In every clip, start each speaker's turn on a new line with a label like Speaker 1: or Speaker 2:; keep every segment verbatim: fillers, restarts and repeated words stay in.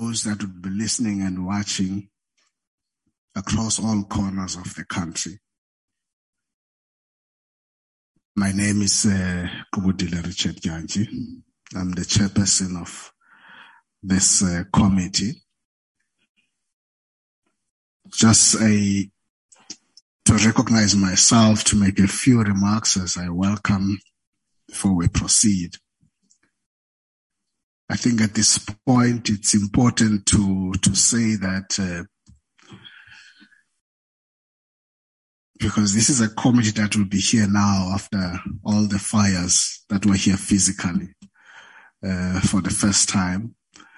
Speaker 1: those that would be listening and watching across all corners of the country. My name is uh, Kubudile Richard Gyanji. I'm the chairperson of this uh, committee. Just a, to recognize myself, to make a few remarks as I welcome before we proceed. I think at this point it's important to, to say that uh, because this is a committee that will be here now after all the fires that were here physically uh, for the first time,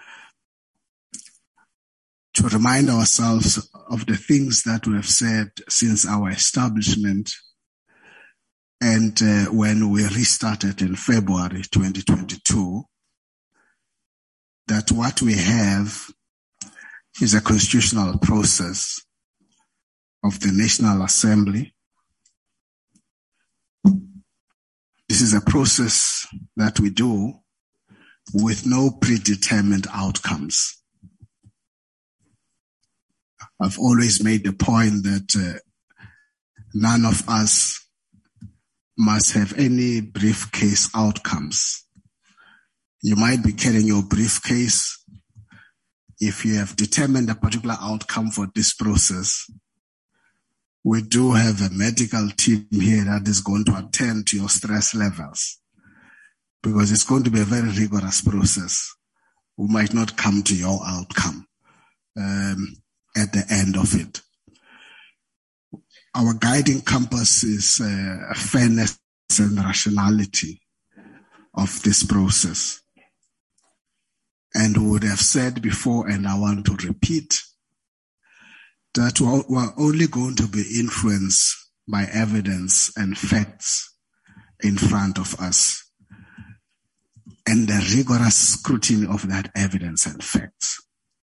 Speaker 1: to remind ourselves of the things that we have said since our establishment and uh, when we restarted in February twenty twenty-two, that what we have is a constitutional process of the National Assembly. This is a process that we do with no predetermined outcomes. I've always made the point that uh, none of us must have any briefcase outcomes. You might be carrying your briefcase. If you have determined a particular outcome for this process, we do have a medical team here that is going to attend to your stress levels, because it's going to be a very rigorous process. We might not come to your outcome um, at the end of it. Our guiding compass is uh, fairness and rationality of this process. And we would have said before, and I want to repeat, that we're only going to be influenced by evidence and facts in front of us and the rigorous scrutiny of that evidence and facts.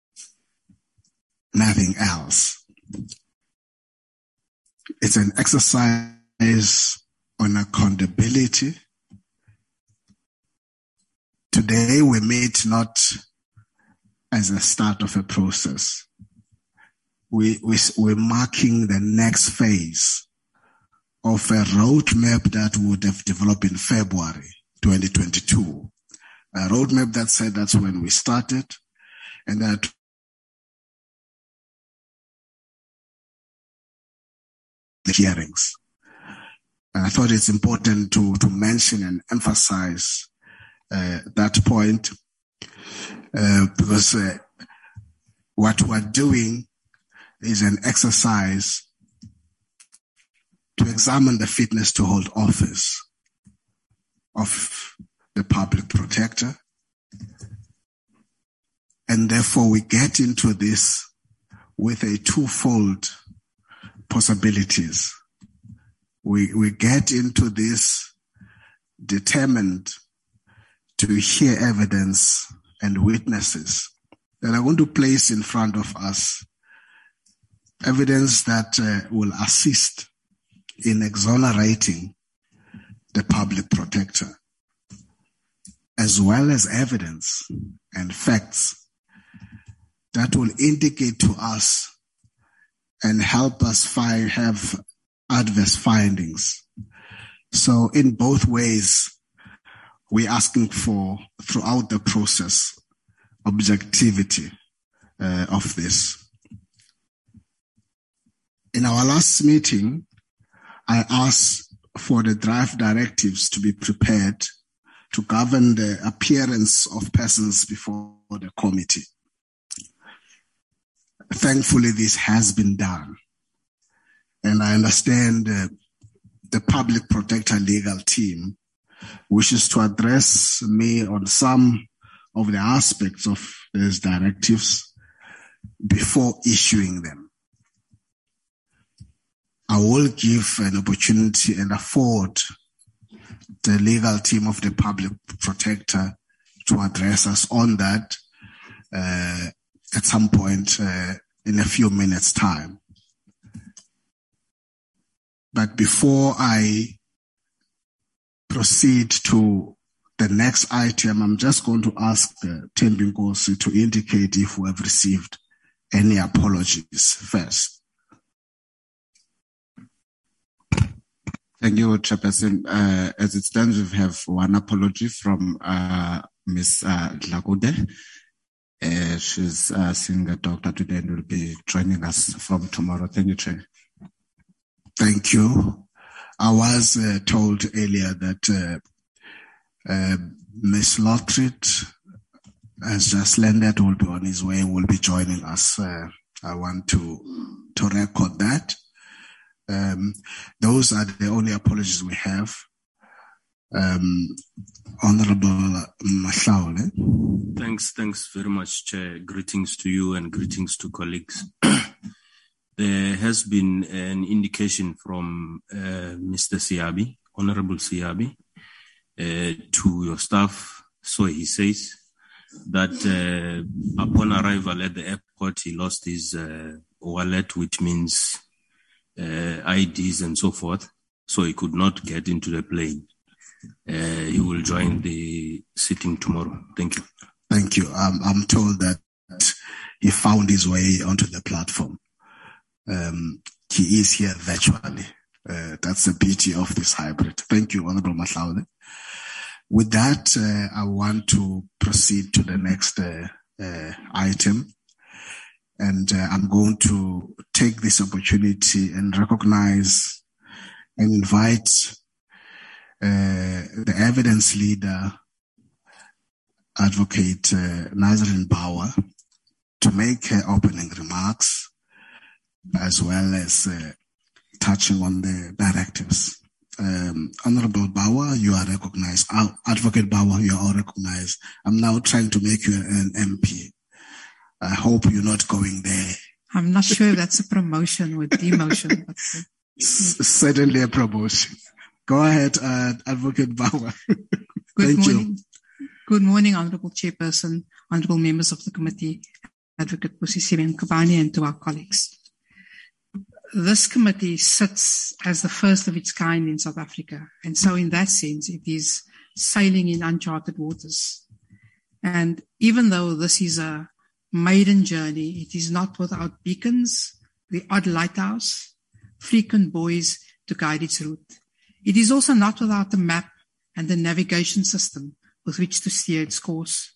Speaker 1: Nothing else. It's an exercise on accountability. Today we meet not as a start of a process. We, we, we're marking the next phase of a roadmap that would have developed in February twenty twenty-two. A roadmap that said that's when we started, and that the hearings. And I thought it's important to, to mention and emphasize uh, that point uh, because uh, what we're doing is an exercise to examine the fitness to hold office of the public protector. And therefore we get into this with a twofold possibilities. We, we get into this determined to hear evidence and witnesses that are going to place in front of us evidence that uh, will assist in exonerating the public protector, as well as evidence and facts that will indicate to us and help us find, have adverse findings. So in both ways, we're asking for, throughout the process, objectivity uh, of this. In our last meeting, I asked for the draft directives to be prepared to govern the appearance of persons before the committee. Thankfully, this has been done. And I understand uh, the public protector legal team wishes to address me on some of the aspects of these directives before issuing them. I will give an opportunity and afford the legal team of the public protector to address us on that uh, at some point uh, in a few minutes' time. But before I proceed to the next item, I'm just going to ask uh, Thembi Nkosi to indicate if we have received any apologies first.
Speaker 2: Thank you, Chairperson. Uh, as it stands, we have one apology from uh, Miz Uh, Dlakude. Uh, she's uh, seeing a doctor today and will be joining us from tomorrow. Thank you, Chair.
Speaker 1: Thank you. I was uh, told earlier that uh, uh, Miz Lockridge has just landed, will be on his way, will be joining us. Uh, I want to to record that. Um, those are the only apologies we have. Um, Honorable Mahlaule.
Speaker 3: Thanks, thanks very much, Chair. Greetings to you and greetings to colleagues. There has been an indication from uh, Mister Siabi, Honorable Siabi, uh, to your staff, so he says, that uh, upon arrival at the airport, he lost his uh, wallet, which means uh, I Ds and so forth, so he could not get into the plane. Uh, he will join the sitting tomorrow. Thank you.
Speaker 1: Thank you. Um, I'm told that he found his way onto the platform. Um, he is here virtually. Uh, that's the beauty of this hybrid. Thank you, Honorable Mahlaule. With that, uh, I want to proceed to the next uh, uh, item. And uh, I'm going to take this opportunity and recognize and invite uh, the evidence leader, Advocate uh, Nazarene Bauer, to make her opening remarks, as well as uh, touching on the directives. Um, Honorable Bauer, you are recognized. Uh, Advocate Bauer, you are all recognized. I'm now trying to make you an M P. I hope you're not going there.
Speaker 4: I'm not sure if that's a promotion or demotion. But uh,
Speaker 1: S- certainly a promotion. Go ahead, uh, Advocate Bauer.
Speaker 4: Good
Speaker 1: Thank
Speaker 4: morning.
Speaker 1: you.
Speaker 4: Good morning, Honorable Chairperson, Honorable members of the committee, Advocate Busisiwe Mkhwebane, and to our colleagues. This committee sits as the first of its kind in South Africa, and so in that sense, it is sailing in uncharted waters. And even though this is a maiden journey, it is not without beacons, the odd lighthouse, frequent buoys to guide its route. It is also not without a map and a navigation system with which to steer its course.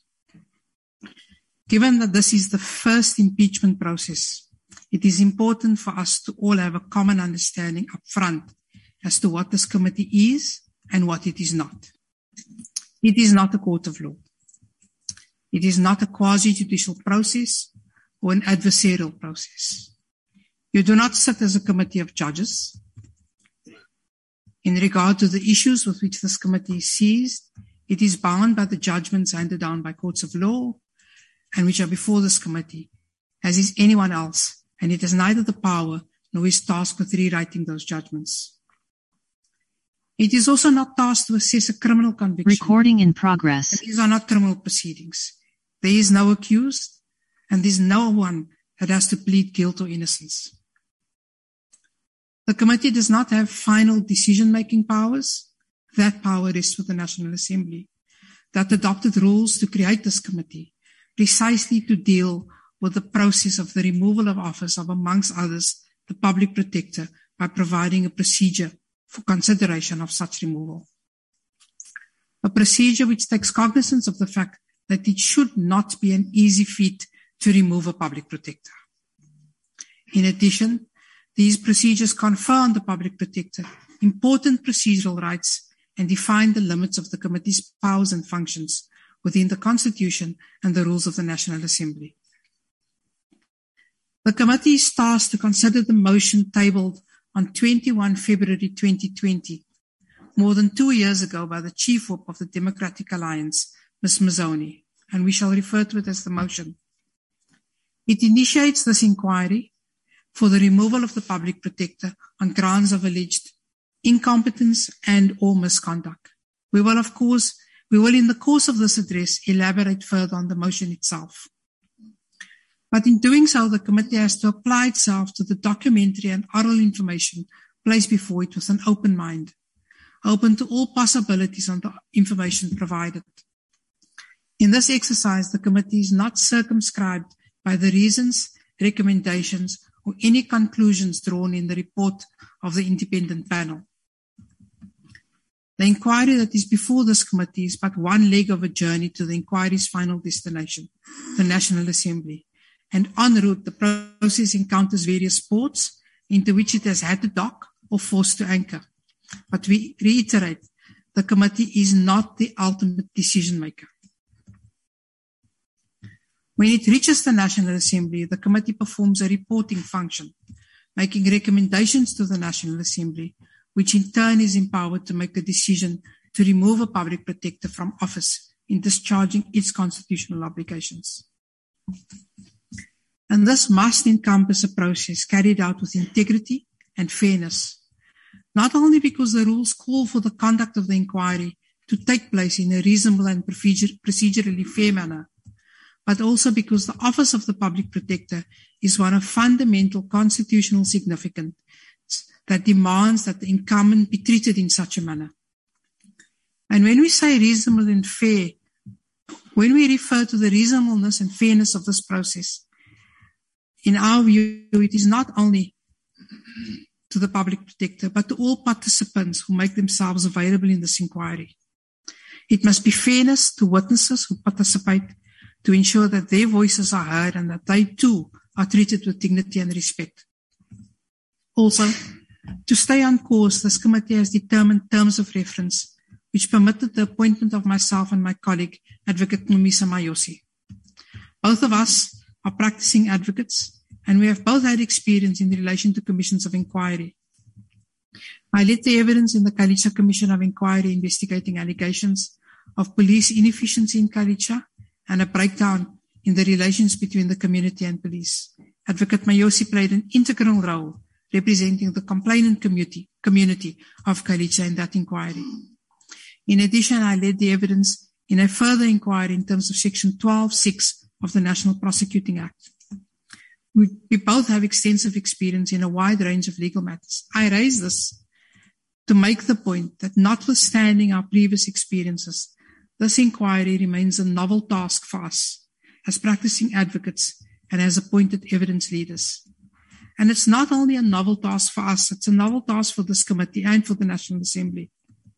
Speaker 4: Given that this is the first impeachment process, it is important for us to all have a common understanding up front as to what this committee is and what it is not. It is not a court of law. It is not a quasi-judicial process or an adversarial process. You do not sit as a committee of judges. In regard to the issues with which this committee is seized, it is bound by the judgments handed down by courts of law and which are before this committee, as is anyone else, and it has neither the power nor is tasked with rewriting those judgments. It is also not tasked to assess a criminal conviction.
Speaker 5: Recording in progress.
Speaker 4: And these are not criminal proceedings. There is no accused, and there is no one that has to plead guilt or innocence. The committee does not have final decision-making powers. That power rests with the National Assembly, that adopted rules to create this committee precisely to deal with the process of the removal of office of, amongst others, the Public Protector by providing a procedure for consideration of such removal. A procedure which takes cognizance of the fact that it should not be an easy feat to remove a Public Protector. In addition, these procedures confer on the Public Protector important procedural rights and define the limits of the committee's powers and functions within the Constitution and the rules of the National Assembly. The committee is tasked to consider the motion tabled on twenty-first February twenty twenty, more than two years ago by the Chief Whip of the Democratic Alliance, Miz Mazzoni, and we shall refer to it as the motion. It initiates this inquiry for the removal of the Public Protector on grounds of alleged incompetence and or misconduct. We will, of course, we will in the course of this address elaborate further on the motion itself. But in doing so, the committee has to apply itself to the documentary and oral information placed before it with an open mind. open to all possibilities on the information provided. In this exercise, the committee is not circumscribed by the reasons, recommendations, or any conclusions drawn in the report of the independent panel. The inquiry that is before this committee is but one leg of a journey to the inquiry's final destination, the National Assembly. And en route, the process encounters various ports into which it has had to dock or forced to anchor. But we reiterate, the committee is not the ultimate decision maker. When it reaches the National Assembly, the committee performs a reporting function, making recommendations to the National Assembly, which in turn is empowered to make a decision to remove a public protector from office in discharging its constitutional obligations. And this must encompass a process carried out with integrity and fairness, not only because the rules call for the conduct of the inquiry to take place in a reasonable and procedurally fair manner, but also because the office of the public protector is one of fundamental constitutional significance that demands that the incumbent be treated in such a manner. And when we say reasonable and fair, when we refer to the reasonableness and fairness of this process, in our view, it is not only to the public protector, but to all participants who make themselves available in this inquiry. It must be fairness to witnesses who participate to ensure that their voices are heard and that they too are treated with dignity and respect. Also, to stay on course, this committee has determined terms of reference which permitted the appointment of myself and my colleague, Advocate Nomisa Mayosi. Both of us are practicing advocates, and we have both had experience in relation to commissions of inquiry. I led the evidence in the Kalicha Commission of Inquiry investigating allegations of police inefficiency in Kalicha and a breakdown in the relations between the community and police. Advocate Mayosi played an integral role representing the complainant community, community of Kalicha in that inquiry. In addition, I led the evidence in a further inquiry in terms of Section twelve six of the National Prosecuting Act. We, we both have extensive experience in a wide range of legal matters. I raise this to make the point that notwithstanding our previous experiences, this inquiry remains a novel task for us as practicing advocates and as appointed evidence leaders. And it's not only a novel task for us, it's a novel task for this committee and for the National Assembly.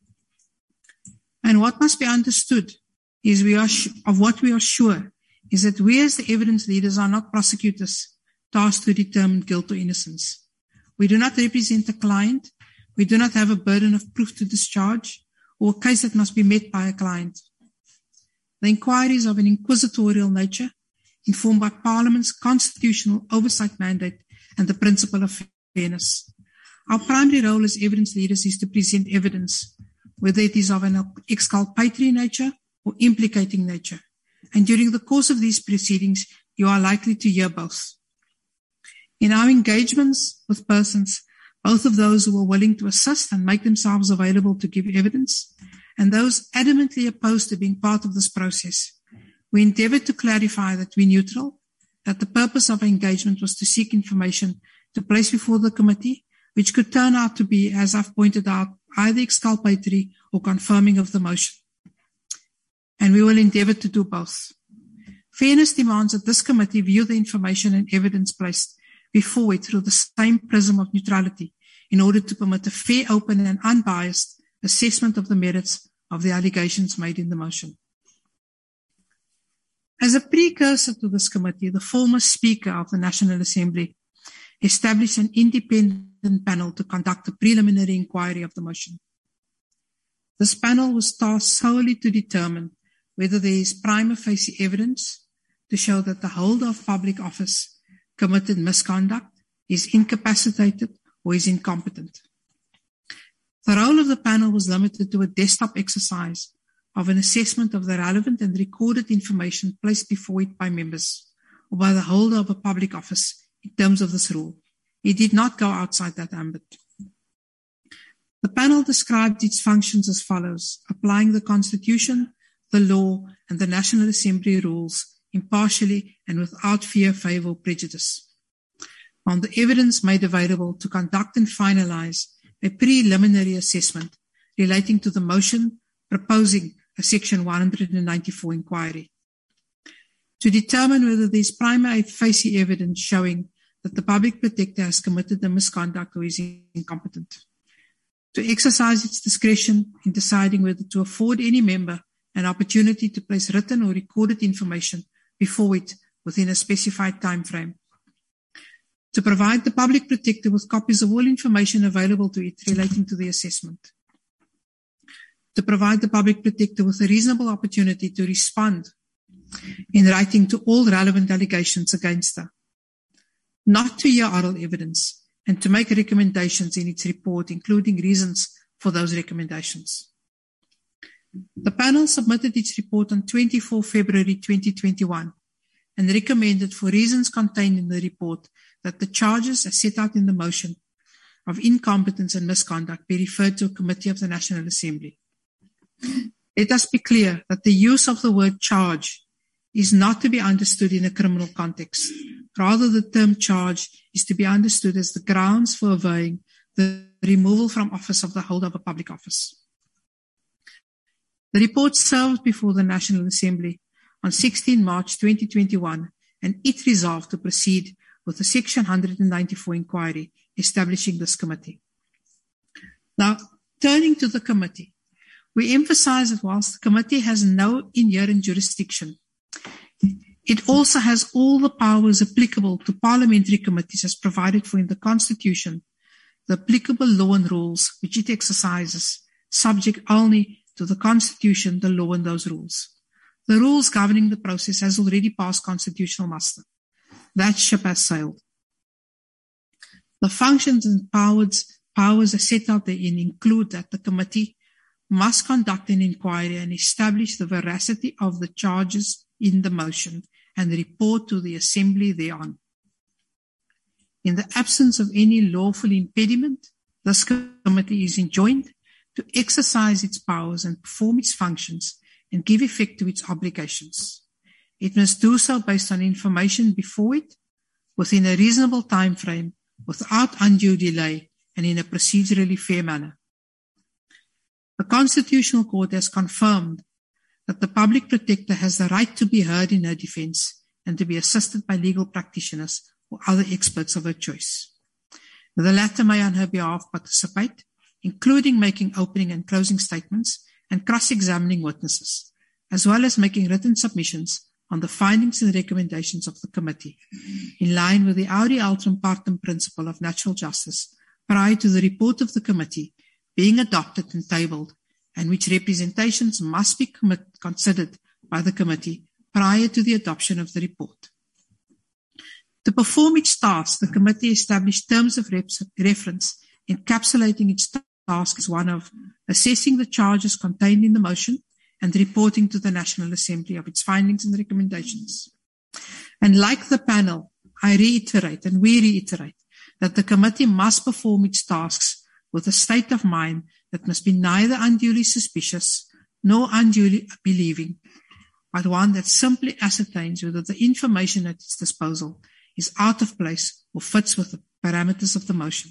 Speaker 4: And what must be understood is we are sh- of what we are sure is that we as the evidence leaders are not prosecutors tasked to determine guilt or innocence. We do not represent a client. We do not have a burden of proof to discharge or a case that must be met by a client. The inquiry is of an inquisitorial nature, informed by Parliament's constitutional oversight mandate and the principle of fairness. Our primary role as evidence leaders is to present evidence, whether it is of an exculpatory nature or implicating nature. And during the course of these proceedings, you are likely to hear both. In our engagements with persons, both of those who are willing to assist and make themselves available to give evidence, and those adamantly opposed to being part of this process, we endeavored to clarify that we're neutral, that the purpose of our engagement was to seek information to place before the committee, which could turn out to be, as I've pointed out, either exculpatory or confirming of the motion. And we will endeavor to do both. Fairness demands that this committee view the information and evidence placed before it through the same prism of neutrality in order to permit a fair, open and unbiased assessment of the merits of the allegations made in the motion. As a precursor to this committee, the former Speaker of the National Assembly established an independent panel to conduct a preliminary inquiry of the motion. This panel was tasked solely to determine whether there is prima facie evidence to show that the holder of public office committed misconduct, is incapacitated, or is incompetent. The role of the panel was limited to a desktop exercise of an assessment of the relevant and recorded information placed before it by members or by the holder of a public office in terms of this rule. It did not go outside that ambit. The panel described its functions as follows: applying the Constitution, the law, and the National Assembly rules impartially and without fear, favour, or prejudice. On the evidence made available to conduct and finalise a preliminary assessment relating to the motion proposing a Section one ninety-four inquiry. To determine whether there is prima facie evidence showing that the public protector has committed a misconduct or is incompetent. To exercise its discretion in deciding whether to afford any member an opportunity to place written or recorded information before it within a specified time frame. To provide the public protector with copies of all information available to it relating to the assessment. To provide the public protector with a reasonable opportunity to respond in writing to all relevant allegations against her. Not to hear oral evidence, and to make recommendations in its report, including reasons for those recommendations. The panel submitted its report on the twenty-fourth of February twenty twenty-one and recommended, for reasons contained in the report, that the charges as set out in the motion of incompetence and misconduct be referred to a committee of the National Assembly. Let us be clear that the use of the word charge is not to be understood in a criminal context. Rather, the term charge is to be understood as the grounds for averring the removal from office of the holder of a public office. The report served before the National Assembly on the sixteenth of March twenty twenty-one, and it resolved to proceed with the Section one ninety-four inquiry establishing this committee. Now, turning to the committee, we emphasize that whilst the committee has no inherent jurisdiction, it also has all the powers applicable to parliamentary committees as provided for in the Constitution, the applicable law and rules which it exercises, subject only to the Constitution, the law and those rules. The rules governing the process has already passed constitutional muster. That ship has sailed. The functions and powers, powers as set out therein include that the committee must conduct an inquiry and establish the veracity of the charges in the motion and report to the Assembly thereon. In the absence of any lawful impediment, this committee is enjoined to exercise its powers and perform its functions and give effect to its obligations. It must do so based on information before it, within a reasonable time frame, without undue delay, and in a procedurally fair manner. The Constitutional Court has confirmed that the public protector has the right to be heard in her defense and to be assisted by legal practitioners or other experts of her choice. The latter may on her behalf participate, including making opening and closing statements and cross-examining witnesses, as well as making written submissions on the findings and recommendations of the committee, in line with the audi alteram partem principle of natural justice, prior to the report of the committee being adopted and tabled, and which representations must be commit, considered by the committee prior to the adoption of the report. To perform its task, the committee established terms of reference, encapsulating its task as one of assessing the charges contained in the motion and reporting to the National Assembly of its findings and recommendations. And like the panel, I reiterate, and we reiterate, that the committee must perform its tasks with a state of mind that must be neither unduly suspicious nor unduly believing, but one that simply ascertains whether the information at its disposal is out of place or fits with the parameters of the motion.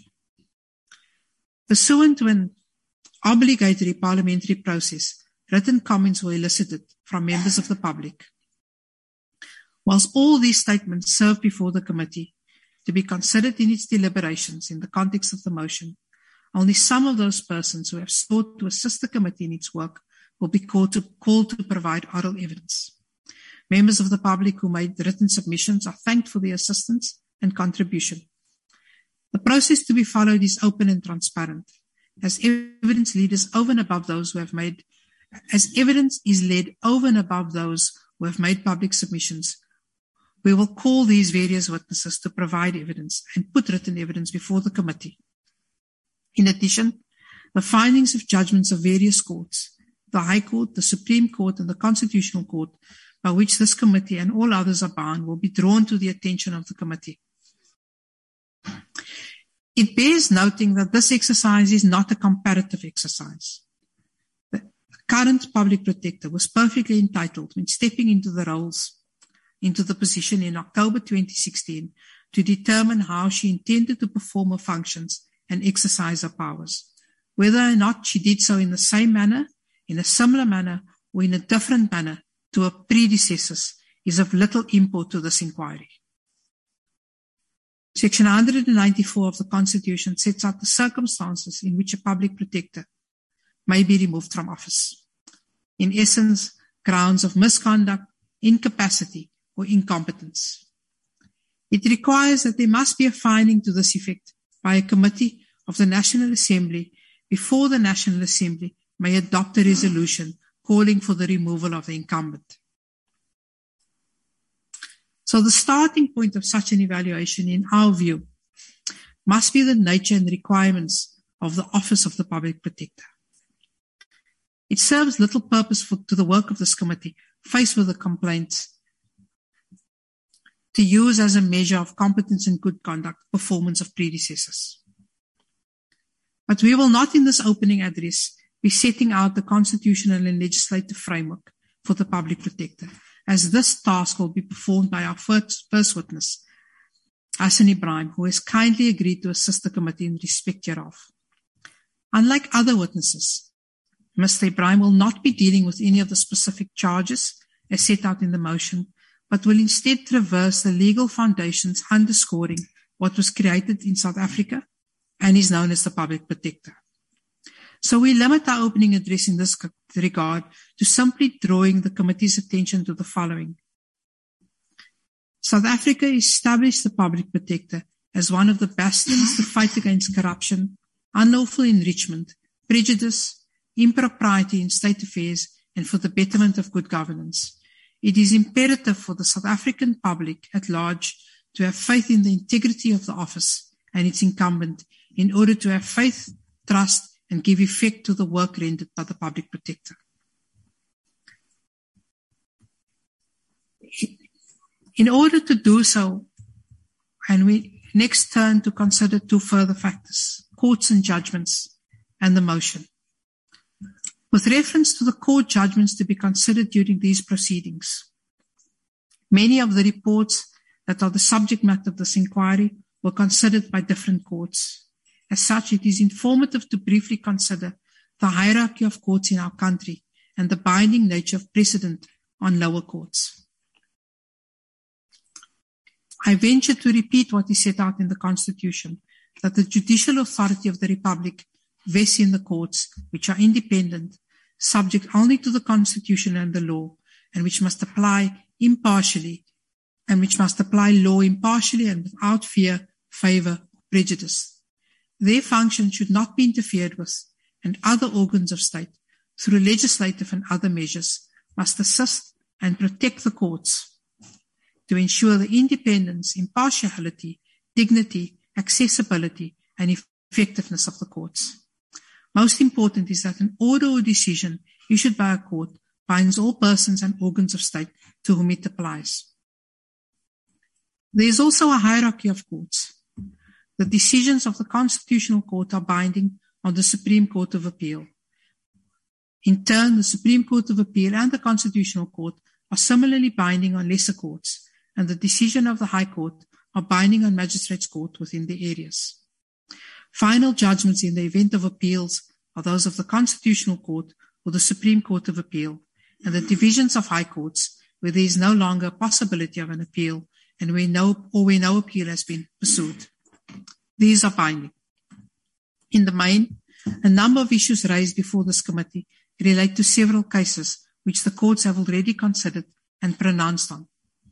Speaker 4: Pursuant to an obligatory parliamentary process, written comments were elicited from members of the public. Whilst all these statements serve before the committee to be considered in its deliberations in the context of the motion, only some of those persons who have sought to assist the committee in its work will be called to, called to provide oral evidence. Members of the public who made written submissions are thanked for their assistance and contribution. The process to be followed is open and transparent, as evidence leaders over and above those who have made, as evidence is led over and above those who have made public submissions. We will call these various witnesses to provide evidence and put written evidence before the committee. In addition, the findings of judgments of various courts, the High Court, the Supreme Court, and the Constitutional Court, by which this committee and all others are bound, will be drawn to the attention of the committee. It bears noting that this exercise is not a comparative exercise. The current public protector was perfectly entitled, when stepping into the roles, into the position in October twenty sixteen, to determine how she intended to perform her functions and exercise her powers. whether or not she did so in the same manner, in a similar manner, or in a different manner to her predecessors, is of little import to this inquiry. Section one hundred ninety-four of the Constitution sets out the circumstances in which a public protector may be removed from office. In essence, grounds of misconduct, incapacity, or incompetence. It requires that there must be a finding to this effect by a committee of the National Assembly before the National Assembly may adopt a resolution calling for the removal of the incumbent. So the starting point of such an evaluation, in our view, must be the nature and requirements of the office of the public protector. It serves little purpose for, to the work of this committee, faced with the complaints, to use as a measure of competence and good conduct performance of predecessors. But we will not in this opening address be setting out the constitutional and legislative framework for the public protector, as this task will be performed by our first, first witness, Hassan Ibrahim, who has kindly agreed to assist the committee in respect hereof. Unlike other witnesses, Mister Ibrahim will not be dealing with any of the specific charges as set out in the motion, but will instead traverse the legal foundations underscoring what was created in South Africa and is known as the public protector. So we limit our opening address in this regard to simply drawing the committee's attention to the following. South Africa established the public protector as one of the bastions to fight against corruption, unlawful enrichment, prejudice, impropriety in state affairs, and for the betterment of good governance. It is imperative for the South African public at large to have faith in the integrity of the office and its incumbent in order to have faith, trust, and give effect to the work rendered by the public protector. In order to do so, and we next turn to consider two further factors, courts and judgments, and the motion. With reference to the court judgments to be considered during these proceedings, many of the reports that are the subject matter of this inquiry were considered by different courts. As such, it is informative to briefly consider the hierarchy of courts in our country and the binding nature of precedent on lower courts. I venture to repeat what is set out in the Constitution, that the judicial authority of the Republic vests in the courts, which are independent, subject only to the Constitution and the law, and which must apply impartially, and which must apply law impartially and without fear, favor, or prejudice. Their function should not be interfered with, and other organs of state, through legislative and other measures, must assist and protect the courts to ensure the independence, impartiality, dignity, accessibility, and effectiveness of the courts. Most important is that an order or decision issued by a court binds all persons and organs of state to whom it applies. There is also a hierarchy of courts. The decisions of the Constitutional Court are binding on the Supreme Court of Appeal. In turn, the Supreme Court of Appeal and the Constitutional Court are similarly binding on lesser courts, and the decision of the High Court are binding on Magistrates' Court within the areas. Final judgments in the event of appeals are those of the Constitutional Court or the Supreme Court of Appeal, and the divisions of High Courts where there is no longer a possibility of an appeal and where no, or where no appeal has been pursued. These are binding. In the main, a number of issues raised before this committee relate to several cases which the courts have already considered and pronounced on.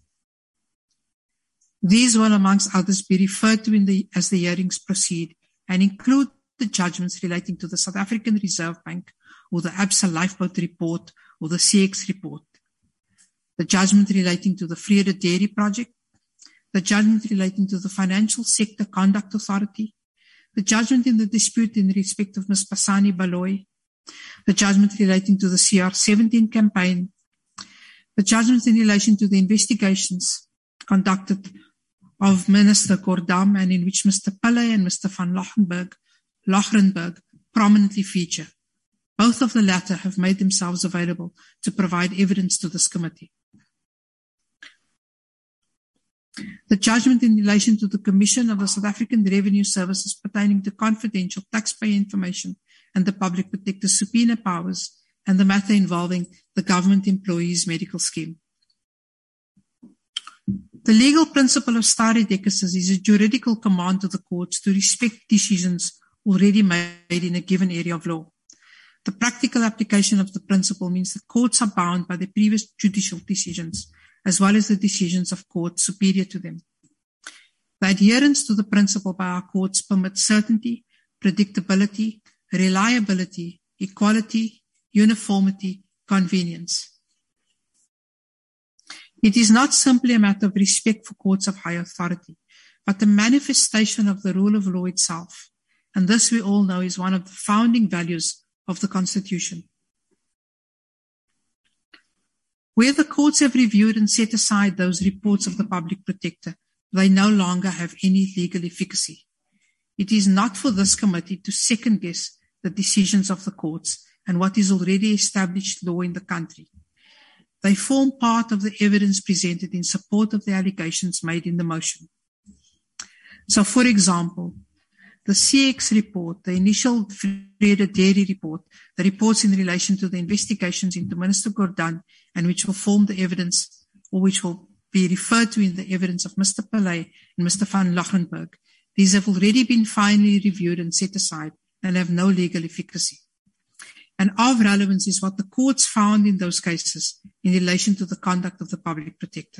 Speaker 4: These will, amongst others, be referred to in the, as the hearings proceed and include the judgments relating to the South African Reserve Bank or the Absa Lifeboat Report or the C X Report, the judgment relating to the Vrede Dairy Project, the judgment relating to the Financial Sector Conduct Authority, the judgment in the dispute in respect of Miz Pasani Baloyi, the judgment relating to the C R seventeen campaign, the judgment in relation to the investigations conducted of Minister Gordam and in which Mister Pillay and Mister van Lochenberg, Lochrenberg prominently feature. Both of the latter have made themselves available to provide evidence to this committee. The judgment in relation to the Commission of the South African Revenue Services pertaining to confidential taxpayer information and the public protector's subpoena powers, and the matter involving the government employees' medical scheme. The legal principle of stare decisis is a juridical command to the courts to respect decisions already made in a given area of law. The practical application of the principle means that courts are bound by the previous judicial decisions, as well as the decisions of courts superior to them. The adherence to the principle by our courts permits certainty, predictability, reliability, equality, uniformity, convenience. It is not simply a matter of respect for courts of high authority, but a manifestation of the rule of law itself. And this, we all know, is one of the founding values of the Constitution. Where the courts have reviewed and set aside those reports of the public protector, they no longer have any legal efficacy. It is not for this committee to second guess the decisions of the courts and what is already established law in the country. They form part of the evidence presented in support of the allegations made in the motion. So, for example, the C X report, the initial Vrede Dairy report, the reports in relation to the investigations into Minister Gordhan and which will form the evidence or which will be referred to in the evidence of Mister Pillay and Mister van Lochenberg. These have already been finally reviewed and set aside and have no legal efficacy. And of relevance is what the courts found in those cases in relation to the conduct of the public protector.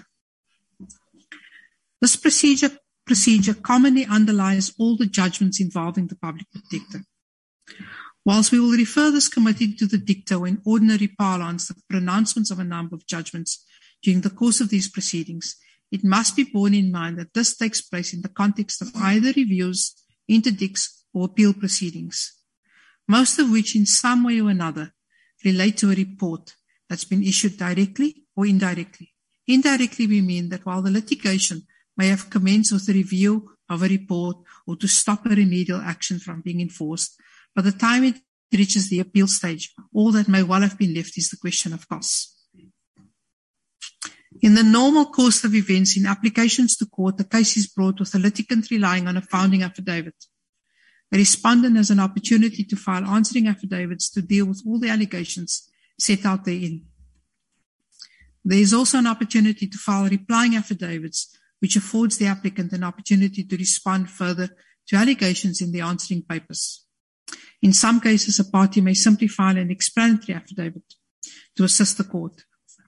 Speaker 4: This procedure, procedure commonly underlies all the judgments involving the public protector. Whilst we will refer this committee to the dicta or in ordinary parlance, the pronouncements of a number of judgments during the course of these proceedings, it must be borne in mind that this takes place in the context of either reviews, interdicts, or appeal proceedings, most of which in some way or another relate to a report that's been issued directly or indirectly. Indirectly, we mean that while the litigation may have commenced with a review of a report or to stop a remedial action from being enforced, by the time it reaches the appeal stage, all that may well have been left is the question of costs. In the normal course of events, in applications to court, the case is brought with a litigant relying on a founding affidavit. A respondent has an opportunity to file answering affidavits to deal with all the allegations set out therein. There is also an opportunity to file replying affidavits, which affords the applicant an opportunity to respond further to allegations in the answering papers. In some cases, a party may simply file an explanatory affidavit to assist the court.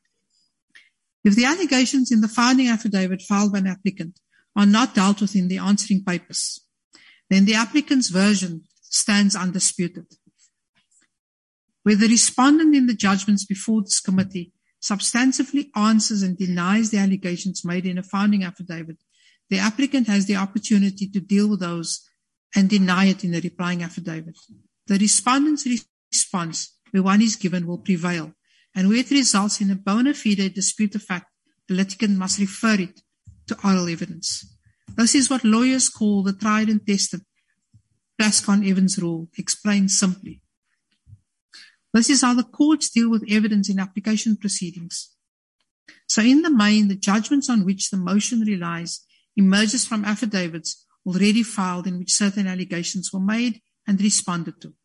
Speaker 4: If the allegations in the founding affidavit filed by an applicant are not dealt with in the answering papers, then the applicant's version stands undisputed. Where the respondent in the judgments before this committee substantively answers and denies the allegations made in a founding affidavit, the applicant has the opportunity to deal with those and deny it in a replying affidavit. The respondent's response, where one is given, will prevail, and where it results in a bona fide dispute of fact, the litigant must refer it to oral evidence. This is what lawyers call the tried and tested Plascon-Evans rule, explained simply. This is how the courts deal with evidence in application proceedings. So in the main, the judgments on which the motion relies emerges from affidavits already filed in which certain allegations were made and responded to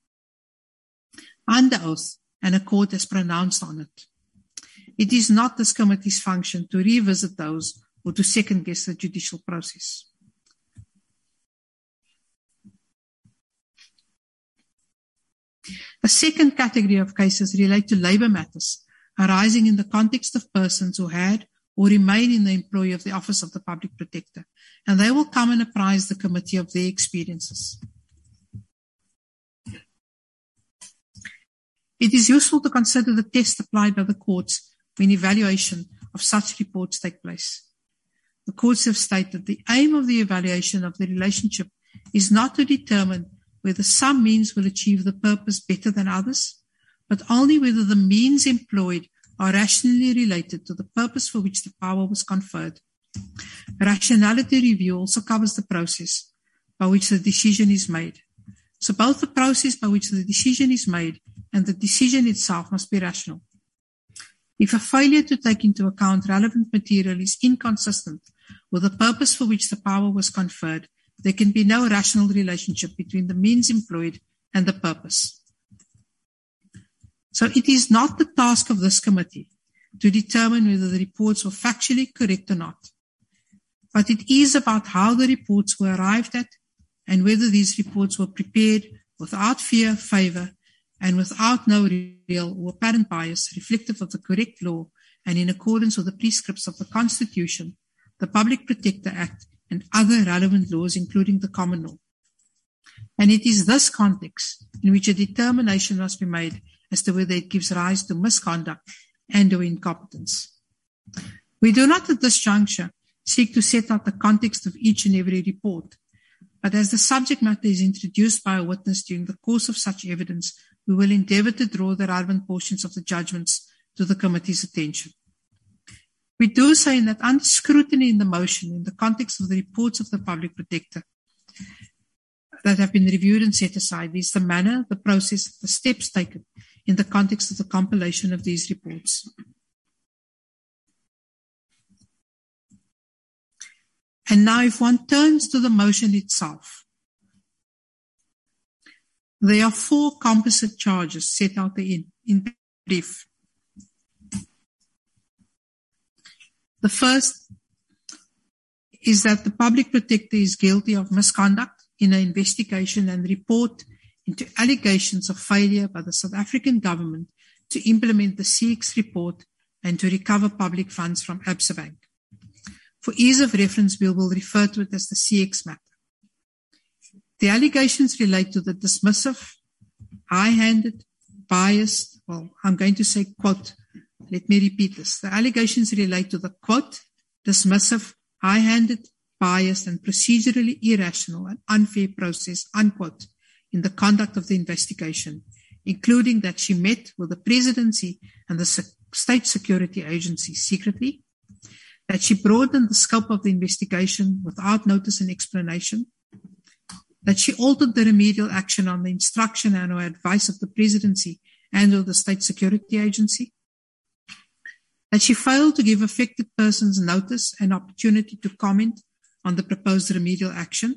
Speaker 4: under oath, and a court has pronounced on it. It is not this committee's function to revisit those or to second-guess the judicial process. A second category of cases relate to labour matters arising in the context of persons who had or remain in the employ of the Office of the Public Protector, and they will come and apprise the committee of their experiences. It is useful to consider the test applied by the courts when evaluation of such reports take place. The courts have stated the aim of the evaluation of the relationship is not to determine whether some means will achieve the purpose better than others, but only whether the means employed are rationally related to the purpose for which the power was conferred. Rationality review also covers the process by which the decision is made. So both the process by which the decision is made and the decision itself must be rational. If a failure to take into account relevant material is inconsistent with the purpose for which the power was conferred, there can be no rational relationship between the means employed and the purpose. So it is not the task of this committee to determine whether the reports were factually correct or not, but it is about how the reports were arrived at and whether these reports were prepared without fear, favour, and without no real or apparent bias, reflective of the correct law and in accordance with the prescripts of the Constitution, the Public Protector Act, and other relevant laws, including the common law. And it is this context in which a determination must be made as to whether it gives rise to misconduct and or incompetence. We do not at this juncture seek to set out the context of each and every report, but as the subject matter is introduced by a witness during the course of such evidence, we will endeavour to draw the relevant portions of the judgments to the committee's attention. We do so in that under scrutiny in the motion in the context of the reports of the Public Protector that have been reviewed and set aside is the manner, the process, the steps taken in the context of the compilation of these reports. And now if one turns to the motion itself, there are four composite charges set out in, in brief. The first is that the Public Protector is guilty of misconduct in an investigation and report into allegations of failure by the South African government to implement the C X report and to recover public funds from Absa Bank. For ease of reference, we will refer to it as the C X matter. The allegations relate to the dismissive, high-handed, biased, well, I'm going to say, quote, let me repeat this. The allegations relate to the, quote, dismissive, high-handed, biased, and procedurally irrational and unfair process, unquote, in the conduct of the investigation, including that she met with the presidency and the state security agency secretly, that she broadened the scope of the investigation without notice and explanation, that she altered the remedial action on the instruction and or advice of the presidency and or the state security agency, that she failed to give affected persons notice and opportunity to comment on the proposed remedial action,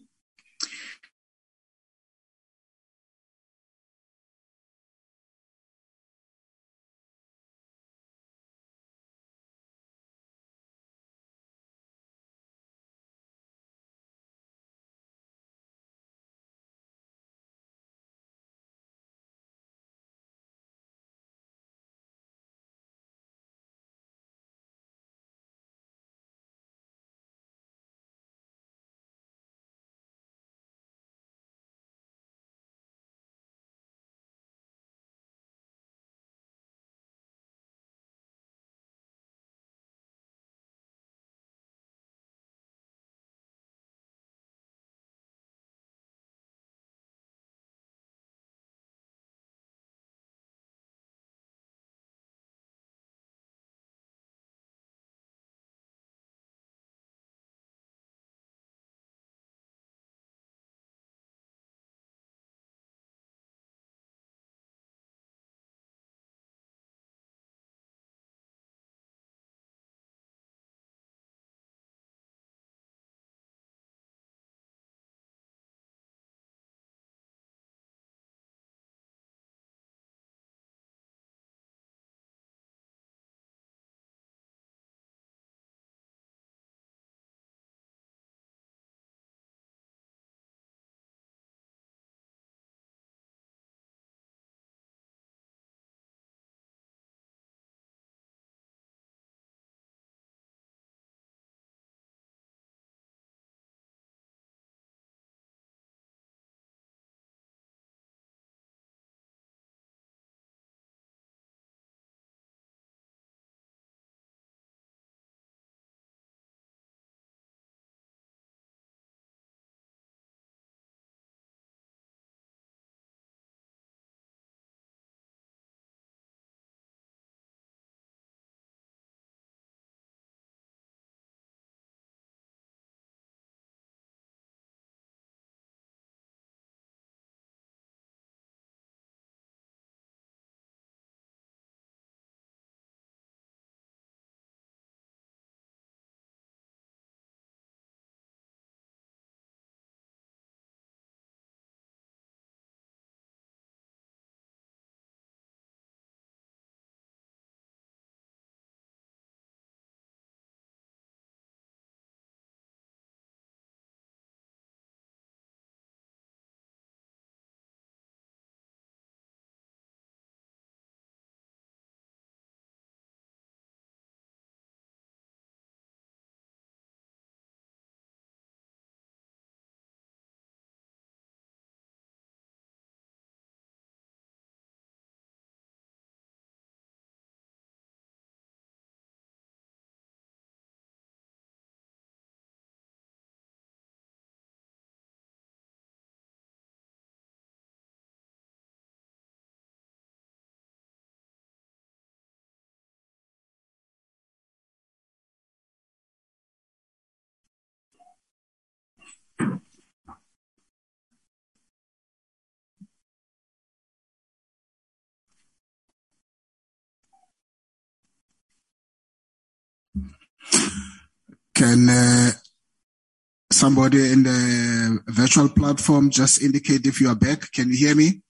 Speaker 1: Can uh, somebody in the virtual platform just indicate if you are back? Can you hear me?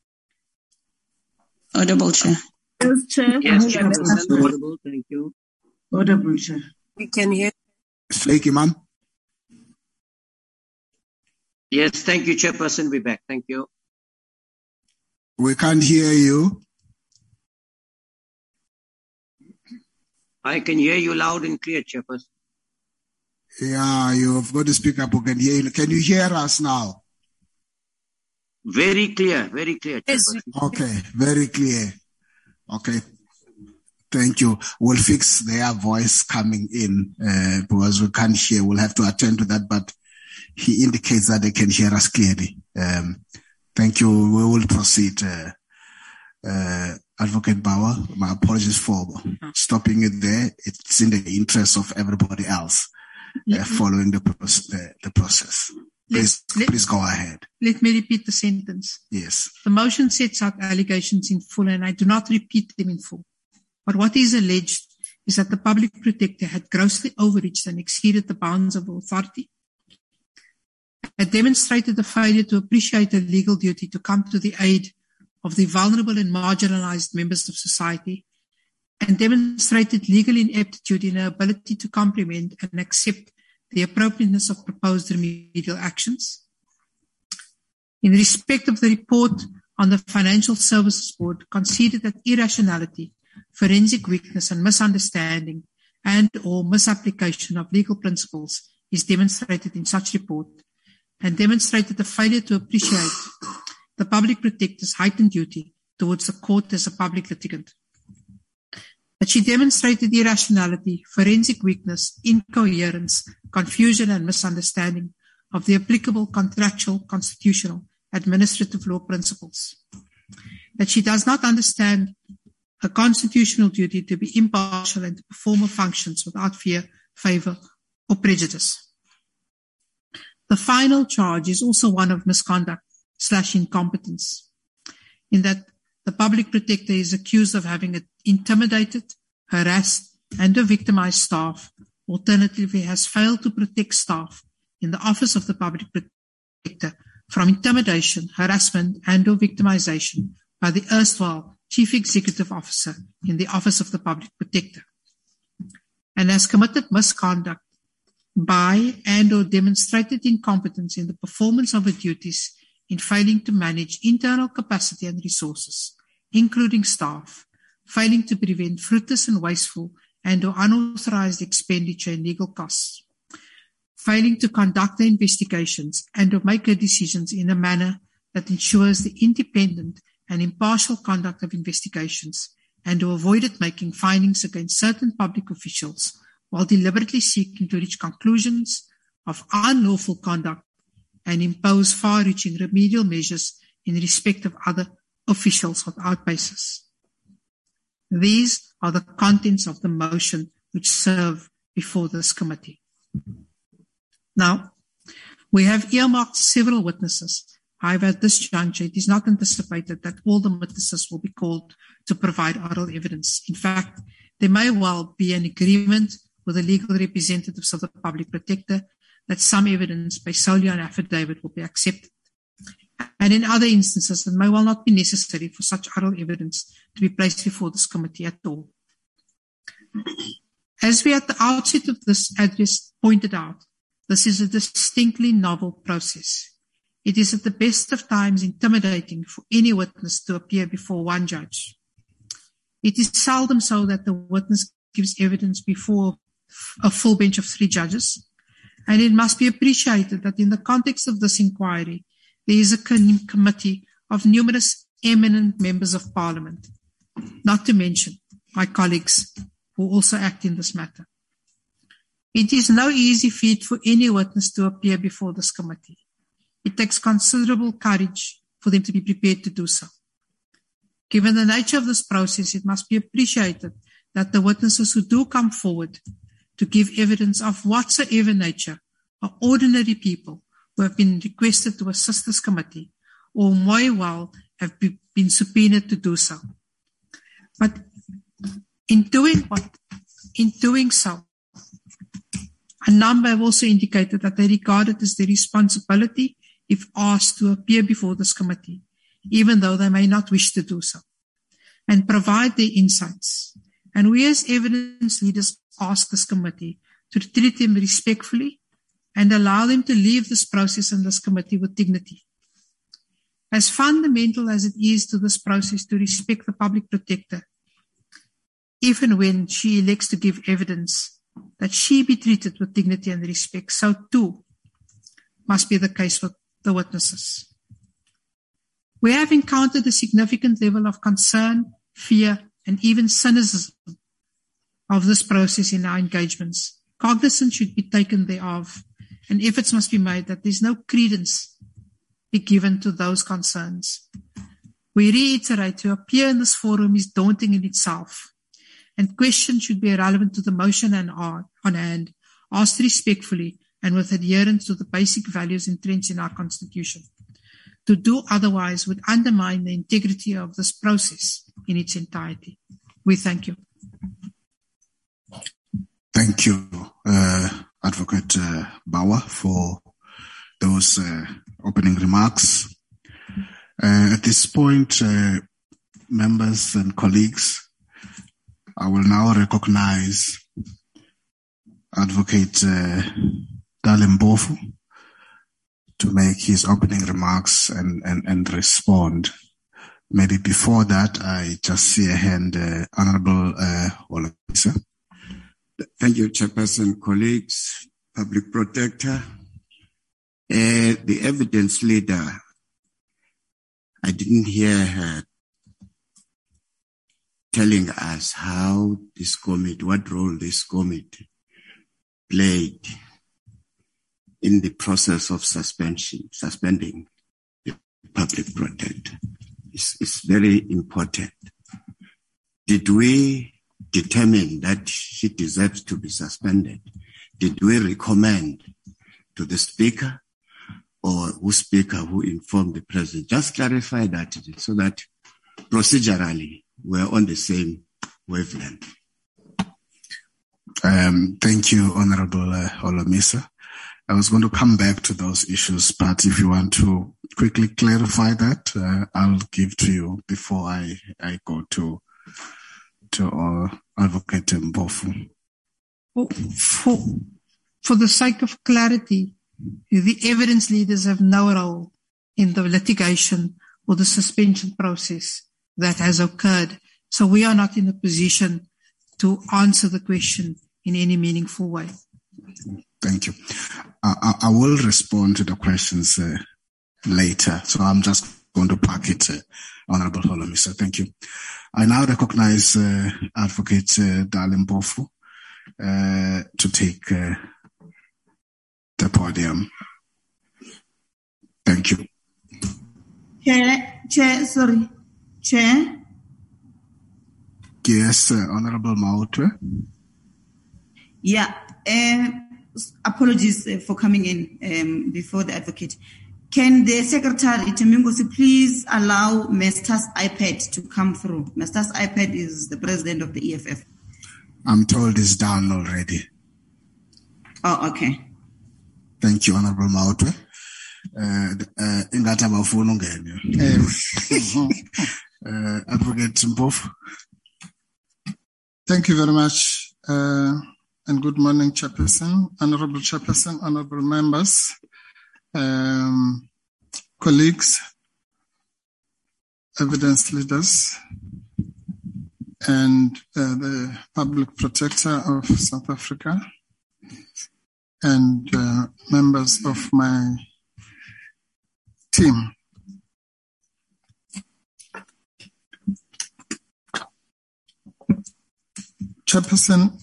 Speaker 5: Audible, Chair.
Speaker 6: Yes, Chair.
Speaker 5: Yes, Chairperson. Audible. Thank you.
Speaker 6: Audible, Chair.
Speaker 5: We can hear.
Speaker 1: Thank you, ma'am.
Speaker 5: Yes, thank you, Chairperson. We're back. Thank you.
Speaker 1: We can't hear you.
Speaker 5: I can hear you loud and clear, Chairperson.
Speaker 1: Yeah, you've got to speak up. We can hear you. Can you hear us now?
Speaker 5: Very clear, very clear, Chairperson.
Speaker 1: Okay, very clear. Okay, thank you. We'll fix their voice coming in uh, because we can't hear. We'll have to attend to that, but he indicates that they can hear us clearly. Um, thank you. We will proceed. Uh, uh, Advocate Bauer, my apologies for stopping it there. It's in the interest of everybody else uh, following the, the, the process. Please, let, please go ahead.
Speaker 4: Let me repeat the sentence.
Speaker 1: Yes.
Speaker 4: The motion sets out allegations in full, and I do not repeat them in full. But what is alleged is that the public protector had grossly overreached and exceeded the bounds of authority, had demonstrated a failure to appreciate a legal duty to come to the aid of the vulnerable and marginalized members of society, and demonstrated legal ineptitude in her ability to complement and accept the appropriateness of proposed remedial actions. In respect of the report on the Financial Services Board, conceded that irrationality, forensic weakness and misunderstanding and or misapplication of legal principles is demonstrated in such report, and demonstrated the failure to appreciate the public protector's heightened duty towards the court as a public litigant. That she demonstrated irrationality, forensic weakness, incoherence, confusion and misunderstanding of the applicable contractual, constitutional, administrative law principles. That she does not understand a constitutional duty to be impartial and to perform her functions without fear, favour or prejudice. The final charge is also one of misconduct slash incompetence, in that the public protector is accused of having intimidated, harassed, and or victimized staff, alternatively has failed to protect staff in the office of the public protector from intimidation, harassment, and or victimization by the erstwhile chief executive officer in the office of the public protector, and has committed misconduct by and or demonstrated incompetence in the performance of her duties in failing to manage internal capacity and resources, including staff, failing to prevent fruitless and wasteful and or unauthorized expenditure in legal costs, failing to conduct the investigations and or make her decisions in a manner that ensures the independent and impartial conduct of investigations, and or avoided making findings against certain public officials while deliberately seeking to reach conclusions of unlawful conduct and impose far-reaching remedial measures in respect of other officials without basis. These are the contents of the motion which serve before this committee. Now, we have earmarked several witnesses. However, at this juncture, it is not anticipated that all the witnesses will be called to provide oral evidence. In fact, there may well be an agreement with the legal representatives of the public protector that some evidence based solely on affidavit will be accepted. And in other instances, it may well not be necessary for such oral evidence to be placed before this committee at all. As we at the outset of this address pointed out, this is a distinctly novel process. It is at the best of times intimidating for any witness to appear before one judge. It is seldom so that the witness gives evidence before a full bench of three judges, and it must be appreciated that in the context of this inquiry, there is a committee of numerous eminent members of parliament, not to mention my colleagues who also act in this matter. It is no easy feat for any witness to appear before this committee. It takes considerable courage for them to be prepared to do so. Given the nature of this process, it must be appreciated that the witnesses who do come forward to give evidence of whatsoever nature are ordinary people who have been requested to assist this committee or may well have be, been subpoenaed to do so. But in doing what, in doing so, A number have also indicated that they regard it as their responsibility, if asked, to appear before this committee, even though they may not wish to do so, and provide their insights. And we as evidence leaders ask this committee to treat them respectfully and allow them to leave this process and this committee with dignity. As fundamental as it is to this process to respect the public protector, if and when she elects to give evidence, that she be treated with dignity and respect, so too must be the case with the witnesses. We have encountered a significant level of concern, fear, and even cynicism of this process in our engagements. Cognizance should be taken thereof, and efforts must be made that there's no credence be given to those concerns. We reiterate, to appear in this forum is daunting in itself, and questions should be irrelevant to the motion and on hand, asked respectfully and with adherence to the basic values entrenched in our Constitution. To do otherwise would undermine the integrity of this process in its entirety. We thank you.
Speaker 1: Thank you, uh, Advocate uh, Bauer, for those uh, opening remarks. Uh, at this point, uh, members and colleagues, I will now recognize Advocate uh, Dale Mpofu to make his opening remarks and, and, and respond. Maybe before that, I just see a hand, uh, Honorable uh, Holomisa.
Speaker 7: Thank you, Chairperson, colleagues, Public Protector. Uh, the evidence leader, I didn't hear her telling us how this committee, what role this committee played in the process of suspension, suspending the Public Protector. It's, it's very important. Did we determine that she deserves to be suspended? Did we recommend to the Speaker or who Speaker who informed the President? Just clarify that so that procedurally we're on the same wavelength.
Speaker 1: Um, thank you, Honorable uh, Holomisa. I was going to come back to those issues, but if you want to quickly clarify that, uh, I'll give to you before I, I go to to uh, Advocate Mpofu.
Speaker 4: For, for the sake of clarity, the evidence leaders have no role in the litigation or the suspension process that has occurred. So we are not in a position to answer the question in any meaningful way.
Speaker 1: Thank you. I, I will respond to the questions uh, later, so I'm just going to park it, uh, Honorable Holomisa. Thank you. I now recognize uh, Advocate uh, Dale Mpofu uh, to take uh, the podium. Thank you.
Speaker 6: Chair, Chair, sorry. Chair?
Speaker 1: Yes, uh, Honorable Mautwe.
Speaker 6: Yeah. Uh, apologies uh, for coming in um, before the advocate. Can the Secretary, Temingosi, please allow Mesta's iPad to come through? Mesta's iPad is the President of the E F F.
Speaker 1: I'm told it's down already.
Speaker 6: Oh, okay.
Speaker 1: Thank you, Honorable Mautwe. Ingata bafuna ungene. Advocate Mpofu.
Speaker 8: Thank you very much, uh, and good morning, Chairperson, Honorable Chairperson, honorable members, um, colleagues, evidence leaders, and uh, the Public Protector of South Africa, and uh, members of my team. Chairperson,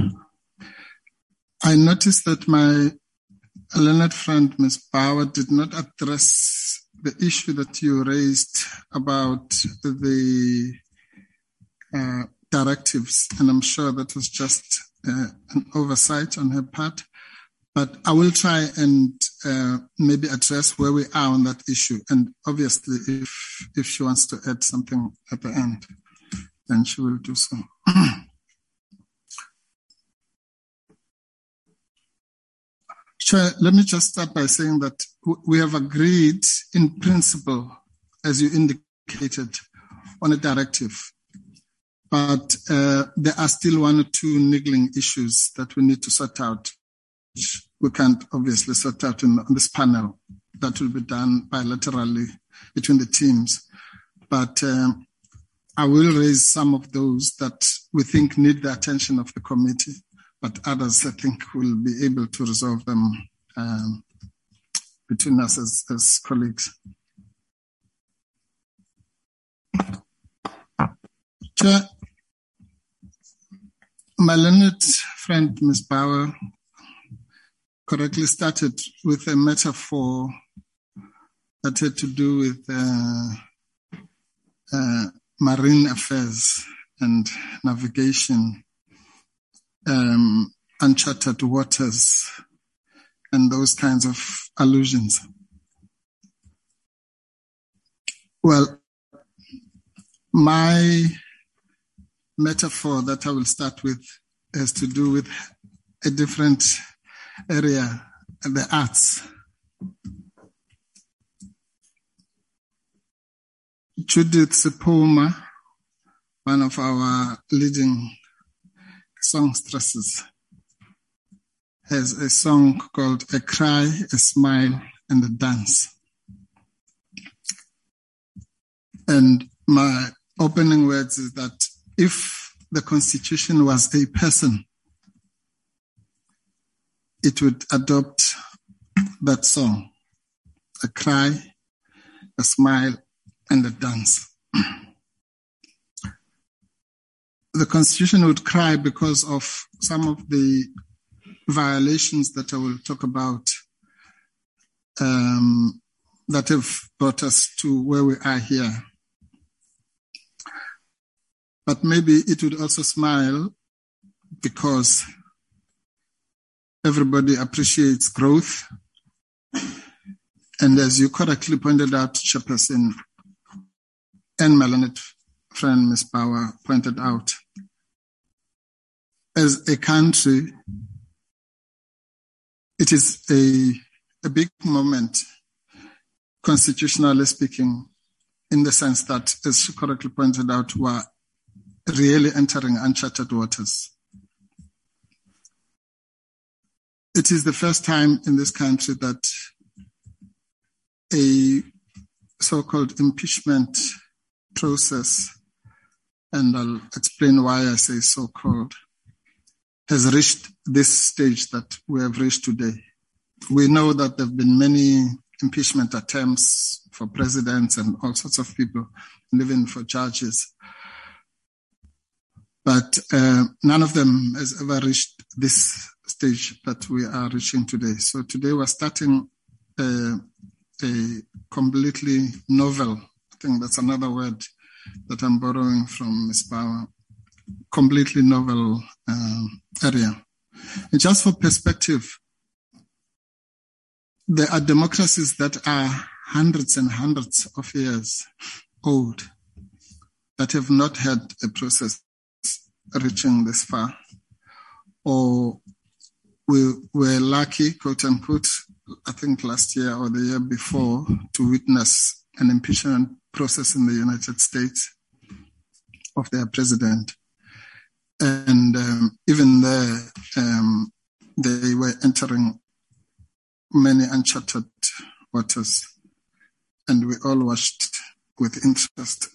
Speaker 8: I noticed that my learned friend, Miz Bauer, did not address the issue that you raised about the uh, directives, and I'm sure that was just uh, an oversight on her part. But I will try and uh, maybe address where we are on that issue. And obviously, if if she wants to add something at the end, then she will do so. Chair, let me just start by saying that we have agreed in principle, as you indicated, on a directive. But uh, there are still one or two niggling issues that we need to sort out, which we can't obviously sort out in, on this panel. That will be done bilaterally between the teams. But um, I will raise some of those that we think need the attention of the committee, but others I think will be able to resolve them um, between us as, as colleagues. Chair, my learned friend, Miz Bauer, correctly started with a metaphor that had to do with uh, uh, marine affairs and navigation, um, uncharted waters, and those kinds of allusions. Well, my metaphor that I will start with has to do with a different area, the arts. Judith Sepoma, one of our leading songstresses, has a song called A Cry, a Smile, and a Dance. And my opening words is that if the Constitution was a person, it would adopt that song, a cry, a smile, and a dance. The Constitution would cry because of some of the violations that I will talk about um, that have brought us to where we are here. But maybe it would also smile because everybody appreciates growth. And as you correctly pointed out, Chairperson, and my learned friend, Miz Bauer, pointed out, as a country, it is a, a big moment, constitutionally speaking, in the sense that, as she correctly pointed out, we're really entering uncharted waters. It is the first time in this country that a so-called impeachment process, and I'll explain why I say so-called, has reached this stage that we have reached today. We know that there have been many impeachment attempts for presidents and all sorts of people, and even for judges. But uh, none of them has ever reached this stage that we are reaching today. So today we're starting a, a completely novel, I think that's another word that I'm borrowing from Miz Bauer, completely novel uh, area. And just for perspective, there are democracies that are hundreds and hundreds of years old that have not had a process reaching this far. Or we were lucky, quote unquote, I think last year or the year before, to witness an impeachment process in the United States of their president. And um, even there, um, they were entering many uncharted waters, and we all watched with interest.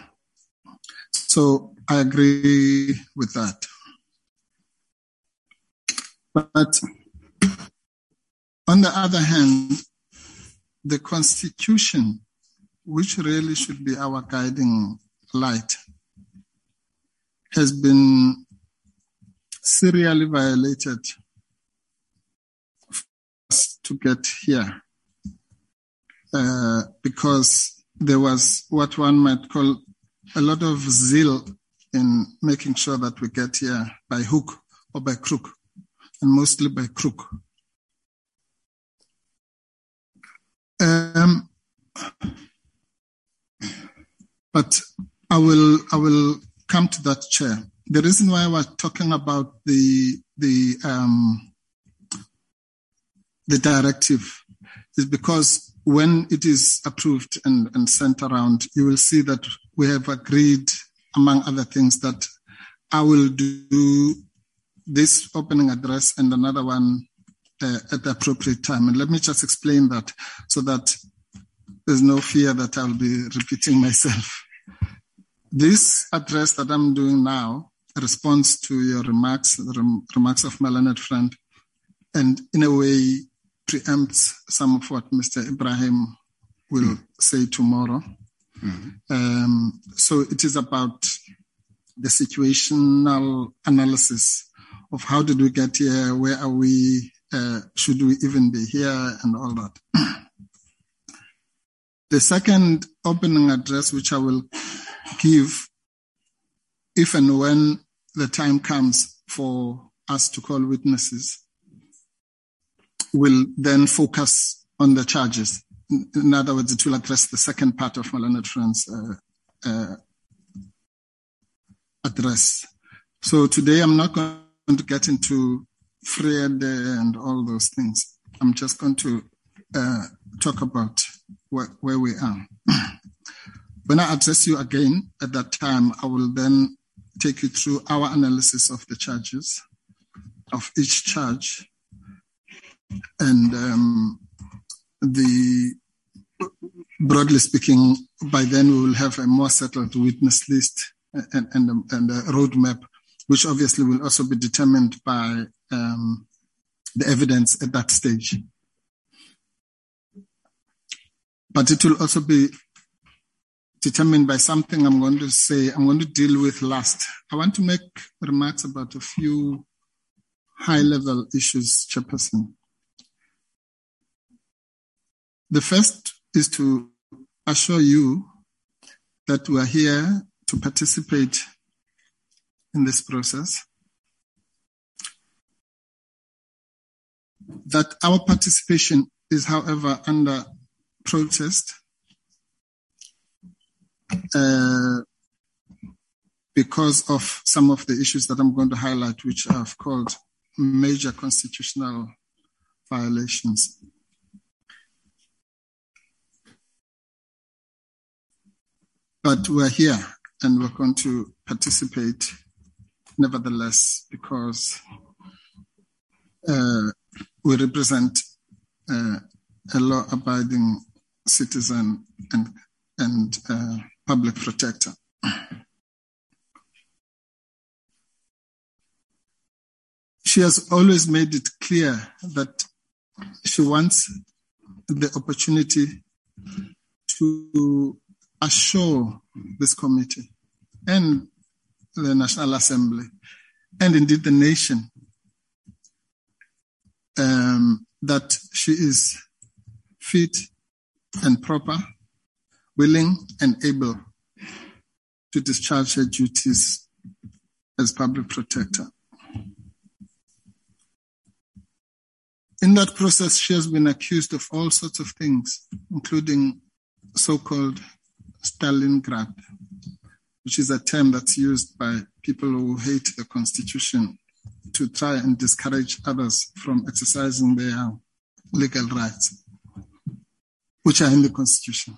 Speaker 8: So I agree with that. But on the other hand, the Constitution, which really should be our guiding light, has been serially violated for us to get here, uh, because there was what one might call a lot of zeal in making sure that we get here by hook or by crook, and mostly by crook. Um, but I will I will come to that, Chair. The reason why we're talking about the the um, the directive is because when it is approved and, and sent around, you will see that we have agreed, among other things, that I will do this opening address and another one uh, at the appropriate time. And let me just explain that so that there's no fear that I'll be repeating myself. This address that I'm doing now responds to your remarks, the rem- remarks of my learned friend, and in a way preempts some of what Mister Ibrahim will mm. say tomorrow. Mm-hmm. Um, so it is about the situational analysis of how did we get here, where are we, uh, should we even be here, and all that. The second opening address, which I will give if and when the time comes for us to call witnesses, will then focus on the charges. In other words, it will address the second part of my learned friend's uh, uh, address. So today I'm not going to get into Fred and all those things. I'm just going to uh, talk about where, where we are. When I address you again at that time, I will then take you through our analysis of the charges, of each charge, and um, the broadly speaking, by then we will have a more settled witness list and, and, and a roadmap, which obviously will also be determined by um, the evidence at that stage. But it will also be determined by something I'm going to say, I'm going to deal with last. I want to make remarks about a few high-level issues, Chairperson. The first is to assure you that we are here to participate in this process, that our participation is, however, under protest uh, because of some of the issues that I'm going to highlight, which I've called major constitutional violations. But we're here and we're going to participate nevertheless because uh, we represent uh, a law-abiding citizen and, and uh, public protector. She has always made it clear that she wants the opportunity to assure this committee and the National Assembly and indeed the nation um, that she is fit and proper, willing and able to discharge her duties as public protector. In that process, she has been accused of all sorts of things, including so-called Stalingrad, which is a term that's used by people who hate the Constitution to try and discourage others from exercising their legal rights, which are in the Constitution.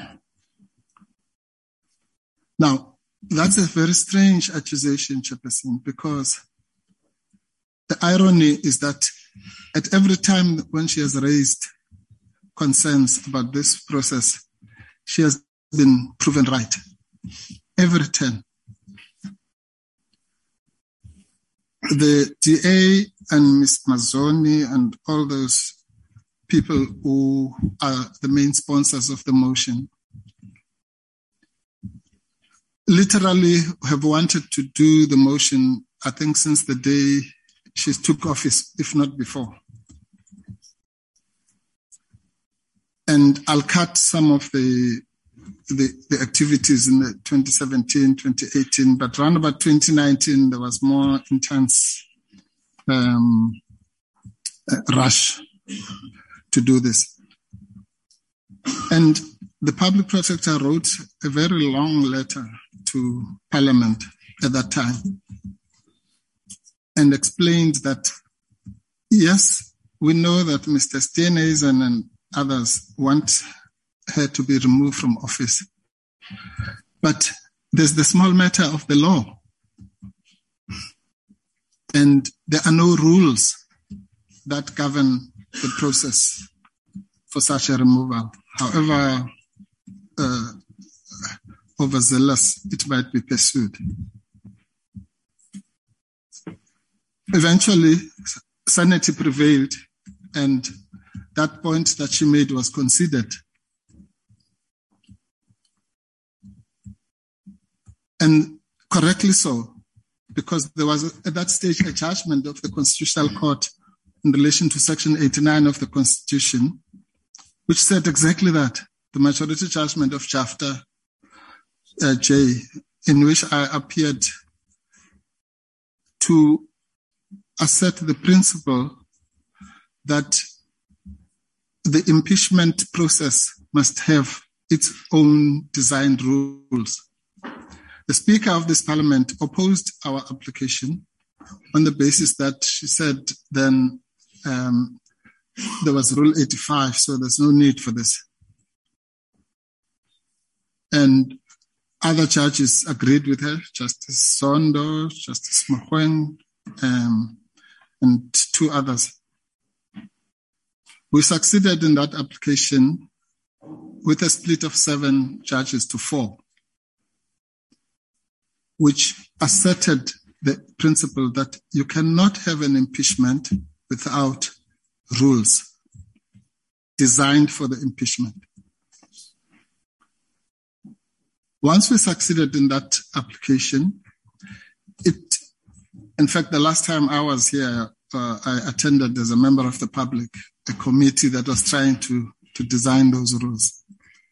Speaker 8: Now, that's a very strange accusation, Chairperson, because the irony is that at every time when she has raised concerns about this process, she has been proven right. Every time. The D A and Miz Mazzoni and all those people who are the main sponsors of the motion literally have wanted to do the motion, I think, since the day she took office, if not before. And I'll cut some of the The, the activities in the twenty seventeen, twenty eighteen, but around about twenty nineteen, there was more intense um, rush to do this. And the public protector wrote a very long letter to Parliament at that time and explained that, yes, we know that Mister Steenhuisen and others want her to be removed from office. But there's the small matter of the law. And there are no rules that govern the process for such a removal. However uh, overzealous it might be pursued. Eventually, sanity prevailed, and that point that she made was considered. And correctly so, because there was at that stage a judgment of the Constitutional Court in relation to Section eighty-nine of the Constitution, which said exactly that, the majority judgment of Jafta uh, J, in which I appeared to assert the principle that the impeachment process must have its own designed rules. The Speaker of this Parliament opposed our application on the basis that she said then um, there was Rule eighty-five, so there's no need for this. And other judges agreed with her, Justice Sondo, Justice Mogoeng, um, and two others. We succeeded in that application with a split of seven judges to four, which asserted the principle that you cannot have an impeachment without rules designed for the impeachment. Once we succeeded in that application, it, in fact, the last time I was here, uh, I attended as a member of the public a committee that was trying to, to design those rules.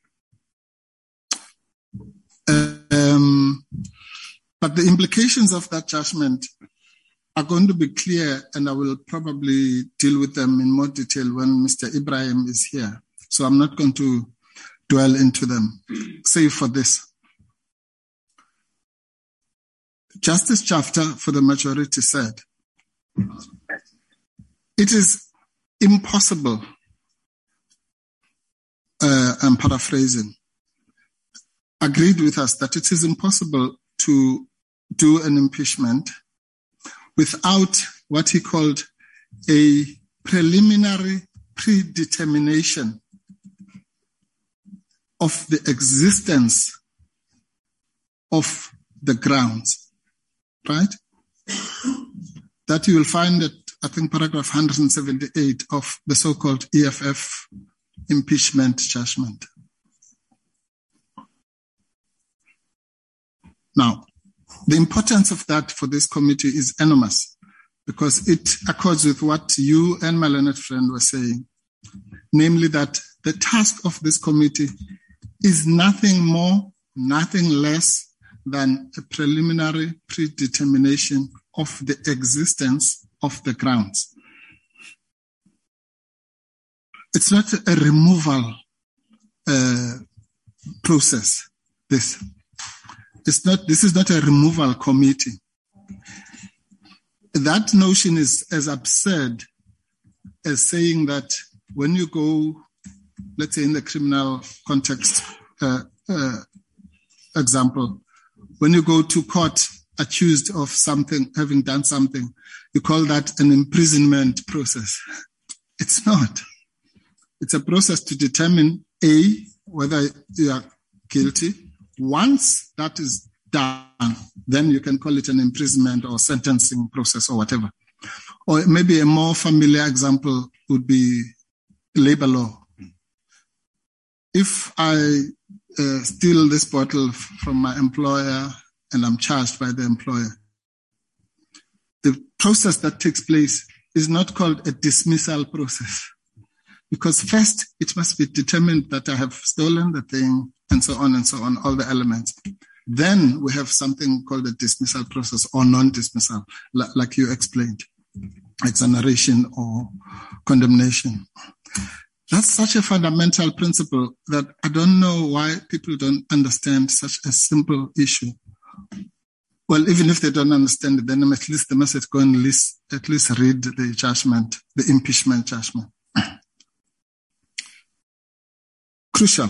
Speaker 8: Um, but the implications of that judgment are going to be clear, and I will probably deal with them in more detail when Mister Ibrahim is here. So I'm not going to dwell into them, save for this. Justice Jafta, for the majority, said, it is impossible, uh, I'm paraphrasing, agreed with us that it is impossible to do an impeachment without what he called a preliminary predetermination of the existence of the grounds. Right? That you will find at, I think, paragraph one hundred seventy-eight of the so-called E F F impeachment judgment. Now, the importance of that for this committee is enormous, because it accords with what you and my learned friend were saying, namely that the task of this committee is nothing more, nothing less than a preliminary predetermination of the existence of the grounds. It's not a removal uh, process. This, it's not. This is not a removal committee. That notion is as absurd as saying that when you go, let's say in the criminal context uh, uh, example, when you go to court accused of something, having done something, you call that an imprisonment process. It's not. It's a process to determine, A, whether you are guilty. Once that is done, then you can call it an imprisonment or sentencing process or whatever. Or maybe a more familiar example would be labor law. If I uh, steal this bottle from my employer and I'm charged by the employer, the process that takes place is not called a dismissal process, because first it must be determined that I have stolen the thing and so on and so on, all the elements. Then we have something called a dismissal process or non-dismissal, like you explained, exoneration or condemnation. That's such a fundamental principle that I don't know why people don't understand such a simple issue. well, even if they don't understand it, then at least they must go and at least, at least read the judgment, the impeachment judgment. Crucial.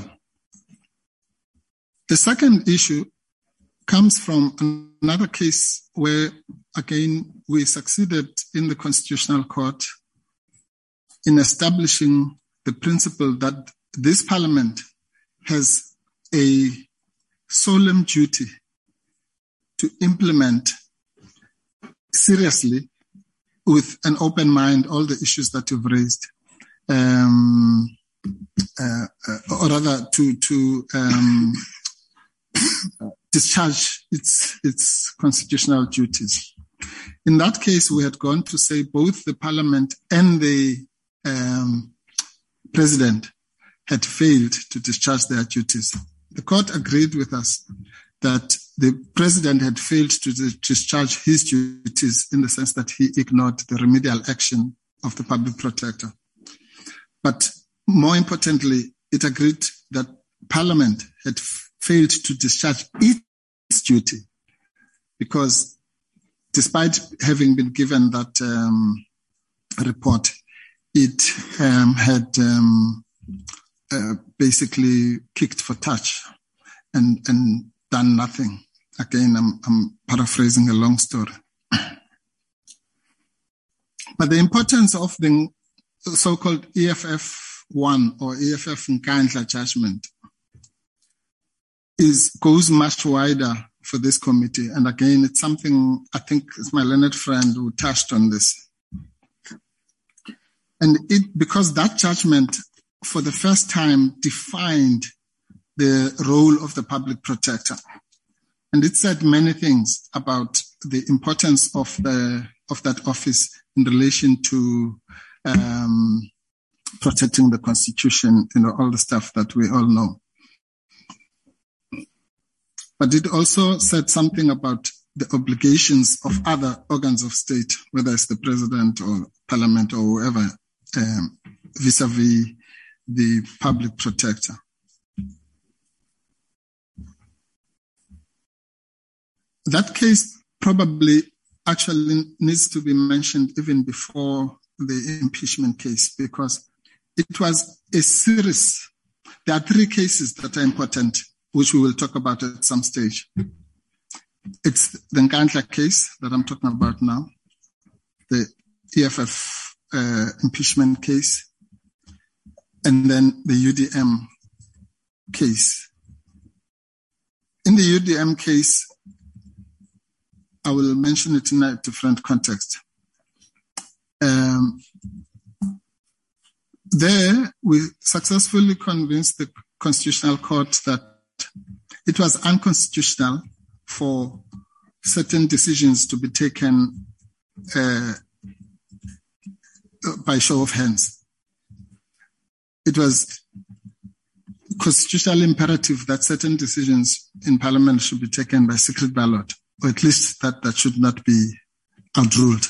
Speaker 8: The second issue comes from another case where, again, we succeeded in the Constitutional Court in establishing the principle that this Parliament has a solemn duty to implement seriously with an open mind all the issues that you've raised, um, uh, uh, or rather to to um, discharge its its constitutional duties. In that case, we had gone to say both the Parliament and the um, President had failed to discharge their duties. The court agreed with us that the President had failed to discharge his duties in the sense that he ignored the remedial action of the Public Protector. But more importantly, it agreed that Parliament had f- failed to discharge its duty because despite having been given that um, report, it um, had um, uh, basically kicked for touch and, and done nothing. Again, I'm, I'm paraphrasing a long story. But the importance of the so-called E F F one or E F F Nkandla judgment is goes much wider for this committee. And again, it's something I think it's my learned friend who touched on this. And it because that judgment for the first time defined the role of the Public Protector. And it said many things about the importance of the of that office in relation to um, protecting the Constitution, you know, all the stuff that we all know. But it also said something about the obligations of other organs of state, whether it's the President or Parliament or whoever, um, vis-a-vis the Public Protector. That case probably actually needs to be mentioned even before the impeachment case because it was a series. There are three cases that are important, which we will talk about at some stage. It's the Nkandla case that I'm talking about now, the E F F uh, impeachment case, and then the U D M case. In the U D M case, I will mention it in a different context. Um, there, we successfully convinced the Constitutional Court that it was unconstitutional for certain decisions to be taken uh, by show of hands. It was constitutional imperative that certain decisions in Parliament should be taken by secret ballot, or at least that that should not be outruled.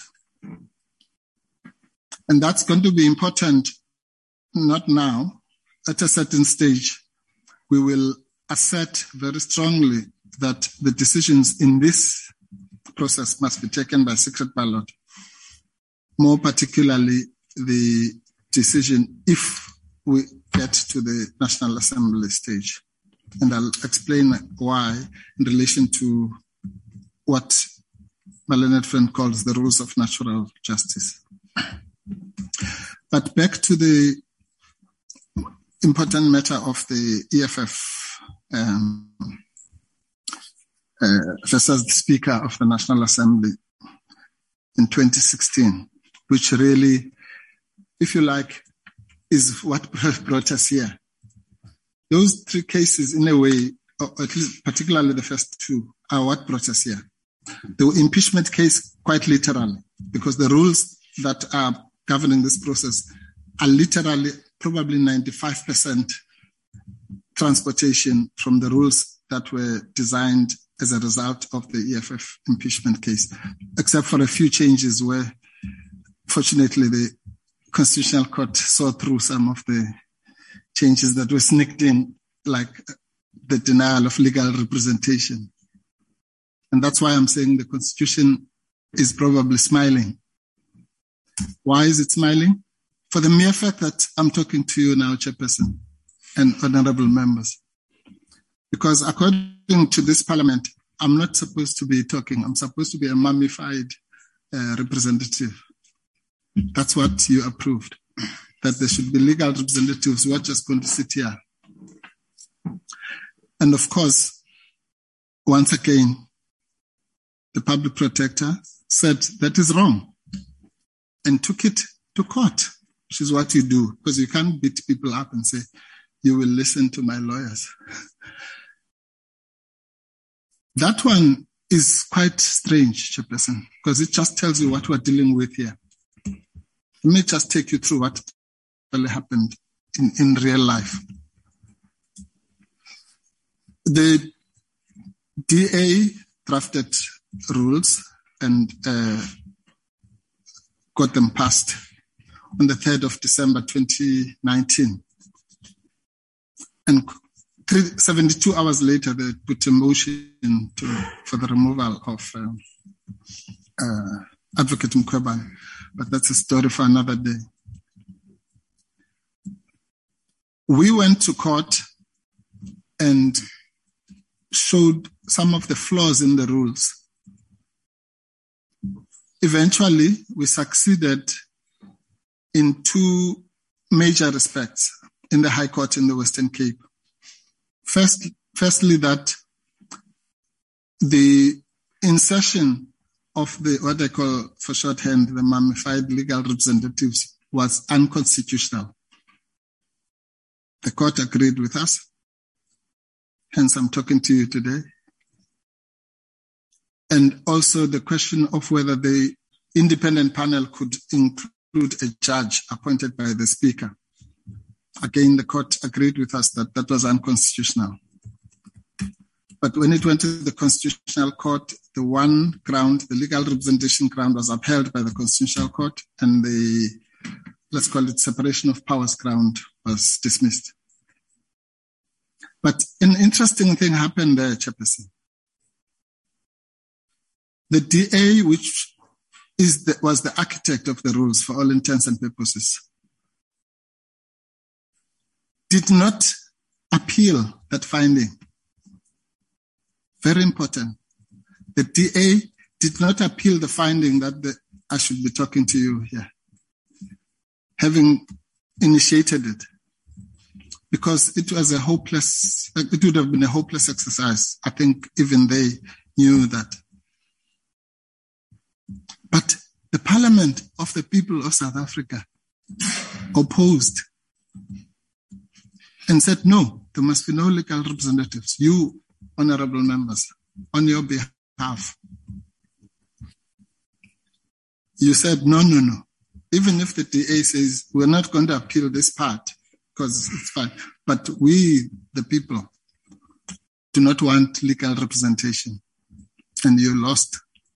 Speaker 8: And that's going to be important, not now. At a certain stage, we will assert very strongly that the decisions in this process must be taken by secret ballot, more particularly the decision if we get to the National Assembly stage. And I'll explain why in relation to what my learned friend calls the rules of natural justice. But back to the important matter of the E F F um, uh, versus the Speaker of the National Assembly in twenty sixteen, which really, if you like, is what brought us here. Those three cases, in a way, or at least particularly the first two, are what brought us here. The impeachment case, quite literally, because the rules that are governing this process are literally probably ninety-five percent transportation from the rules that were designed as a result of the E F F impeachment case, except for a few changes where, fortunately, the Constitutional Court saw through some of the changes that were sneaked in, like the denial of legal representation. And that's why I'm saying the Constitution is probably smiling. Why is it smiling? For the mere fact that I'm talking to you now, Chairperson and honorable members. Because according to this parliament, I'm not supposed to be talking. I'm supposed to be a mummified uh, representative. That's what you approved, that there should be legal representatives who are just going to sit here. And of course, once again, the public protector said that is wrong and took it to court, which is what you do, because you can't beat people up and say, you will listen to my lawyers. That one is quite strange, Chairperson, because it just tells you what we're dealing with here. Let me just take you through what really happened in, in real life. The D A drafted rules and uh, got them passed on the third of December twenty nineteen. And seventy-two hours later, they put a motion to, for the removal of um, uh, Advocate Mkhwebane. But that's a story for another day. We went to court and showed some of the flaws in the rules. Eventually, we succeeded in two major respects in the High Court in the Western Cape. First, firstly, that the insertion of the, what I call for shorthand, the mummified legal representatives was unconstitutional. The court agreed with us. Hence, I'm talking to you today. And also the question of whether the independent panel could include a judge appointed by the Speaker. Again, the court agreed with us that that was unconstitutional. But when it went to the Constitutional Court, the one ground, the legal representation ground, was upheld by the Constitutional Court, and the, let's call it separation of powers ground, was dismissed. But an interesting thing happened there, Chairperson. The D A, which is the, was the architect of the rules for all intents and purposes, did not appeal that finding. Very important. The D A did not appeal the finding that the, I should be talking to you here, having initiated it, because it was a hopeless, it would have been a hopeless exercise. I think even they knew that. But the Parliament of the people of South Africa opposed and said, no, there must be no legal representatives. You, honorable members, on your behalf, you said, no, no, no. Even if the D A says, we're not going to appeal this part, because it's fine, but we, the people, do not want legal representation. And you lost.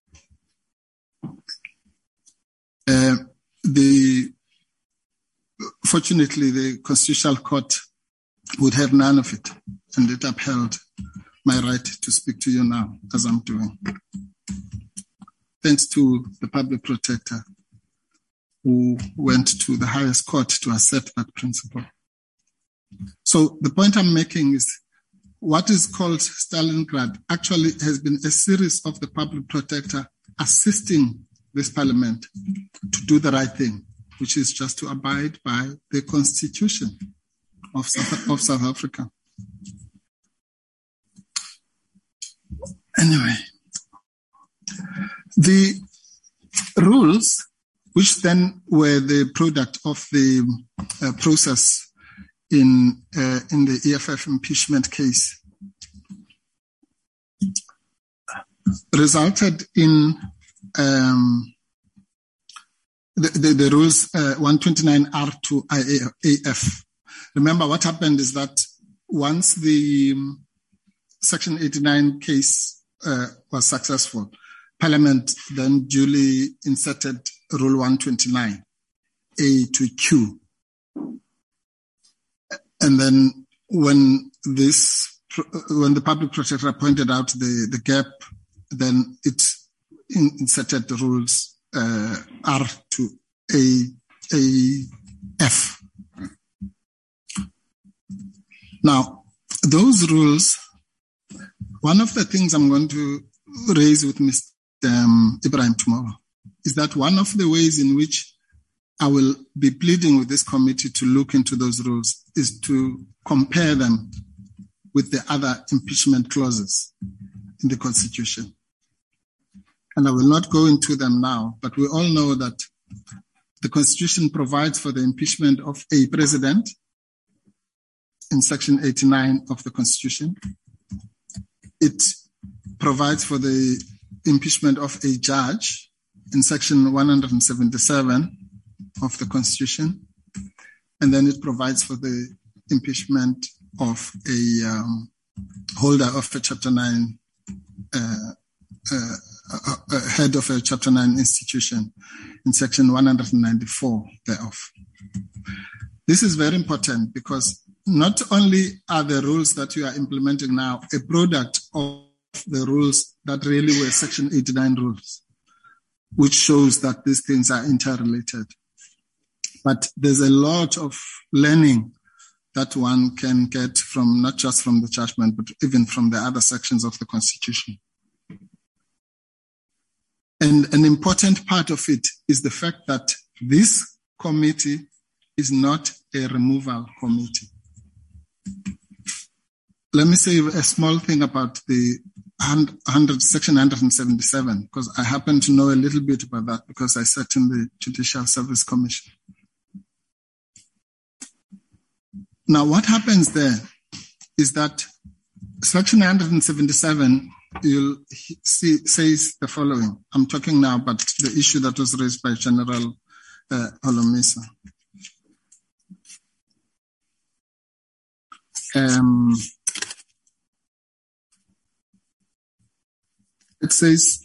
Speaker 8: Uh, the fortunately, the Constitutional Court would have none of it, and it upheld my right to speak to you now, as I'm doing. Thanks to the public protector who went to the highest court to assert that principle. So the point I'm making is what is called Stalingrad actually has been a series of the public protector assisting this parliament to do the right thing, which is just to abide by the constitution of South, of South Africa. Anyway, the rules, which then were the product of the uh, process in uh, in the E F F impeachment case, resulted in um, the, the, the rules uh, one twenty-nine R to I A F. Remember, what happened is that once the um, Section eighty-nine case uh, was successful, Parliament then duly inserted Rule one twenty-nine A to Q. And then when this, when the public protector pointed out the, the gap then it inserted the rules uh, R to A, A, F. Now, those rules, one of the things I'm going to raise with Mister Um, Ibrahim tomorrow is that one of the ways in which I will be pleading with this committee to look into those rules is to compare them with the other impeachment clauses in the Constitution. And I will not go into them now, but we all know that the Constitution provides for the impeachment of a president in Section eighty-nine of the Constitution. It provides for the impeachment of a judge in Section one hundred seventy-seven of the Constitution. And then it provides for the impeachment of a um, holder of a Chapter nine, uh, uh, uh, uh, head of a Chapter nine institution in Section one hundred ninety-four thereof. This is very important because not only are the rules that you are implementing now a product of the rules that really were Section eighty-nine rules, which shows that these things are interrelated. But there's a lot of learning that one can get from not just from the judgment, but even from the other sections of the Constitution. And an important part of it is the fact that this committee is not a removal committee. Let me say a small thing about the one hundred, Section one hundred seventy-seven, because I happen to know a little bit about that because I sat in the Judicial Service Commission. Now, what happens there is that Section one hundred seventy-seven, you'll see, says the following. I'm talking now about the issue that was raised by General uh, Holomisa. Um, it says,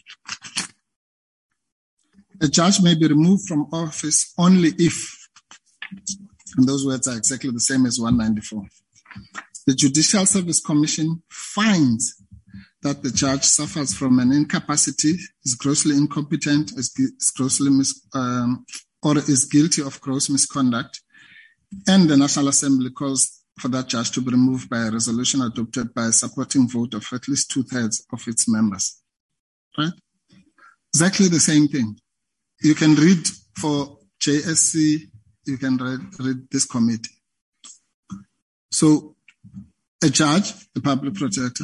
Speaker 8: a judge may be removed from office only if, and those words are exactly the same as one ninety-four. The Judicial Service Commission finds that the judge suffers from an incapacity, is grossly incompetent, is, is grossly mis, um, or is guilty of gross misconduct, and the National Assembly calls for that judge to be removed by a resolution adopted by a supporting vote of at least two-thirds of its members. Right? Exactly the same thing. You can read for J S C, you can read, read this committee. So a judge, the public protector,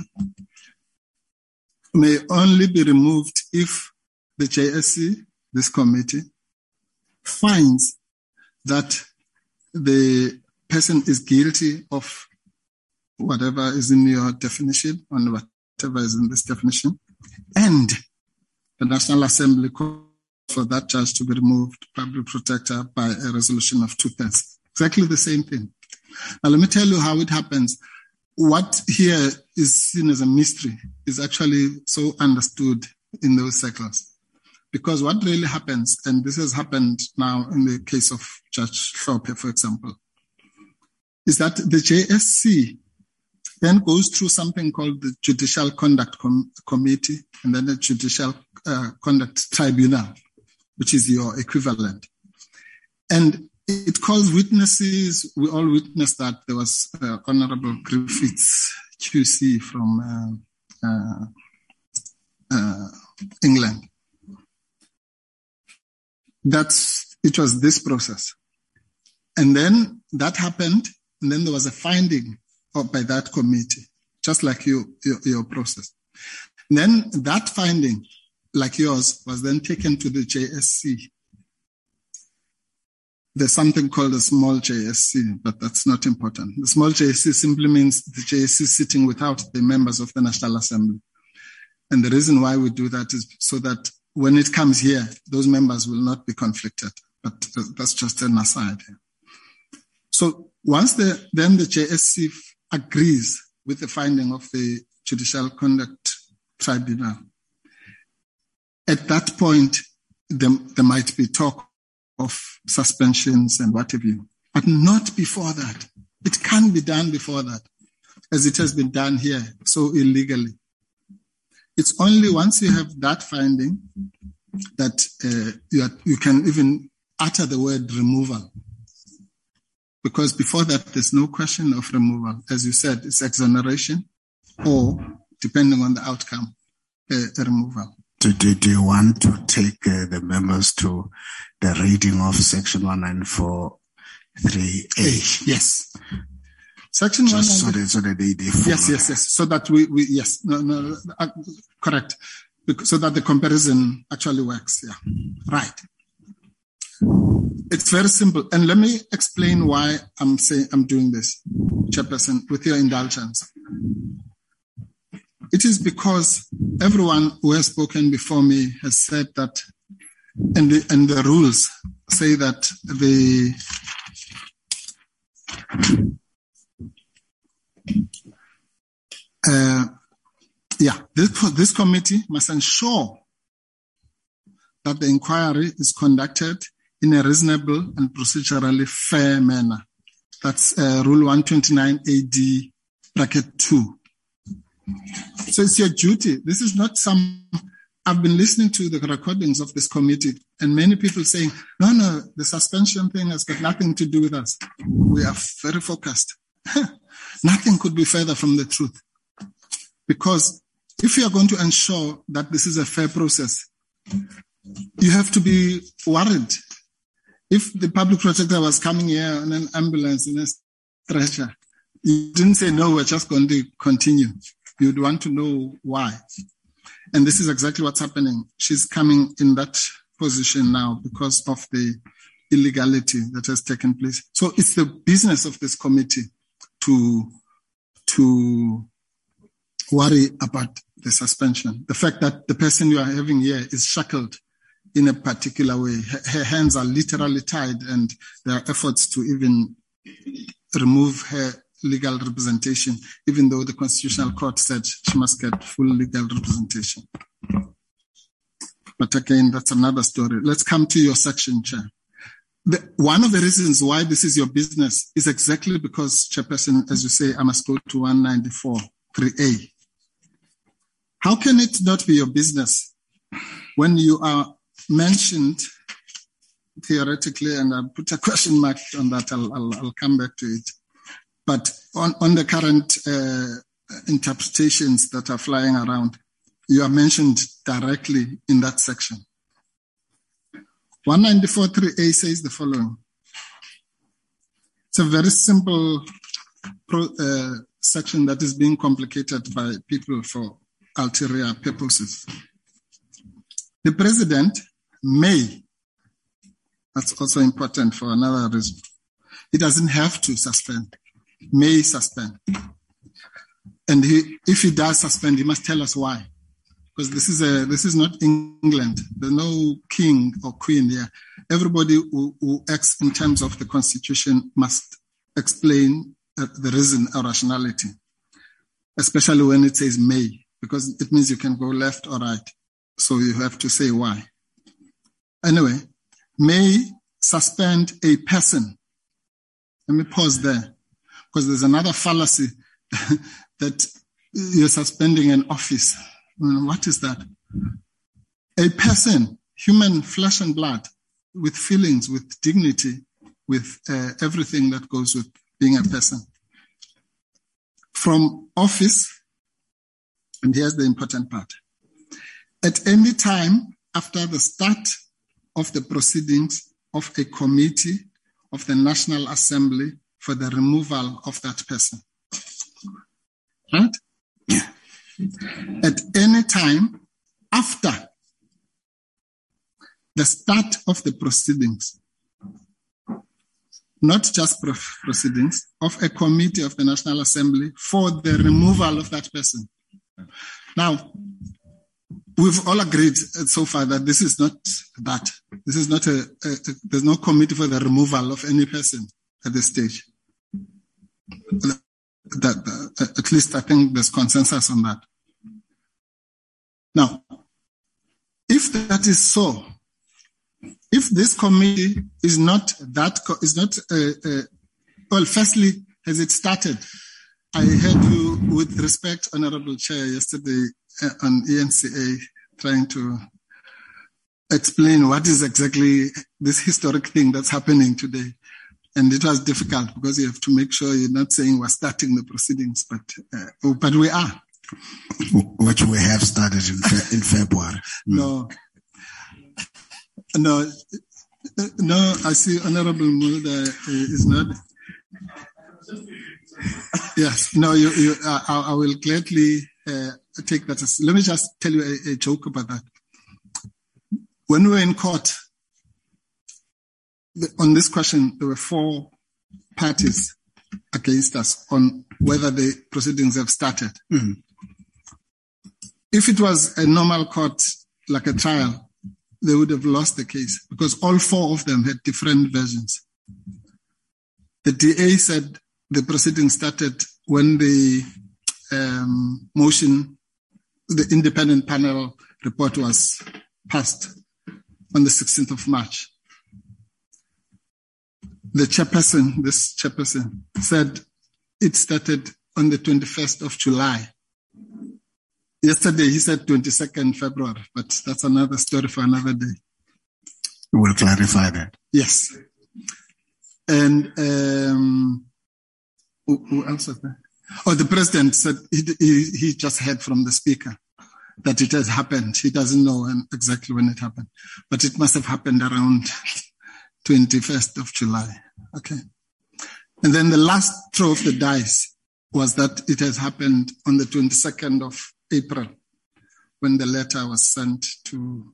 Speaker 8: may only be removed if the J S C, this committee, finds that the person is guilty of whatever is in your definition, or whatever is in this definition, and the National Assembly calls for that judge to be removed, public protector, by a resolution of two-thirds. Exactly the same thing. Now, let me tell you how it happens. What here is seen as a mystery is actually so understood in those circles. Because what really happens, and this has happened now in the case of Judge Hlophe, for example, is that the J S C then goes through something called the Judicial Conduct Com- Committee and then the Judicial uh, Conduct Tribunal, which is your equivalent. And it calls witnesses. We all witnessed that. There was uh, Honorable Griffiths, Q C from uh, uh, uh, England. That's, it was this process. And then that happened. And then there was a finding by that committee, just like you, your, your process. And then that finding, like yours, was then taken to the J S C. There's something called a small J S C, but that's not important. The small J S C simply means the J S C sitting without the members of the National Assembly. And the reason why we do that is so that when it comes here, those members will not be conflicted. But that's just an aside. So once the, then the J S C agrees with the finding of the Judicial Conduct Tribunal, at that point, there, there might be talk of suspensions and what have you, but not before that. It can be done before that, as it has been done here so illegally. It's only once you have that finding that uh, you, are, you can even utter the word removal. Because before that, there's no question of removal. As you said, it's exoneration or, depending on the outcome, uh, a removal.
Speaker 1: Do, do, do you want to take uh, the members to the reading of Section one ninety-four three A?
Speaker 8: Yes. Section
Speaker 1: Just
Speaker 8: one ninety-four.
Speaker 1: so that, so that they, they follow.
Speaker 8: Yes, yes, yes. So that we, we yes, no, no, uh, correct. Because, so that the comparison actually works. Yeah. Right. It's very simple. And let me explain why I'm saying I'm doing this, Chairperson, with your indulgence. It is because everyone who has spoken before me has said that, and the, and the rules say that the uh, yeah, this, this committee must ensure that the inquiry is conducted in a reasonable and procedurally fair manner. That's uh, Rule one twenty-nine A D bracket two. So it's your duty. This is not some, I've been listening to the recordings of this committee and many people saying, no, no, the suspension thing has got nothing to do with us. We are very focused. Nothing could be further from the truth. Because if you are going to ensure that this is a fair process, you have to be worried. If the public protector was coming here on an ambulance in a stretcher, you didn't say, no, we're just going to continue. You'd want to know why. And this is exactly what's happening. She's coming in that position now because of the illegality that has taken place. So it's the business of this committee to, to worry about the suspension. The fact that the person you are having here is shackled in a particular way. Her, her hands are literally tied and there are efforts to even remove her legal representation, even though the Constitutional Court said she must get full legal representation. But again, that's another story. Let's come to your section, Chair. The, one of the reasons why this is your business is exactly because, Chairperson, as you say, I must go to one ninety-four three A. How can it not be your business when you are mentioned theoretically, and I'll put a question mark on that, I'll, I'll, I'll come back to it. But on, on the current uh, interpretations that are flying around, you are mentioned directly in that section. one ninety-four three A says the following. It's a very simple pro, uh, section that is being complicated by people for ulterior purposes. The president may, that's also important for another reason, he doesn't have to suspend. May suspend. And he, if he does suspend, he must tell us why. Because this is a, this is not England. There's no king or queen here. Everybody who, who acts in terms of the Constitution must explain uh, the reason or rationality, especially when it says may, because it means you can go left or right. So you have to say why. Anyway, may suspend a person. Let me pause there. Because there's another fallacy that you're suspending an office. What is that? A person, human flesh and blood, with feelings, with dignity, with uh, everything that goes with being a person. From office, and here's the important part. At any time after the start of the proceedings of a committee of the National Assembly for the removal of that person. Right? Yeah. At any time after the start of the proceedings, not just proceedings, of a committee of the National Assembly for the removal of that person. Now, we've all agreed so far that this is not that. This is not a, a, a there's no committee for the removal of any person at this stage. That, that, at least I think there's consensus on that. Now, if that is so, if this committee is not that, is not, uh, uh, well, firstly, has it started? I heard you, with respect, Honorable Chair, yesterday uh, on E N C A trying to explain what is exactly this historic thing that's happening today. And it was difficult because you have to make sure you're not saying we're starting the proceedings, but uh, oh, but we are.
Speaker 1: Which we have started in, fe- in February.
Speaker 8: No. No. No, I see Honorable Mulder uh, is not. Yes, no, you, you, I, I will gladly uh, take that. As, let me just tell you a, a joke about that. When we were in court, the, on this question, there were four parties against us on whether the proceedings have started. Mm-hmm. If it was a normal court, like a trial, they would have lost the case because all four of them had different versions. The D A said the proceedings started when the um, motion, the independent panel report was passed on the sixteenth of March. The chairperson, this chairperson, said it started on the twenty-first of July. Yesterday, he said twenty-second February, but that's another story for another day.
Speaker 1: We'll clarify that.
Speaker 8: Yes. And um, who, who else was there? Oh, the president said he, he, he just heard from the speaker that it has happened. He doesn't know when, exactly when it happened, but it must have happened around twenty-first of July. Okay. And then the last throw of the dice was that it has happened on the twenty-second of April, when the letter was sent to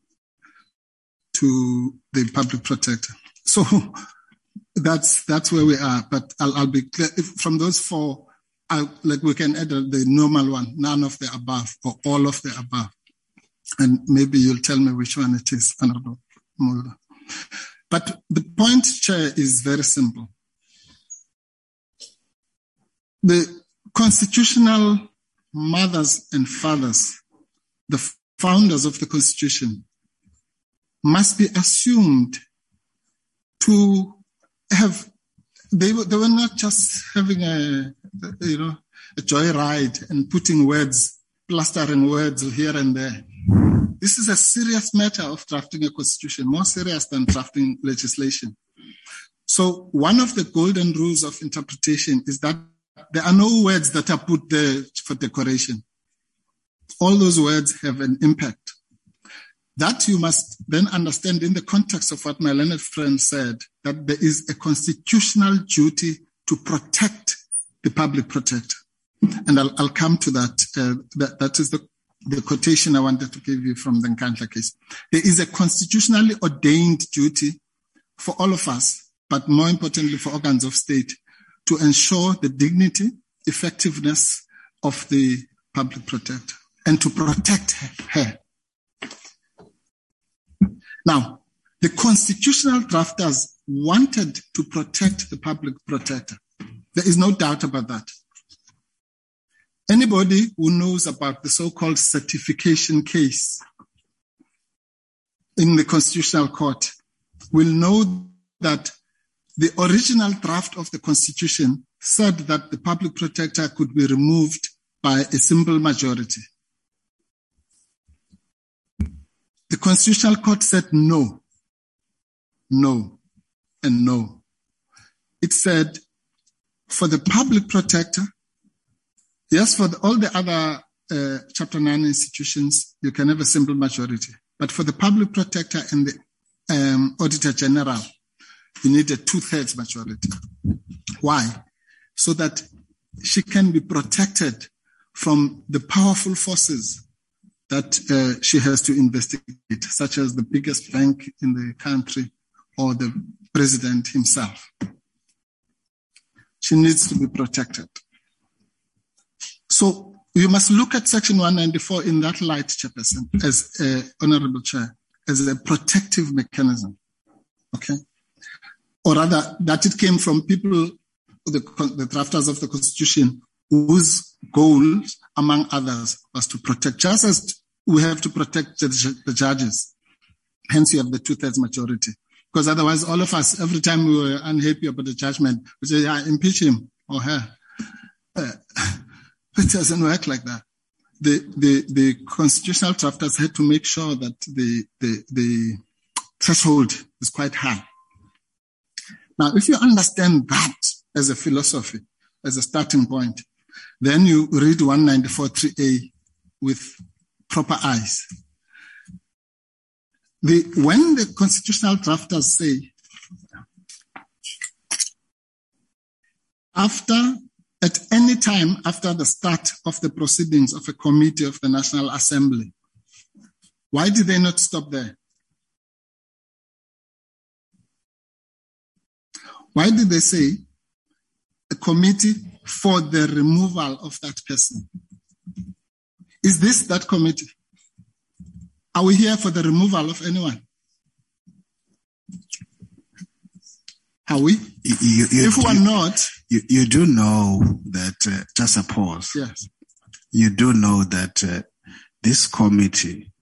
Speaker 8: to the public protector. So that's that's where we are. But I'll, I'll be clear. If from those four, I, like we can add the normal one, none of the above or all of the above, and maybe you'll tell me which one it is, Honorable Mulder. But the point, Chair, is very simple. The constitutional mothers and fathers, the founders of the Constitution, must be assumed to have, they were, they were not just having a, you know, a joyride and putting words, plastering words here and there. This is a serious matter of drafting a constitution, more serious than drafting legislation. So one of the golden rules of interpretation is that there are no words that are put there for decoration. All those words have an impact. That you must then understand in the context of what my learned friend said, that there is a constitutional duty to protect the public protector. And I'll, I'll come to that. Uh, that. That is the, the quotation I wanted to give you from the Nkandla case. There is a constitutionally ordained duty for all of us, but more importantly for organs of state, to ensure the dignity, effectiveness of the public protector and to protect her. Now, the constitutional drafters wanted to protect the public protector. There is no doubt about that. Anybody who knows about the so-called certification case in the Constitutional Court will know that the original draft of the Constitution said that the public protector could be removed by a simple majority. The Constitutional Court said no, no, and no. It said for the public protector, yes, for the, all the other uh, Chapter nine institutions, you can have a simple majority. But for the public protector and the um, Auditor General, you need a two-thirds majority. Why? So that she can be protected from the powerful forces that uh, she has to investigate, such as the biggest bank in the country or the president himself. She needs to be protected. So you must look at Section one ninety-four in that light, Chairperson, as uh, Honorable Chair, as a protective mechanism. Okay? Or rather, that it came from people, the, the drafters of the Constitution, whose goal, among others, was to protect, just as we have to protect the, the judges. Hence, you have the two-thirds majority. Because otherwise, all of us, every time we were unhappy about the judgment, we say, yeah, impeach him or her. Uh, it doesn't work like that. the, the, the constitutional drafters had to make sure that the, the, the threshold is quite high. Now, if you understand that as a philosophy, as a starting point, then you read one ninety-four three A with proper eyes. The, when the constitutional drafters say, after, at any time after the start of the proceedings of a committee of the National Assembly, why did they not stop there? Why did they say a committee for the removal of that person? Is this that committee? Are we here for the removal of anyone? Are we?
Speaker 1: You, you, you,
Speaker 8: if we are not...
Speaker 1: You, you do know that, uh, just a pause.
Speaker 8: Yes.
Speaker 1: You do know that uh, this committee,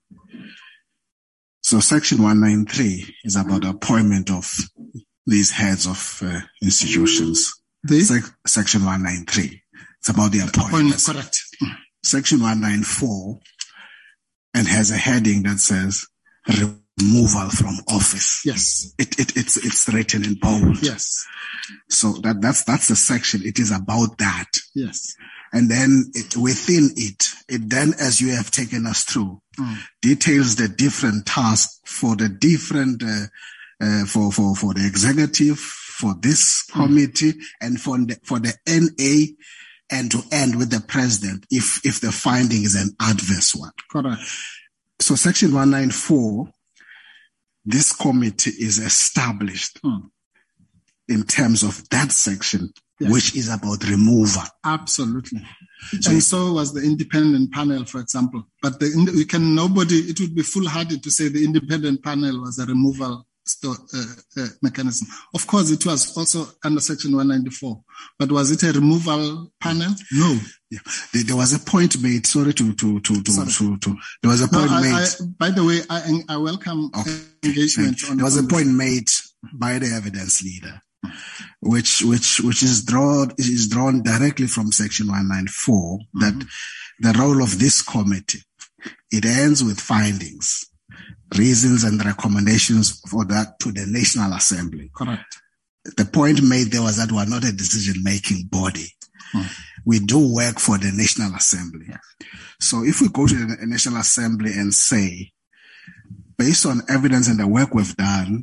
Speaker 1: so section one ninety-three is about appointment of these heads of uh, institutions.
Speaker 8: The?
Speaker 1: Sec- section one ninety-three. It's about the appointments.
Speaker 8: Correct.
Speaker 1: Section one ninety-four and has a heading that says removal from office.
Speaker 8: Yes.
Speaker 1: It, it, it's, it's written in bold.
Speaker 8: Yes.
Speaker 1: So that, that's, that's the section. It is about that.
Speaker 8: Yes.
Speaker 1: And then it, within it, it then, as you have taken us through, mm. details the different tasks for the different, uh, uh, for, for, for the executive, for this committee, mm. and for the, for the N A, and to end with the president if, if the finding is an adverse one.
Speaker 8: Correct.
Speaker 1: So section one ninety-four, this committee is established mm. in terms of that section, yes. which is about removal.
Speaker 8: Absolutely. So and so was the independent panel, for example. But the, we can nobody, it would be foolhardy to say the independent panel was a removal sto- uh, uh, mechanism. Of course, it was also under section one ninety-four. But was it a removal panel? No.
Speaker 1: Yeah. There, there was a point made, sorry to, to, to, to, to, to there was a point
Speaker 8: no, I,
Speaker 1: made.
Speaker 8: I, by the way, I, I welcome
Speaker 1: okay.
Speaker 8: engagement.
Speaker 1: On, there was on a point this. made by the evidence leader, which, which, which is drawn, is drawn directly from section one ninety-four, mm-hmm. that the role of this committee, it ends with findings, reasons and recommendations for that to the National Assembly.
Speaker 8: Correct.
Speaker 1: The point made there was that we are not a decision-making body. Hmm. We do work for the National Assembly. Yeah. So if we go to the National Assembly and say, based on evidence and the work we've done,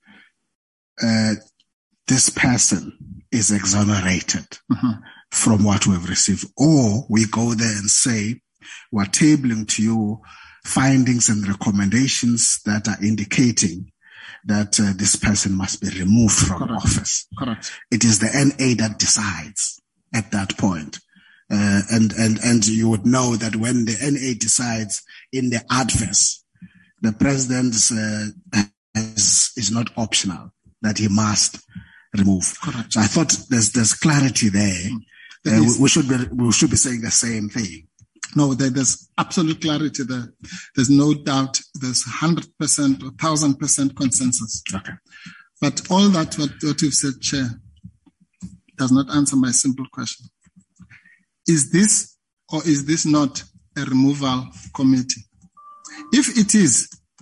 Speaker 1: uh, this person is exonerated mm-hmm. from what we've received. Or we go there and say, we're tabling to you findings and recommendations that are indicating that uh, this person must be removed from
Speaker 8: Correct.
Speaker 1: office.
Speaker 8: Correct.
Speaker 1: It is the N A that decides at that point. Uh, and, and, and you would know that when the N A decides in the adverse, the president's, uh, is, is not optional, that he must remove.
Speaker 8: Correct.
Speaker 1: So I thought there's, there's clarity there. Mm. there uh, we, we should be, we should be saying the same thing.
Speaker 8: No, there's absolute clarity there. There's no doubt. There's one hundred percent or one thousand percent consensus.
Speaker 1: Okay.
Speaker 8: But all that, what, what you've said, Chair, does not answer my simple question. Is this or is this not a removal committee? If it is,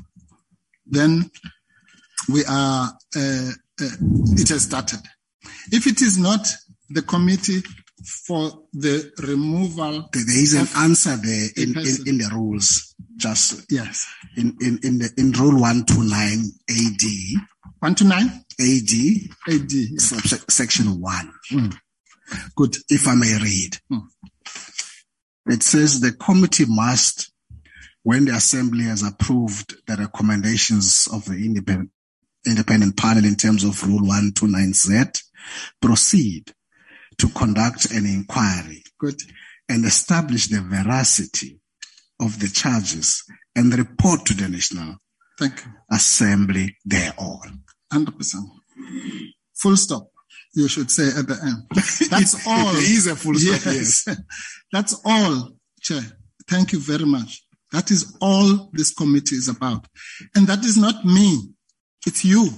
Speaker 8: then we are, uh, uh, it has started. If it is not the committee for the removal,
Speaker 1: there is an answer there in, in, in the rules. Just
Speaker 8: yes,
Speaker 1: in in in the in rule one twenty-nine A D.
Speaker 8: One to nine
Speaker 1: A D.
Speaker 8: A D. Yeah.
Speaker 1: Subse- section one.
Speaker 8: Mm. Good.
Speaker 1: If I may read,
Speaker 8: mm.
Speaker 1: it says the committee must, when the assembly has approved the recommendations of the independent independent panel in terms of rule one twenty-nine Z, proceed to conduct an inquiry
Speaker 8: Good.
Speaker 1: and establish the veracity of the charges and report to the National
Speaker 8: Thank you.
Speaker 1: Assembly thereon.
Speaker 8: one hundred percent. Full stop, you should say at the end. That's all.
Speaker 1: There is a full stop,
Speaker 8: yes.
Speaker 1: yes.
Speaker 8: That's all, Chair. Thank you very much. That is all this committee is about. And that is not me. It's you.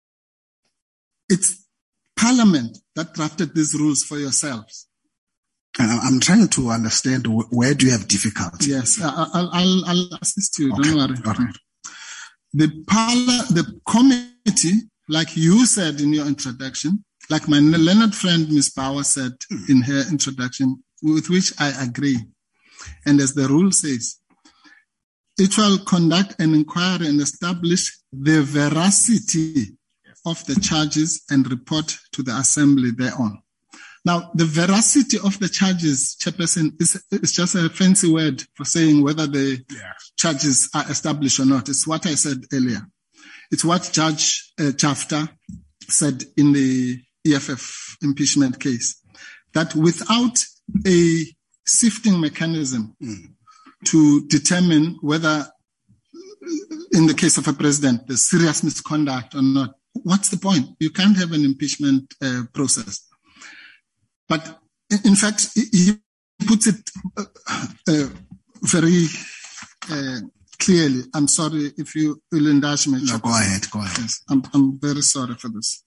Speaker 8: It's Parliament that drafted these rules for yourselves.
Speaker 1: I'm trying to understand where do you have difficulty?
Speaker 8: Yes, I'll, I'll, I'll assist you.
Speaker 1: Okay.
Speaker 8: Don't worry.
Speaker 1: All right.
Speaker 8: The parla, the committee, like you said in your introduction, like my learned friend Miz Power said in her introduction, with which I agree, and as the rule says, it shall conduct an inquiry and establish the veracity of the charges and report to the assembly thereon. Now, the veracity of the charges, Chairperson, is, is just a fancy word for saying whether the yeah. charges are established or not. It's what I said earlier. It's what Judge uh, Jafta said in the E F F impeachment case, that without a sifting mechanism mm. to determine whether, in the case of a president, there's serious misconduct or not, what's the point? You can't have an impeachment uh, process. But in fact, he puts it uh, uh, very uh, clearly. I'm sorry if you will indulge me.
Speaker 1: No, go ahead, go ahead.
Speaker 8: Yes, I'm, I'm very sorry for this.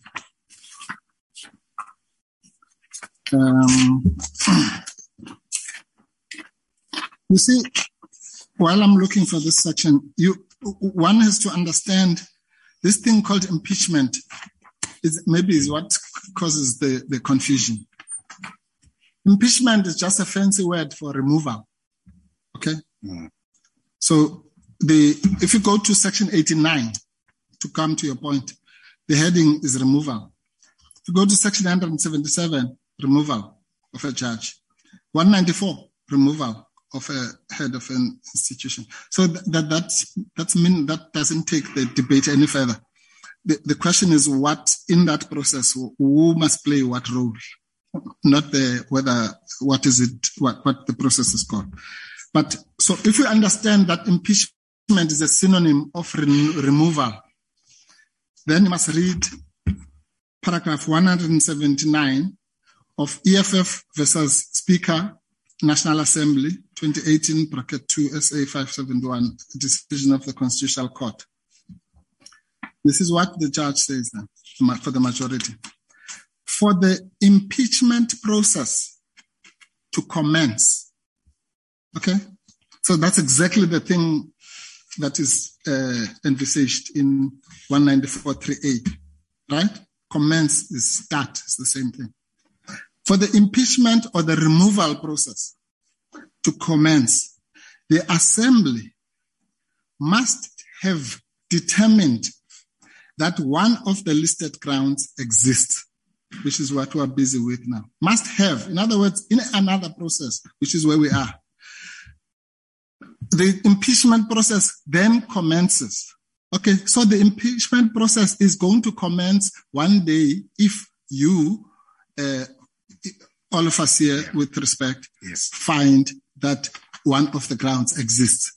Speaker 8: Um, you see, while I'm looking for this section, you one has to understand this thing called impeachment is maybe is what causes the, the confusion. Impeachment is just a fancy word for removal. Okay? Mm. So the if you go to section eighty-nine, to come to your point, the heading is removal. If you go to section one seventy-seven, removal of a judge. one ninety-four, removal of a head of an institution. So that, that that's that's mean that doesn't take the debate any further. The, the question is what in that process, who must play what role? Not the whether what is it what, what the process is called. But so if you understand that impeachment is a synonym of re- removal, then you must read paragraph one seventy-nine of E F F versus Speaker, National Assembly, twenty eighteen, bracket two, S A five seventy-one, decision of the Constitutional Court. This is what the judge says then for the majority. For the impeachment process to commence, okay? So that's exactly the thing that is uh, envisaged in one ninety-four three A, right? Commence is start, it's the same thing. For the impeachment or the removal process to commence, the assembly must have determined that one of the listed grounds exists, which is what we are busy with now. Must have. In other words, in another process, which is where we are. The impeachment process then commences. Okay, so the impeachment process is going to commence one day if you, uh, all of us here yeah. with respect, yes. find that one of the grounds exists.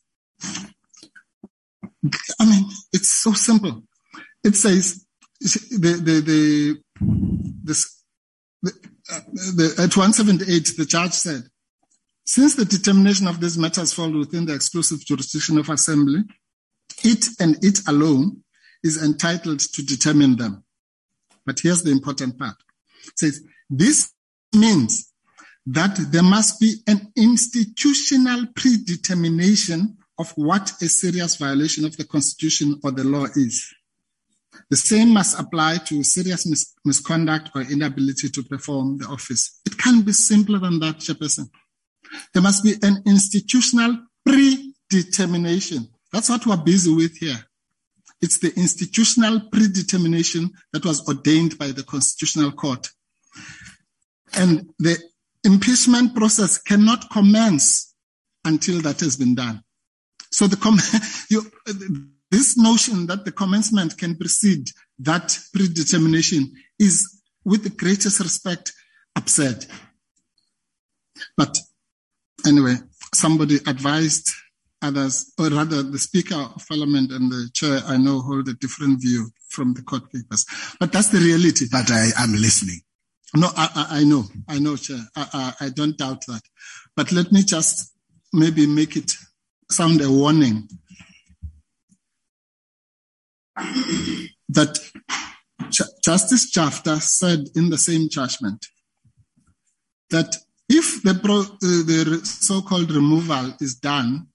Speaker 8: I mean, it's so simple. It says the the the this the, uh, the at one seventy-eight the judge said, since the determination of these matters fall within the exclusive jurisdiction of assembly, it and it alone is entitled to determine them. But here's the important part. It says this means that there must be an institutional predetermination of what a serious violation of the Constitution or the law is. The same must apply to serious mis- misconduct or inability to perform the office. It can't be simpler than that, Chairperson. There must be an institutional predetermination. That's what we're busy with here. It's the institutional predetermination that was ordained by the Constitutional Court. And the impeachment process cannot commence until that has been done. So the com- you, this notion that the commencement can precede that predetermination is, with the greatest respect, absurd. But anyway, somebody advised others, or rather the Speaker of Parliament and the Chair, I know, hold a different view from the court papers. But that's the reality.
Speaker 1: But I am listening.
Speaker 8: No, I, I, I know, I know, Chair. I, I, I don't doubt that. But let me just maybe make it sound a warning that Ch- Justice Jafta said in the same judgment that if the, pro, uh, the so-called removal is done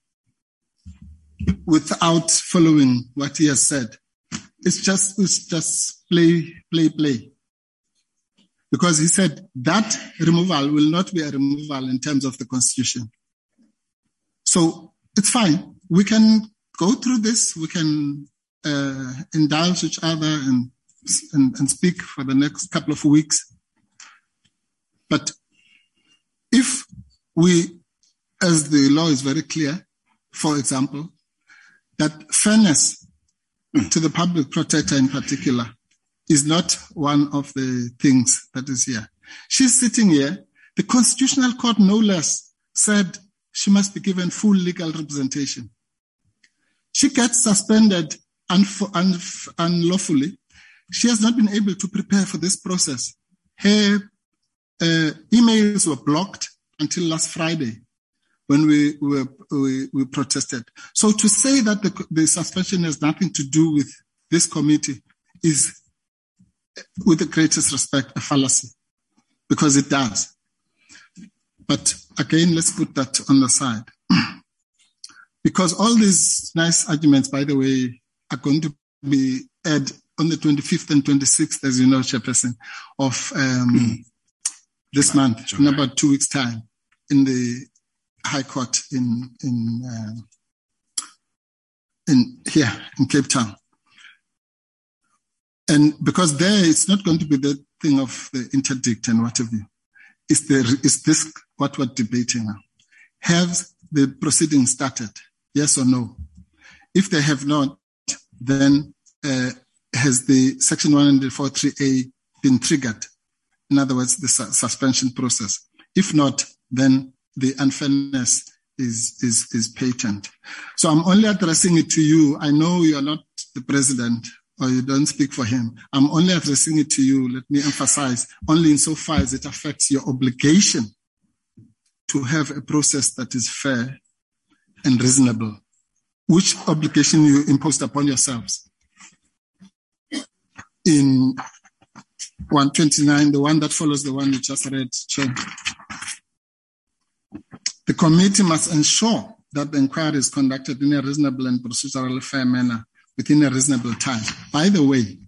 Speaker 8: without following what he has said, it's just it's just play, play, play. Because he said that removal will not be a removal in terms of the Constitution. So it's fine. We can go through this. We can uh, indulge each other and, and and speak for the next couple of weeks. But if we, as the law is very clear, for example, that fairness to the public protector in particular is not one of the things that is here. She's sitting here. The Constitutional Court, no less, said she must be given full legal representation. She gets suspended unf- unf- unlawfully. She has not been able to prepare for this process. Her uh, emails were blocked until last Friday when we, we, we, we protested. So to say that the, the suspension has nothing to do with this committee is, with the greatest respect, a fallacy, because it does. But again, let's put that on the side. Because all these nice arguments, by the way, are going to be aired on the twenty-fifth and twenty-sixth, as you know, Chairperson, of um, mm. this July, month, July. In about two weeks' time, in the High Court in in uh, in here in Cape Town. And because there, it's not going to be the thing of the interdict and what have you. Is there is this what we're debating now? Have the proceedings started? Yes or no? If they have not, then uh, has the Section one forty-three A been triggered? In other words, the su- suspension process. If not, then the unfairness is, is, is patent. So I'm only addressing it to you. I know you are not the president or you don't speak for him. I'm only addressing it to you. Let me emphasize, only insofar as it affects your obligation to have a process that is fair and reasonable. Which obligation you imposed upon yourselves? In one twenty-nine, the one that follows the one you just read, Chair. The committee must ensure that the inquiry is conducted in a reasonable and procedurally fair manner within a reasonable time. By the way,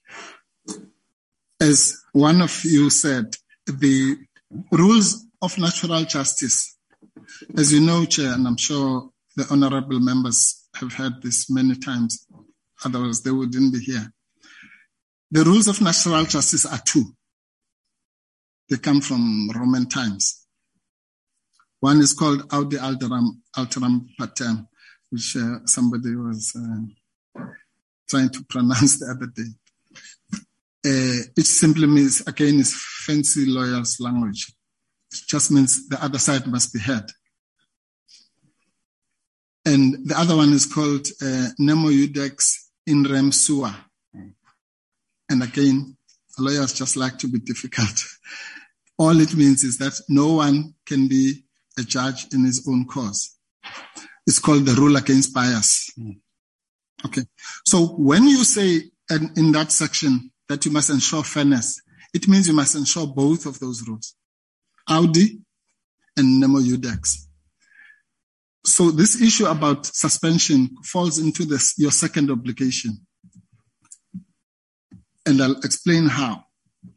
Speaker 8: as one of you said, the rules of natural justice, as you know, Chair, and I'm sure the honorable members have heard this many times, otherwise they wouldn't be here. The rules of natural justice are two. They come from Roman times. One is called Audi Alteram, Alteram Patem, which uh, somebody was uh, trying to pronounce the other day. Uh, it simply means, again, it's fancy lawyer's language. It just means the other side must be heard. And the other one is called uh, Nemo Iudex in rem sua. And again, lawyers just like to be difficult. All it means is that no one can be a judge in his own cause. It's called the rule against bias. Okay. So when you say in that section that you must ensure fairness, it means you must ensure both of those rules, Audi and Nemo Iudex. So this issue about suspension falls into this, your second obligation. And I'll explain how.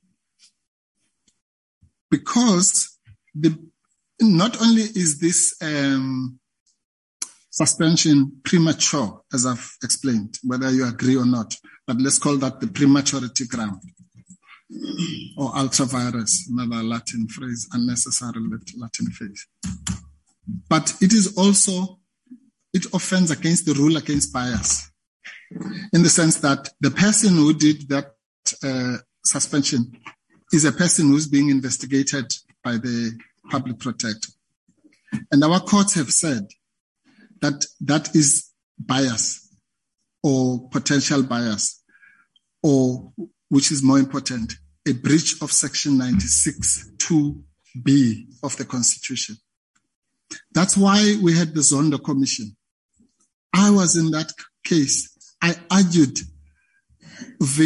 Speaker 8: Because the, not only is this um, suspension premature, as I've explained, whether you agree or not, but let's call that the prematurity ground, or ultra vires, another Latin phrase, unnecessary Latin phrase. But it is also, it offends against the rule against bias, in the sense that the person who did that uh, suspension is a person who's being investigated by the public protector. And our courts have said that that is bias or potential bias, or, which is more important, a breach of Section ninety-six two B of the Constitution. That's why we had the Zondo Commission. I was in that case. I argued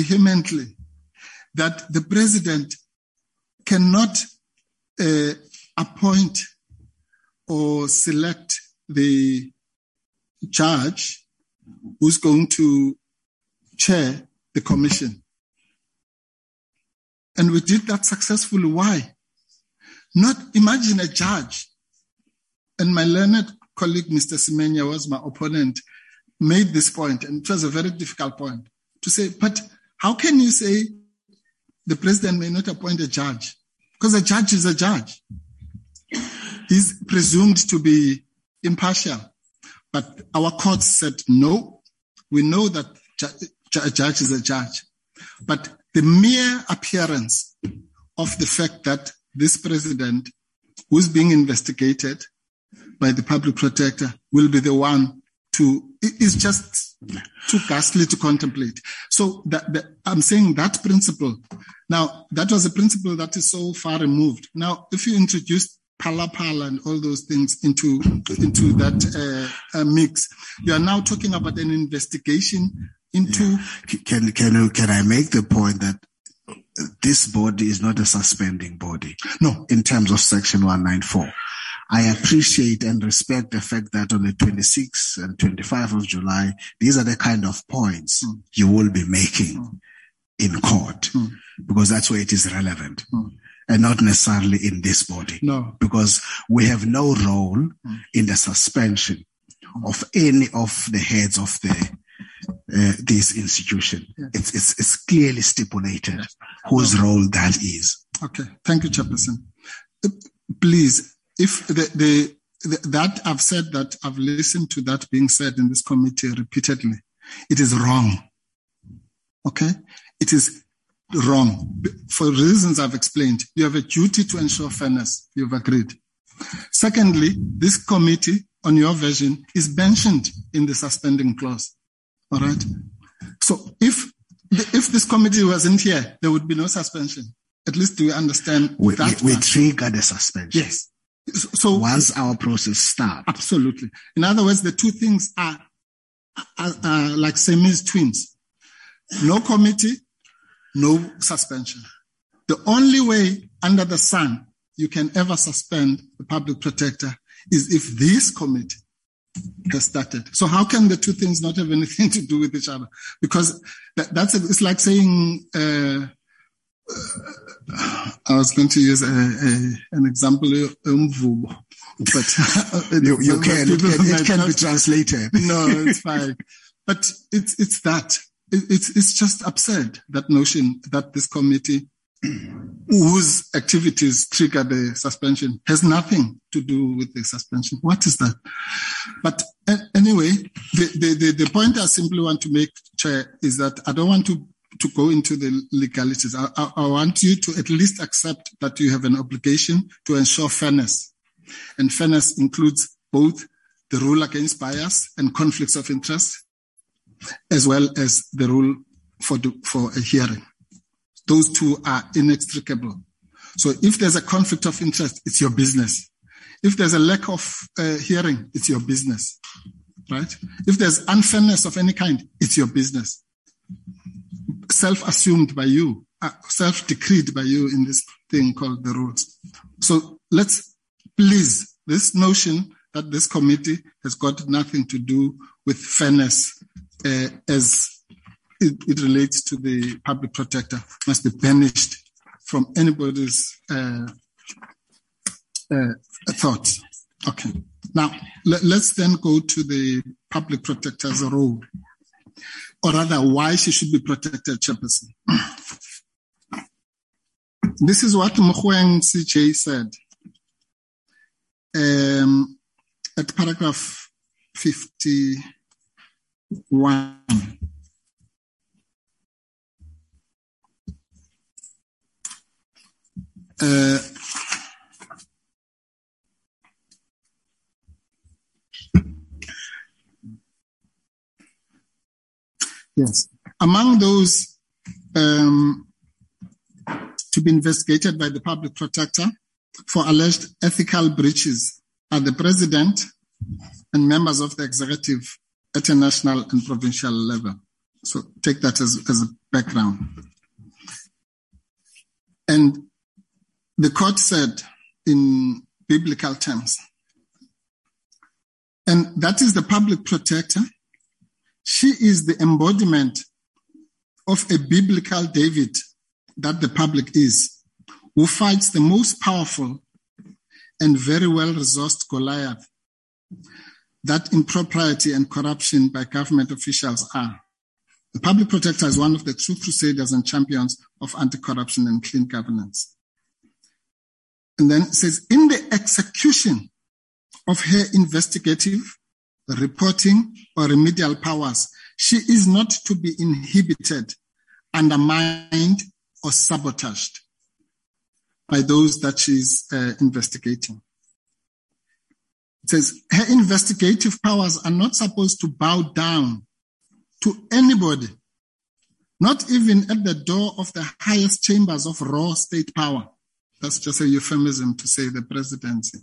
Speaker 8: vehemently that the president cannot uh, appoint or select the judge who's going to chair the commission. And we did that successfully. Why? Not imagine a judge, and my learned colleague, Mister Semenya, was my opponent, made this point, and it was a very difficult point, to say, but how can you say the president may not appoint a judge? Because a judge is a judge. He's presumed to be impartial. But our courts said, no, we know that a judge is a judge. But the mere appearance of the fact that this president, who's being investigated by the public protector, will be the one to, is just too ghastly to contemplate. So that, that, I'm saying that principle. Now, that was a principle that is so far removed. Now, if you introduce Phala Phala and all those things into, into that uh, uh, mix, you are now talking about an investigation into...
Speaker 1: Yeah. Can, can, can I make the point that this body is not a suspending body?
Speaker 8: No.
Speaker 1: In terms of Section one ninety-four. I appreciate and respect the fact that on the twenty-sixth and twenty-fifth of July, these are the kind of points mm. you will be making mm. in court, mm. because that's where it is relevant, mm. and not necessarily in this body.
Speaker 8: No.
Speaker 1: Because we have no role mm. in the suspension mm. of any of the heads of the uh, this institution.
Speaker 8: Yes. It's,
Speaker 1: it's it's clearly stipulated yes. whose no. role that is.
Speaker 8: Okay, thank you, Chairperson. Uh, please. If the, the, the, that I've said that I've listened to that being said in this committee repeatedly, it is wrong. Okay? It is wrong. For reasons I've explained, you have a duty to ensure fairness. You've agreed. Secondly, this committee, on your version, is mentioned in the suspending clause. All right? So if, if this committee wasn't here, there would be no suspension. At least we understand
Speaker 1: we,
Speaker 8: that.
Speaker 1: We, we trigger the suspension.
Speaker 8: Yes. So
Speaker 1: once our process starts.
Speaker 8: Absolutely. In other words, the two things are, are, are like Siamese twins. No committee, no suspension. The only way under the sun you can ever suspend the public protector is if this committee has started. So how can the two things not have anything to do with each other? Because that, that's a, it's like saying, uh, Uh, I was going to use a, a, an example, umvubo, but
Speaker 1: you, you can, it can, it can be translated.
Speaker 8: No, it's fine. But it's it's that it, it's it's just absurd, that notion that this committee, whose activities trigger the suspension, has nothing to do with the suspension. What is that? But uh, anyway, the, the the the point I simply want to make, Chair, is that I don't want to. to go into the legalities. I, I, I want you to at least accept that you have an obligation to ensure fairness. And fairness includes both the rule against bias and conflicts of interest, as well as the rule for, the, for a hearing. Those two are inextricable. So if there's a conflict of interest, it's your business. If there's a lack of uh, hearing, it's your business, right? If there's unfairness of any kind, it's your business. Self-assumed by you, uh, self-decreed by you in this thing called the rules. So let's please, this notion that this committee has got nothing to do with fairness uh, as it, it relates to the public protector must be banished from anybody's uh, uh, thoughts. Okay. Now, let, let's then go to the public protector's role. Or rather, why she should be protected, Chairperson. This is what Mogoeng C J said um, at paragraph fifty-one. Uh, Yes. Among those um, to be investigated by the public protector for alleged ethical breaches are the president and members of the executive at a national and provincial level. So take that as, as a background. And the court said in biblical terms. And that is the public protector. She is the embodiment of a biblical David that the public is, who fights the most powerful and very well-resourced Goliath that impropriety and corruption by government officials are. The public protector is one of the true crusaders and champions of anti-corruption and clean governance. And then it says, in the execution of her investigative, reporting, or remedial powers, she is not to be inhibited, undermined, or sabotaged by those that she is uh, investigating. It says, her investigative powers are not supposed to bow down to anybody, not even at the door of the highest chambers of raw state power. That's just a euphemism to say the presidency.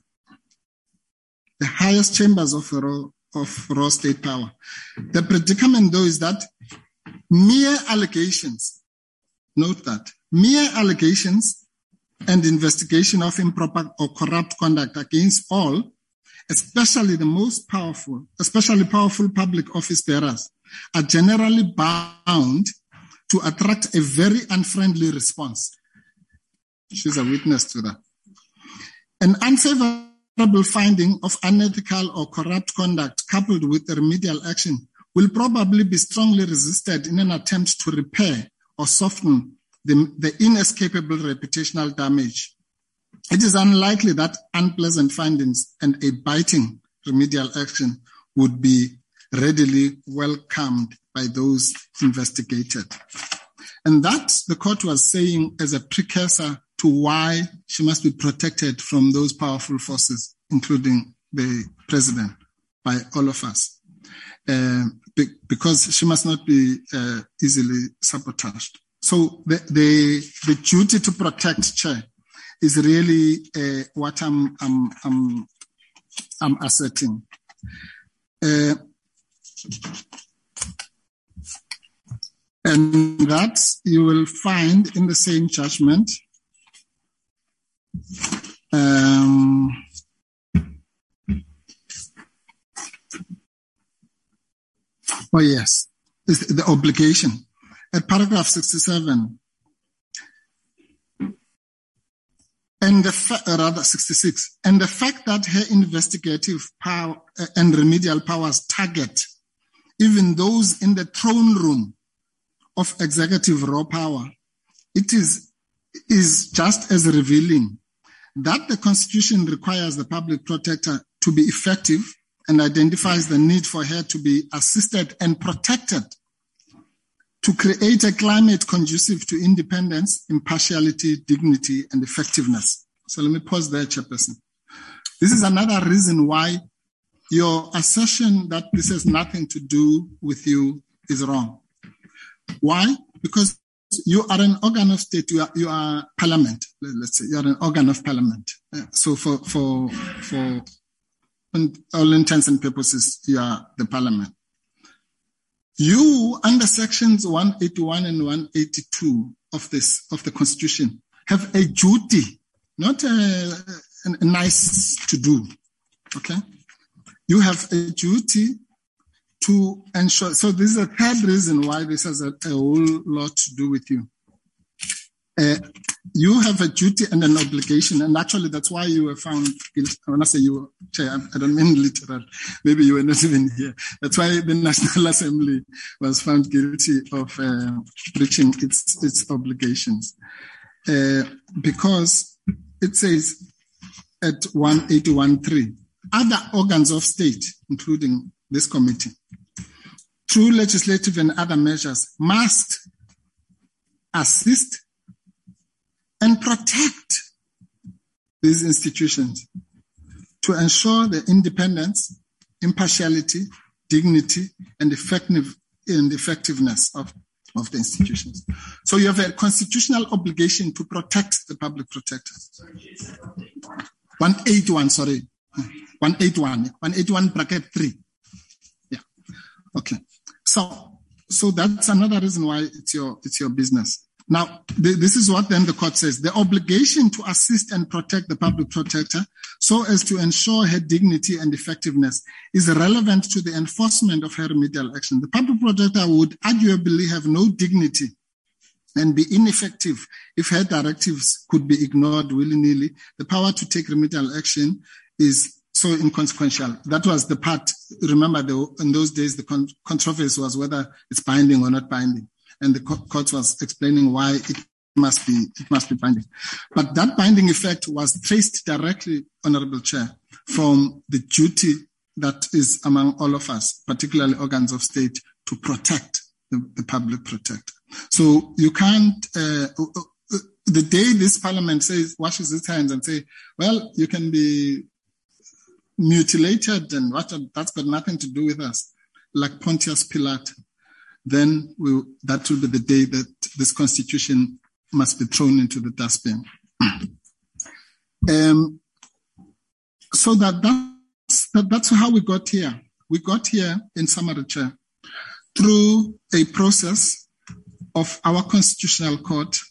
Speaker 8: The highest chambers of raw, of raw state power. The predicament, though, is that mere allegations, note that, mere allegations and investigation of improper or corrupt conduct against all, especially the most powerful, especially powerful public office bearers, are generally bound to attract a very unfriendly response. She's a witness to that. An unfavorable finding of unethical or corrupt conduct coupled with remedial action will probably be strongly resisted in an attempt to repair or soften the, the inescapable reputational damage. It is unlikely that unpleasant findings and a biting remedial action would be readily welcomed by those investigated. And that, the court was saying, as a precursor to why she must be protected from those powerful forces, including the president, by all of us, uh, be, because she must not be uh, easily sabotaged. So the, the the duty to protect, Chair, is really uh, what I'm I'm I'm, I'm asserting. Uh, and that you will find in the same judgment. Um, oh yes, it's the obligation at paragraph sixty-seven, and the fa- rather sixty-six, and the fact that her investigative power uh, and remedial powers target even those in the throne room of executive raw power, it is is just as revealing that the Constitution requires the public protector to be effective and identifies the need for her to be assisted and protected to create a climate conducive to independence, impartiality, dignity, and effectiveness. So let me pause there, Chairperson. This is another reason why your assertion that this has nothing to do with you is wrong. Why? Because you are an organ of state. You are, you are parliament. Let's say you are an organ of parliament. So for, for, for all intents and purposes, you are the parliament. You, under sections one eighty-one and one eighty-two of this, of the Constitution, have a duty, not a, a, a nice to do. Okay? You have a duty to ensure. So this is a third reason why this has a, a whole lot to do with you. Uh, you have a duty and an obligation, and actually that's why you were found guilty. When I say you were, Chair, I don't mean literal. Maybe you were not even here. That's why the National Assembly was found guilty of uh, breaching its its obligations, uh, because it says at one eighty-one three, other organs of state, including this committee, through legislative and other measures, must assist and protect these institutions to ensure the independence, impartiality, dignity, and effective and effectiveness of, of the institutions. So you have a constitutional obligation to protect the public protector. one eighty-one, sorry. one eighty-one. one eighty-one bracket three. Yeah. Okay. So, so that's another reason why it's your, it's your business. Now, th- this is what then the court says. The obligation to assist and protect the public protector so as to ensure her dignity and effectiveness is relevant to the enforcement of her remedial action. The public protector would arguably have no dignity and be ineffective if her directives could be ignored willy-nilly. The power to take remedial action is so inconsequential. That was the part, remember, the, in those days, the con- controversy was whether it's binding or not binding. And the co- court was explaining why it must be, it must be binding. But that binding effect was traced directly, Honorable Chair, from the duty that is among all of us, particularly organs of state, to protect the, the public protector. So you can't, uh, the day this parliament says, washes its hands and say, well, you can be mutilated and what, that's got nothing to do with us, like Pontius Pilate, then we, that will be the day that this constitution must be thrown into the dustbin. um, so that that's, that, that's how we got here. We got here, in summary, Chair, through a process of our constitutional court,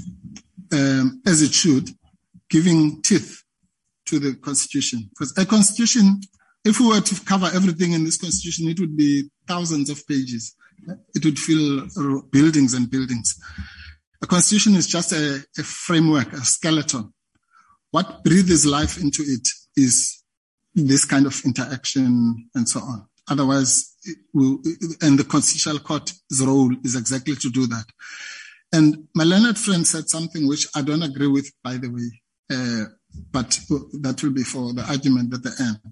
Speaker 8: um, as it should, giving teeth to the constitution. Because a constitution, if we were to cover everything in this constitution, it would be thousands of pages. It would fill buildings and buildings. A constitution is just a, a framework, a skeleton. What breathes life into it is this kind of interaction and so on. Otherwise, it will, and the constitutional court's role is exactly to do that. And my learned friend said something which I don't agree with, by the way, uh, but that will be for the argument at the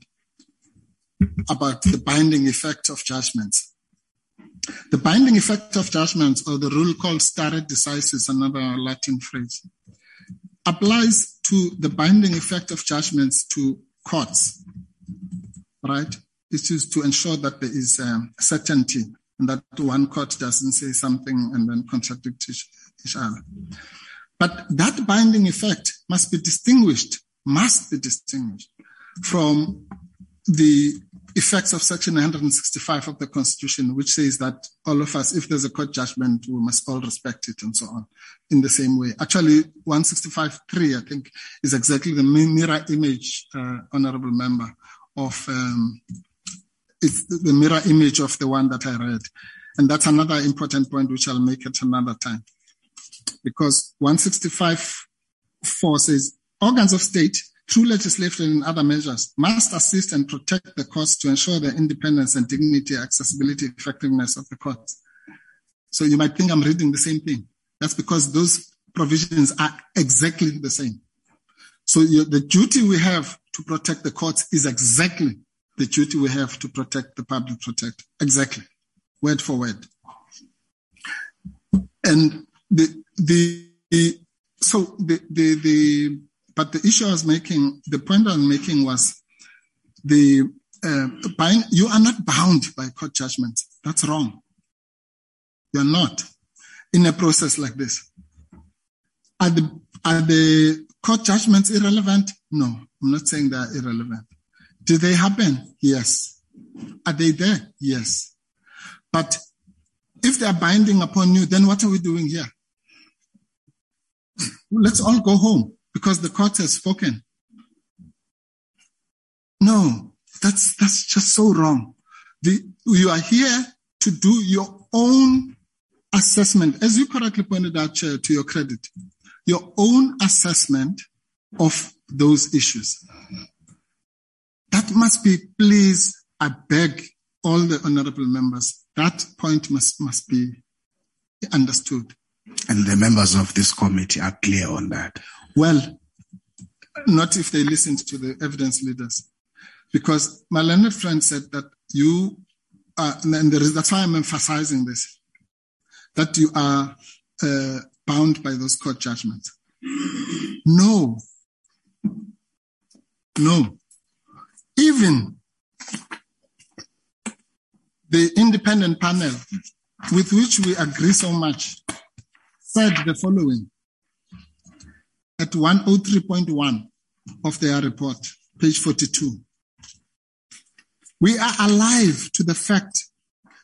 Speaker 8: end, about the binding effect of judgments. The binding effect of judgments, or the rule called stare decisis, another Latin phrase, applies to the binding effect of judgments to courts, right? It is to ensure that there is um, certainty and that one court doesn't say something and then contradict each, each other. But that binding effect must be distinguished, must be distinguished from the effects of Section one hundred sixty-five of the Constitution, which says that all of us, if there's a court judgment, we must all respect it and so on in the same way. Actually, one sixty-five three, I think, is exactly the mirror image, uh, Honorable Member, of um, it's the mirror image of the one that I read. And that's another important point which I'll make at another time. Because one sixty-five four says, organs of state, through legislation and other measures, must assist and protect the courts to ensure their independence and dignity, accessibility, effectiveness of the courts. So you might think I'm reading the same thing. That's because those provisions are exactly the same. So the duty we have to protect the courts is exactly the duty we have to protect the public protector. Exactly. Word for word. And the, the, the so the, the, the, but the issue I was making, the point I was making was the, uh, buying, you are not bound by court judgments. That's wrong. You're not in a process like this. Are the, are the court judgments irrelevant? No, I'm not saying they are irrelevant. Do they happen? Yes. Are they there? Yes. But if they are binding upon you, then what are we doing here? Let's all go home because the court has spoken. No, that's, that's just so wrong. The, you are here to do your own assessment, as you correctly pointed out, Chair, to your credit, your own assessment of those issues. That must be, please, I beg all the honorable members, that point must, must be understood.
Speaker 1: And the members of this committee are clear on that.
Speaker 8: Well, not if they listened to the evidence leaders. Because my learned friend said that you are, and there is, that's why I'm emphasizing this, that you are uh, bound by those court judgments. No. No. Even the independent panel with which we agree so much said the following at one oh three point one of their report, page forty-two. We are alive to the fact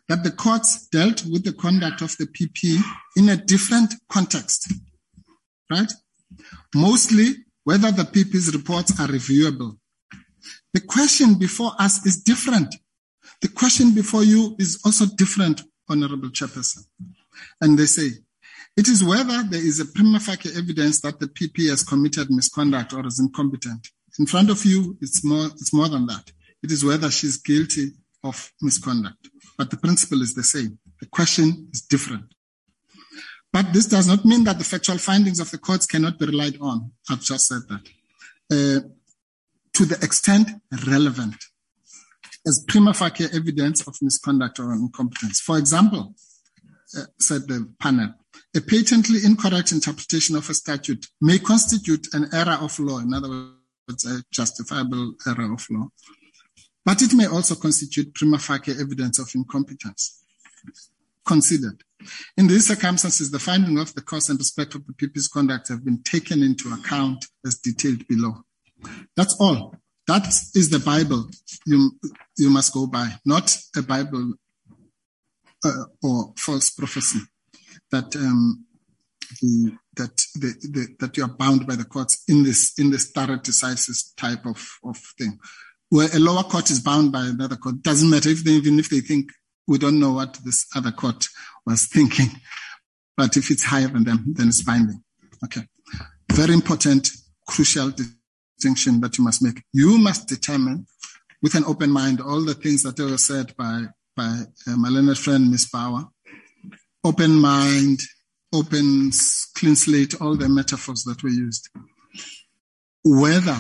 Speaker 8: that the courts dealt with the conduct of the P P in a different context, right? Mostly whether the P P's reports are reviewable. The question before us is different. The question before you is also different, Honorable Chairperson. And they say, it is whether there is a prima facie evidence that the P P has committed misconduct or is incompetent. In front of you, it's more, it's more than that. It is whether she's guilty of misconduct. But the principle is the same. The question is different. But this does not mean that the factual findings of the courts cannot be relied on. I've just said that. Uh, to the extent relevant as prima facie evidence of misconduct or incompetence. For example, uh, said the panel, a patently incorrect interpretation of a statute may constitute an error of law, in other words, a justifiable error of law, but it may also constitute prima facie evidence of incompetence. Considered. In these circumstances, the finding of the cause and respect of the P P's conduct have been taken into account as detailed below. That's all. That is the Bible you, you must go by, not a Bible uh, or false prophecy that um, the, that the, the, that you are bound by the courts in this in this stare decisis type of, of thing. Where a lower court is bound by another court, doesn't matter if they, even if they think we don't know what this other court was thinking, but if it's higher than them, then it's binding. Okay, very important, crucial distinction that you must make. You must determine with an open mind all the things that were said by by uh, my learned friend Miz Power. Open mind, open clean slate, all the metaphors that were used. Whether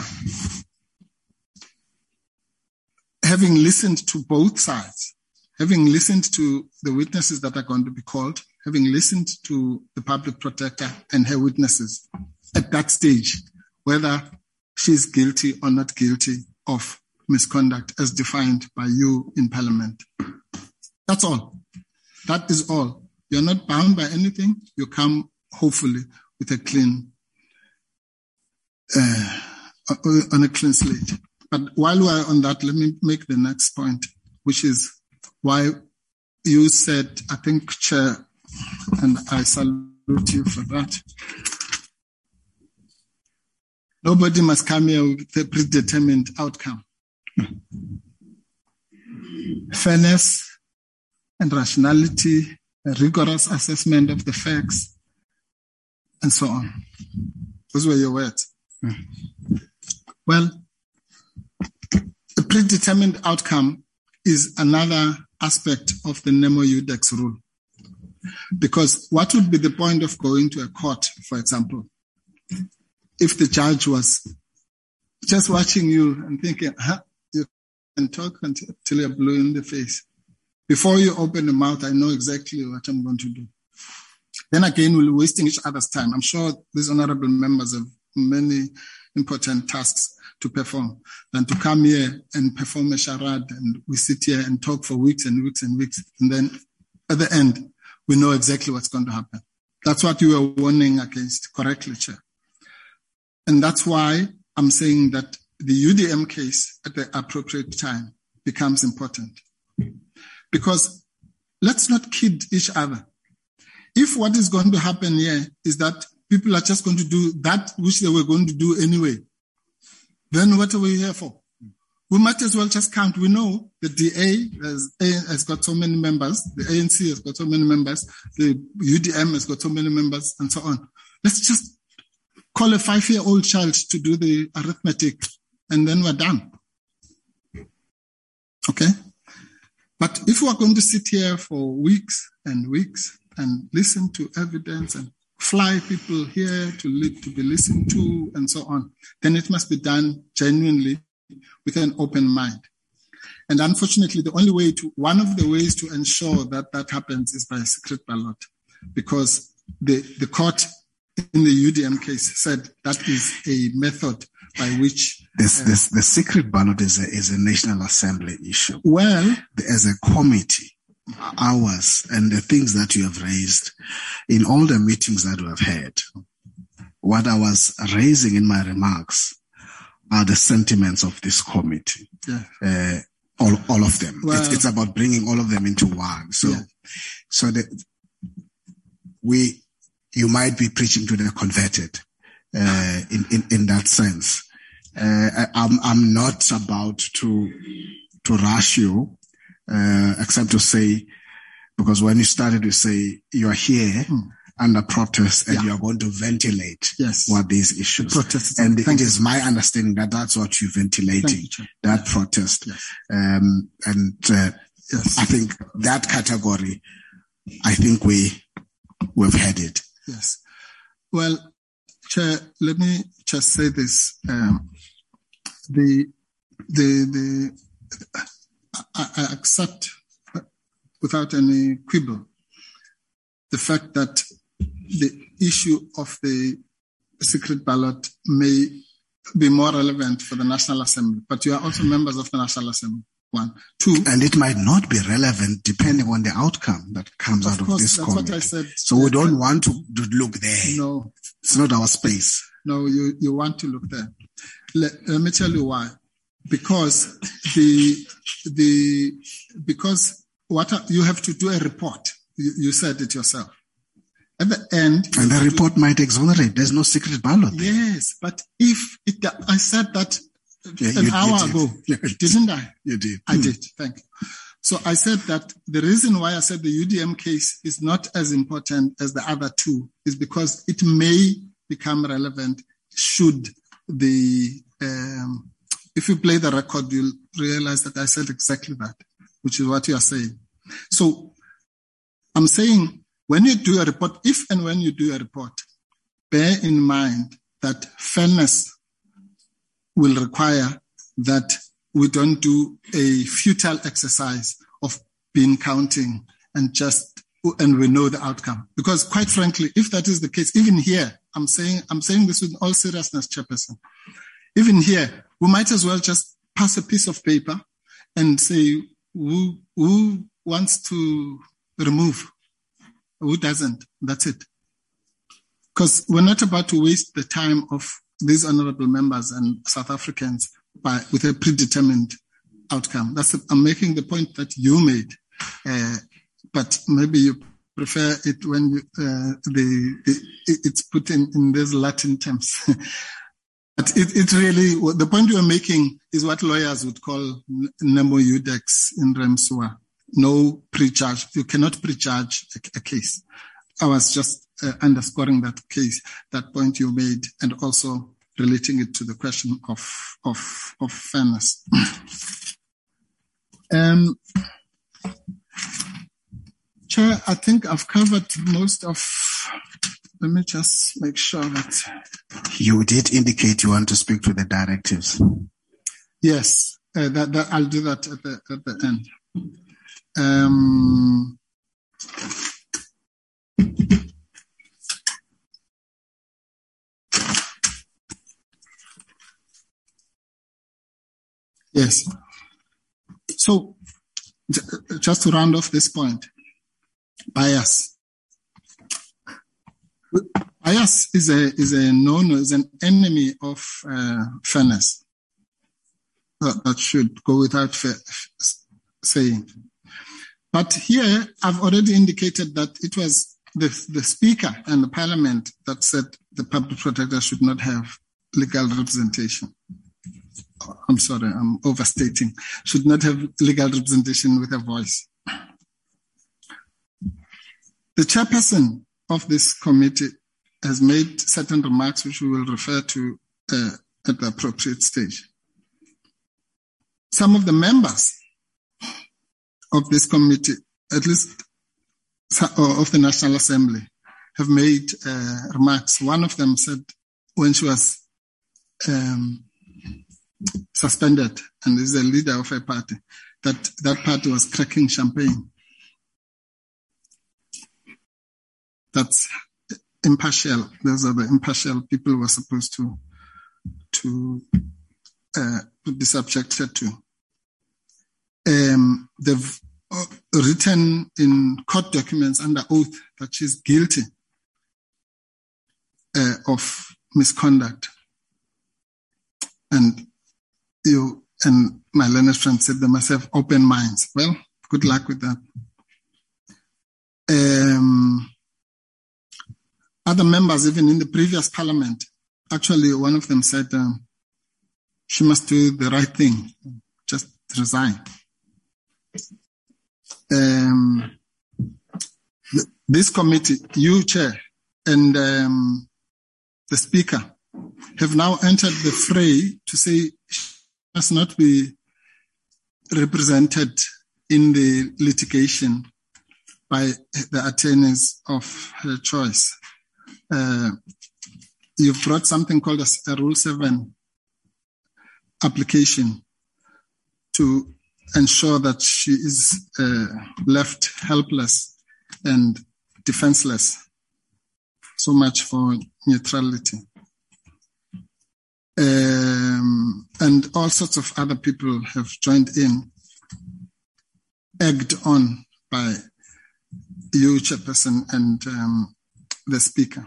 Speaker 8: having listened to both sides, having listened to the witnesses that are going to be called, having listened to the public protector and her witnesses at that stage, whether she's guilty or not guilty of misconduct as defined by you in Parliament. That's all. That is all. You're not bound by anything. You come, hopefully, with a clean, uh, on a clean slate. But while we're on that, let me make the next point, which is why you said, I think, Chair, and I salute you for that. Nobody must come here with a predetermined outcome. Fairness and rationality, a rigorous assessment of the facts, and so on. Those were your words. Mm. Well, a predetermined outcome is another aspect of the Nemo Iudex rule. Because what would be the point of going to a court, for example, if the judge was just watching you and thinking, huh, you can talk until you're blue in the face. Before you open the mouth, I know exactly what I'm going to do. Then again, we're wasting each other's time. I'm sure these honorable members have many important tasks to perform than to come here and perform a charade and we sit here and talk for weeks and weeks and weeks. And then at the end, we know exactly what's going to happen. That's what you were warning against correctly, Chair. And that's why I'm saying that the U D M case at the appropriate time becomes important. Because let's not kid each other. If what is going to happen here is that people are just going to do that which they were going to do anyway, then what are we here for? We might as well just count. We know the D A has, has got so many members, the A N C has got so many members, the U D M has got so many members, and so on. Let's just call a five-year-old child to do the arithmetic, and then we're done. Okay? But if we're going to sit here for weeks and weeks and listen to evidence and fly people here to live, to be listened to, and so on, then it must be done genuinely with an open mind. And unfortunately, the only way to, one of the ways to ensure that that happens is by a secret ballot, because the, the court in the U D M case said that is a method by which
Speaker 1: this,
Speaker 8: uh,
Speaker 1: this, the secret ballot is a, is a National Assembly issue.
Speaker 8: Well,
Speaker 1: as a committee, ours and the things that you have raised in all the meetings that we have had, what I was raising in my remarks are the sentiments of this committee.
Speaker 8: Yeah.
Speaker 1: Uh, all, all of them.
Speaker 8: Well,
Speaker 1: it's, it's about bringing all of them into one. So,
Speaker 8: yeah.
Speaker 1: so that we, you might be preaching to the converted, uh, in, in, in that sense. Uh, I, I'm, I'm not about to, to rush you, uh, except to say, because when you started to say you're here hmm. under protest and yeah. you're going to ventilate
Speaker 8: yes.
Speaker 1: what these issues.
Speaker 8: Protest.
Speaker 1: And it
Speaker 8: you.
Speaker 1: is my understanding that that's what you're ventilating,
Speaker 8: you,
Speaker 1: that
Speaker 8: yes.
Speaker 1: protest.
Speaker 8: Yes.
Speaker 1: Um, and, uh,
Speaker 8: yes.
Speaker 1: I think that category, I think we, we've had it.
Speaker 8: Yes. Well, Chair, let me just say this. Um, the, the, the, I, I accept without any quibble the fact that the issue of the secret ballot may be more relevant for the National Assembly, but you are also members of the National Assembly. One, two,
Speaker 1: and it might not be relevant depending on the outcome that comes
Speaker 8: of
Speaker 1: out
Speaker 8: course,
Speaker 1: of this
Speaker 8: that's
Speaker 1: committee.
Speaker 8: What I said.
Speaker 1: So we don't want to, to look there.
Speaker 8: No,
Speaker 1: it's not our space.
Speaker 8: No, you, you want to look there. Let, let me tell you why. Because the the because what are, you have to do a report. You, you said it yourself. At the end,
Speaker 1: and the report might exonerate. There's no secret ballot there.
Speaker 8: Yes, but if it, I said that
Speaker 1: yeah,
Speaker 8: an
Speaker 1: you,
Speaker 8: hour
Speaker 1: you did.
Speaker 8: ago,
Speaker 1: yeah,
Speaker 8: didn't I?
Speaker 1: You did.
Speaker 8: I hmm. did. Thank you. So I said that the reason why I said the U D M case is not as important as the other two is because it may become relevant should the um, if you play the record, you'll realize that I said exactly that, which is what you are saying. So I'm saying when you do a report, if and when you do a report, bear in mind that fairness will require that we don't do a futile exercise of bean counting and just, and we know the outcome. Because quite frankly, if that is the case, even here, I'm saying, I'm saying this with all seriousness, Chairperson, even here, we might as well just pass a piece of paper and say who, who wants to remove, who doesn't. That's it. Because we're not about to waste the time of these honorable members and South Africans by with a predetermined outcome. That's a, I'm making the point that you made, uh, but maybe you prefer it when you, uh, the, the it's put in, in these Latin terms. But it, it really, the point you are making is what lawyers would call nemo iudex in rem sua. No prejudge. You cannot prejudge a, a case. I was just uh, underscoring that case, that point you made, and also relating it to the question of of, of fairness. um, Chair, I think I've covered most of. Let me just make sure that
Speaker 1: you did indicate you want to speak to the directives.
Speaker 8: Yes, uh, that, that I'll do that at the at the end. Um, yes. So, just to round off this point, bias. Bias is a is a no-no, is an enemy of uh, fairness. That, that should go without fa- saying. But here, I've already indicated that it was the the Speaker and the Parliament that said the public protector should not have legal representation. I'm sorry, I'm overstating. Should not have legal representation with a voice. The chairperson of this committee has made certain remarks which we will refer to uh, at the appropriate stage. Some of the members of this committee, at least of the National Assembly, have made uh, remarks. One of them said when she was um, suspended and is a leader of a party, that that party was cracking champagne. That's impartial. Those are the impartial people who are supposed to to uh, be subjected to. Um, they've written in court documents under oath that she's guilty uh, of misconduct. And you, and my learned friend said they must have open minds. Well, good luck with that. Um, other members, even in the previous parliament, actually one of them said um, she must do the right thing, just resign. Um, this committee, you chair, and um, the speaker have now entered the fray to say she must not be represented in the litigation by the attorneys of her choice. Uh, you've brought something called a, a Rule seven application to ensure that she is uh, left helpless and defenseless. So much for neutrality. Um, and all sorts of other people have joined in, egged on by you, Chairperson, and um, the Speaker.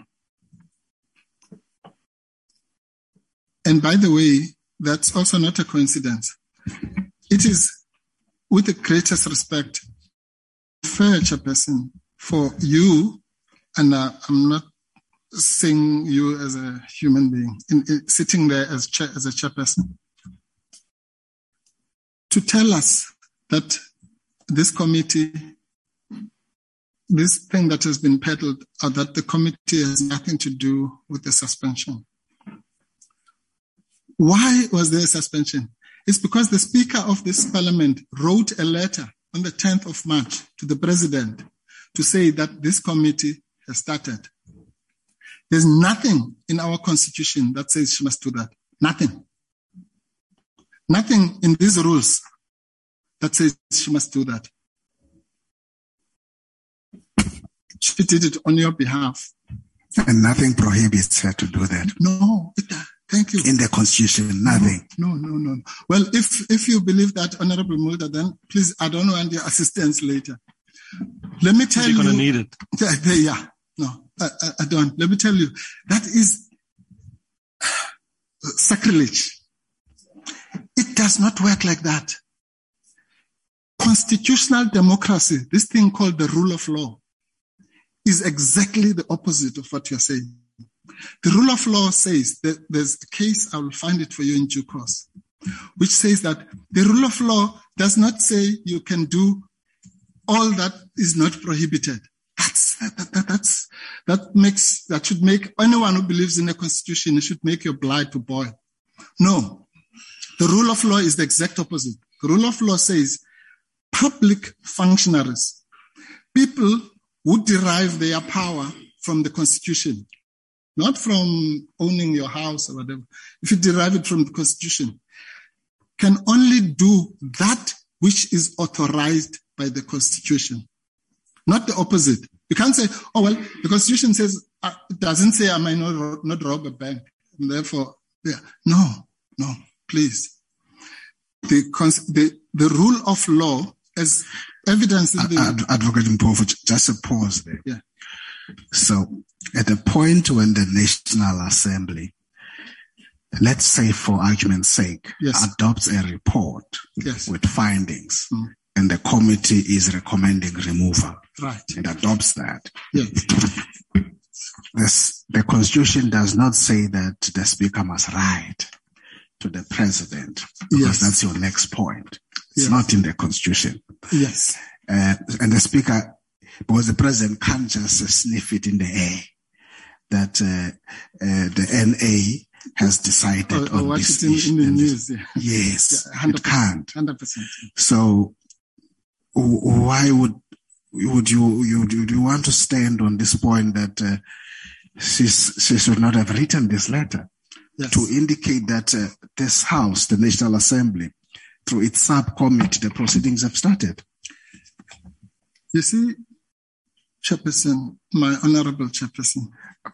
Speaker 8: And by the way, that's also not a coincidence. It is, with the greatest respect, fair, Chairperson, for you, and uh, I'm not saying you as a human being, in, in, sitting there as, chair, as a chairperson, to tell us that this committee, this thing that has been peddled, or that the committee has nothing to do with the suspension. Why was there a suspension? It's because the Speaker of this Parliament wrote a letter on the tenth of March to the President to say that this committee has started. There's nothing in our constitution that says she must do that. Nothing. Nothing in these rules that says she must do that. She did it on your behalf.
Speaker 1: And nothing prohibits her to do that.
Speaker 8: No, it, thank you.
Speaker 1: In the constitution, nothing.
Speaker 8: No, no, no, no. Well, if, if you believe that, Honorable Mulder, then please, I don't want your assistance later. Let me tell
Speaker 9: You're
Speaker 8: you.
Speaker 9: You're going to need it.
Speaker 8: Yeah, no. I, I don't. Let me tell you, that is sacrilege. It does not work like that. Constitutional democracy, this thing called the rule of law, is exactly the opposite of what you're saying. The rule of law says that there's a case, I will find it for you in due course, which says that the rule of law does not say you can do all that is not prohibited. That's, that, that, that's, that makes, that should make anyone who believes in the constitution, it should make your blood to boil. No. The rule of law is the exact opposite. The rule of law says public functionaries, people who derive their power from the constitution, not from owning your house or whatever. If you derive it from the constitution, can only do that which is authorized by the constitution. Not the opposite. You can't say, oh, well, the Constitution says, uh, it doesn't say I might not, not rob a bank. And therefore, yeah. No, no, please. The, the, the rule of law, as evidence in the...
Speaker 1: Ad, Advocate Mpofu, just a pause there.
Speaker 8: Yeah.
Speaker 1: So, at the point when the National Assembly, let's say for argument's sake,
Speaker 8: yes.
Speaker 1: adopts a report
Speaker 8: yes.
Speaker 1: with findings,
Speaker 8: mm.
Speaker 1: and the committee is recommending removal.
Speaker 8: Right.
Speaker 1: It adopts that.
Speaker 8: Yes.
Speaker 1: This, the Constitution does not say that the Speaker must write to the President, because
Speaker 8: yes.
Speaker 1: that's your next point. It's
Speaker 8: yes.
Speaker 1: not in the Constitution.
Speaker 8: Yes.
Speaker 1: Uh, and the Speaker, because the President can't just uh, sniff it in the air that uh, uh, the N A has decided
Speaker 8: or, or
Speaker 1: on
Speaker 8: watch
Speaker 1: this
Speaker 8: it in,
Speaker 1: issue.
Speaker 8: in the news. Yeah.
Speaker 1: Yes,
Speaker 8: yeah,
Speaker 1: it can't.
Speaker 8: one hundred percent.
Speaker 1: So why would would you you do you want to stand on this point that uh, she she should not have written this letter
Speaker 8: yes.
Speaker 1: to indicate that uh, this House, the National Assembly, through its subcommittee, the proceedings have started?
Speaker 8: You see, Chairperson, my honorable Chairperson,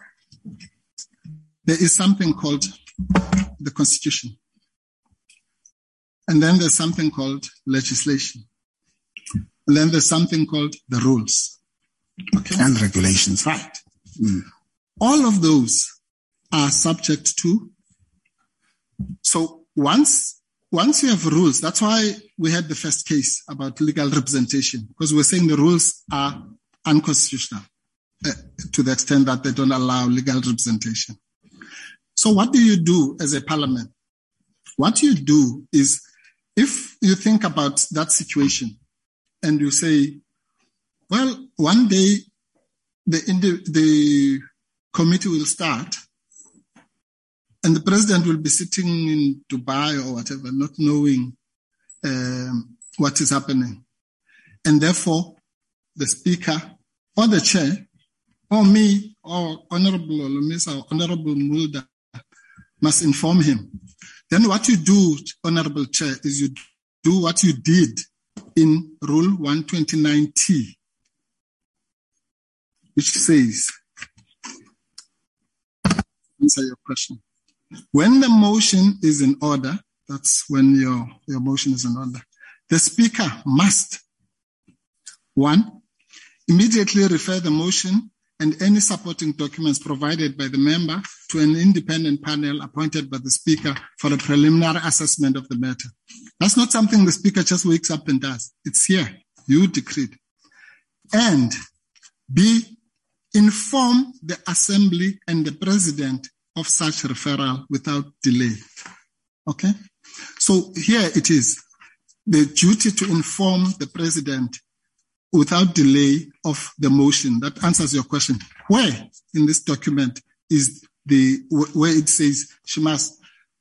Speaker 8: there is something called the Constitution. And then there's something called legislation. And then there's something called the rules.
Speaker 1: Okay. And regulations.
Speaker 8: Right. Mm. All of those are subject to. So once once you have rules, that's why we had the first case about legal representation, because we're saying the rules are unconstitutional uh, to the extent that they don't allow legal representation. So what do you do as a parliament? What you do is, if you think about that situation and you say, well, one day the, the committee will start and the president will be sitting in Dubai or whatever, not knowing um, what is happening. And therefore, the speaker or the chair or me or Honorable Olumisa or Honorable Mulder must inform him. Then what you do, Honorable Chair, is you do what you did in Rule one twenty-nine T, which says, answer your question. When the motion is in order, that's when your, your motion is in order, the speaker must, one, immediately refer the motion and any supporting documents provided by the member to an independent panel appointed by the speaker for a preliminary assessment of the matter. That's not something the speaker just wakes up and does. It's here. You decreed. And B, inform the assembly and the president of such referral without delay. Okay? So here it is. The duty to inform the president without delay of the motion. That answers your question. Where in this document is the, where it says she must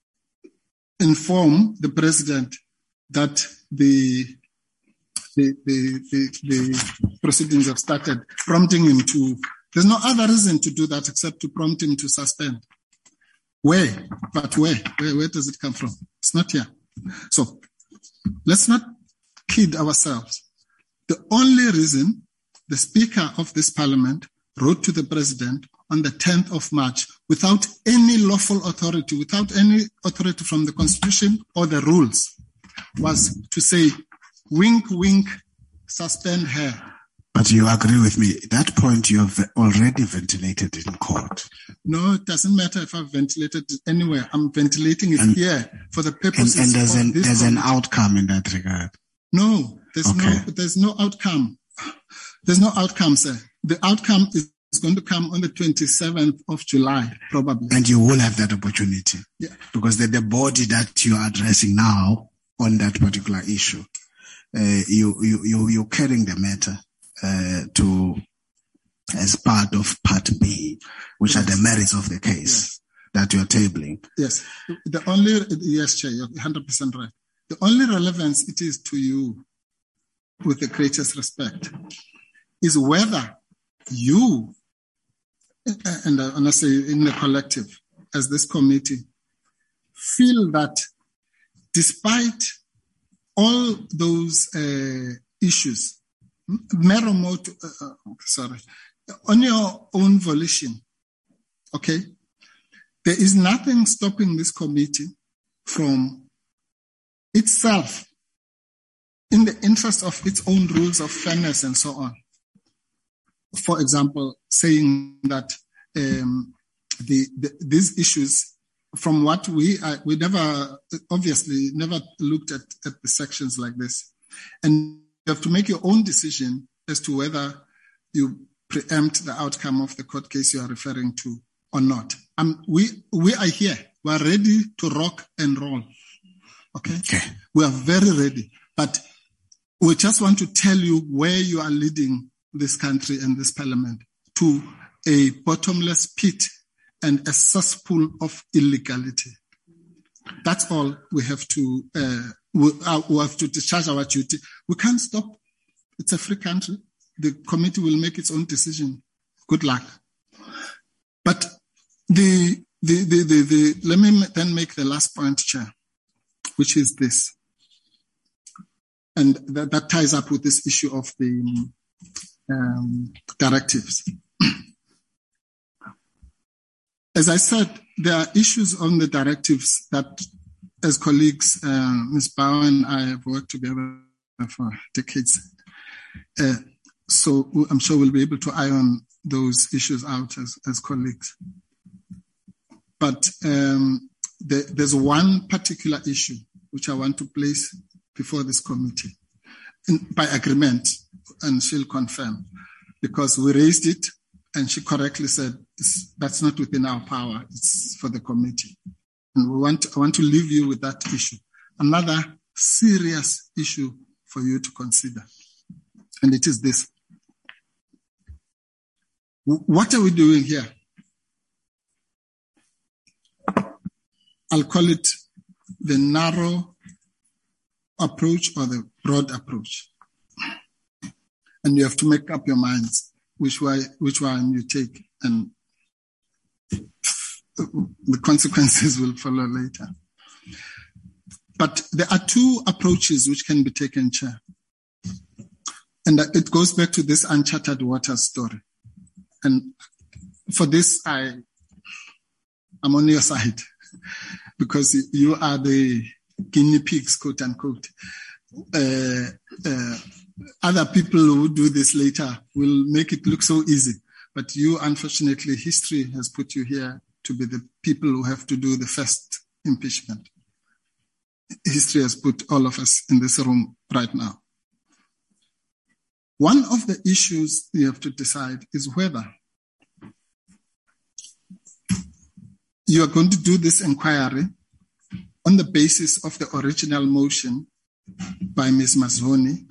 Speaker 8: inform the president that the, the, the, the, the proceedings have started, prompting him to, there's no other reason to do that except to prompt him to suspend. Where? But where? Where, where does it come from? It's not here. So let's not kid ourselves. The only reason the Speaker of this Parliament wrote to the President on the tenth of March without any lawful authority, without any authority from the Constitution or the rules, was to say, wink, wink, suspend her.
Speaker 1: But you agree with me, that point you have already ventilated in court.
Speaker 8: No, it doesn't matter if I've ventilated it anywhere. I'm ventilating it and, here for the purposes
Speaker 1: and, and there's
Speaker 8: of
Speaker 1: an,
Speaker 8: this
Speaker 1: there's
Speaker 8: committee.
Speaker 1: an outcome in that regard.
Speaker 8: No, there's
Speaker 1: okay.
Speaker 8: no, there's no outcome. There's no outcome, sir. The outcome is going to come on the twenty-seventh of July, probably.
Speaker 1: And you will have that opportunity.
Speaker 8: Yeah.
Speaker 1: Because the, the body that you are addressing now on that particular issue, uh, you, you, you, you're carrying the matter, uh, to, as part of part B, which yes. are the merits of the case yes. that you're tabling.
Speaker 8: Yes. The only, yes, Chair, you're one hundred percent right. The only relevance it is to you, with the greatest respect, is whether you, and I say in the collective, as this committee, feel that despite all those uh, issues, mero motu, uh, sorry, on your own volition, okay, there is nothing stopping this committee from itself, in the interest of its own rules of fairness and so on. For example, saying that um, the, the these issues, from what we uh, we never obviously never looked at, at the sections like this, and you have to make your own decision as to whether you preempt the outcome of the court case you are referring to or not. Um, we we are here. We are ready to rock and roll. Okay,
Speaker 1: okay.
Speaker 8: We are very ready, but we just want to tell you where you are leading this country and this parliament, to a bottomless pit and a cesspool of illegality. That's all we have to, uh, we, uh, we have to discharge our duty. We can't stop. It's a free country. The committee will make its own decision. Good luck. But the, the, the, the, the let me then make the last point, Chair, which is this. And that, that ties up with this issue of the um, directives. As I said, there are issues on the directives that, as colleagues, uh, Miz Bauer and I have worked together for decades. Uh, so I'm sure we'll be able to iron those issues out as, as colleagues. But um, the, there's one particular issue which I want to place before this committee in, by agreement, and she'll confirm, because we raised it and she correctly said that's not within our power, it's for the committee. And we want, I want to leave you with that issue. Another serious issue for you to consider, and it is this. What are we doing here? I'll call it the narrow approach or the broad approach. And you have to make up your minds which way, which one you take, and the consequences will follow later. But there are two approaches which can be taken, Chair. And it goes back to this uncharted waters story. And for this, I, I'm on your side, because you are the guinea pigs, quote unquote. Uh, uh, other people who do this later will make it look so easy. But you, unfortunately, history has put you here to be the people who have to do the first impeachment. History has put all of us in this room right now. One of the issues you have to decide is whether you are going to do this inquiry on the basis of the original motion by Miz Mazzoni.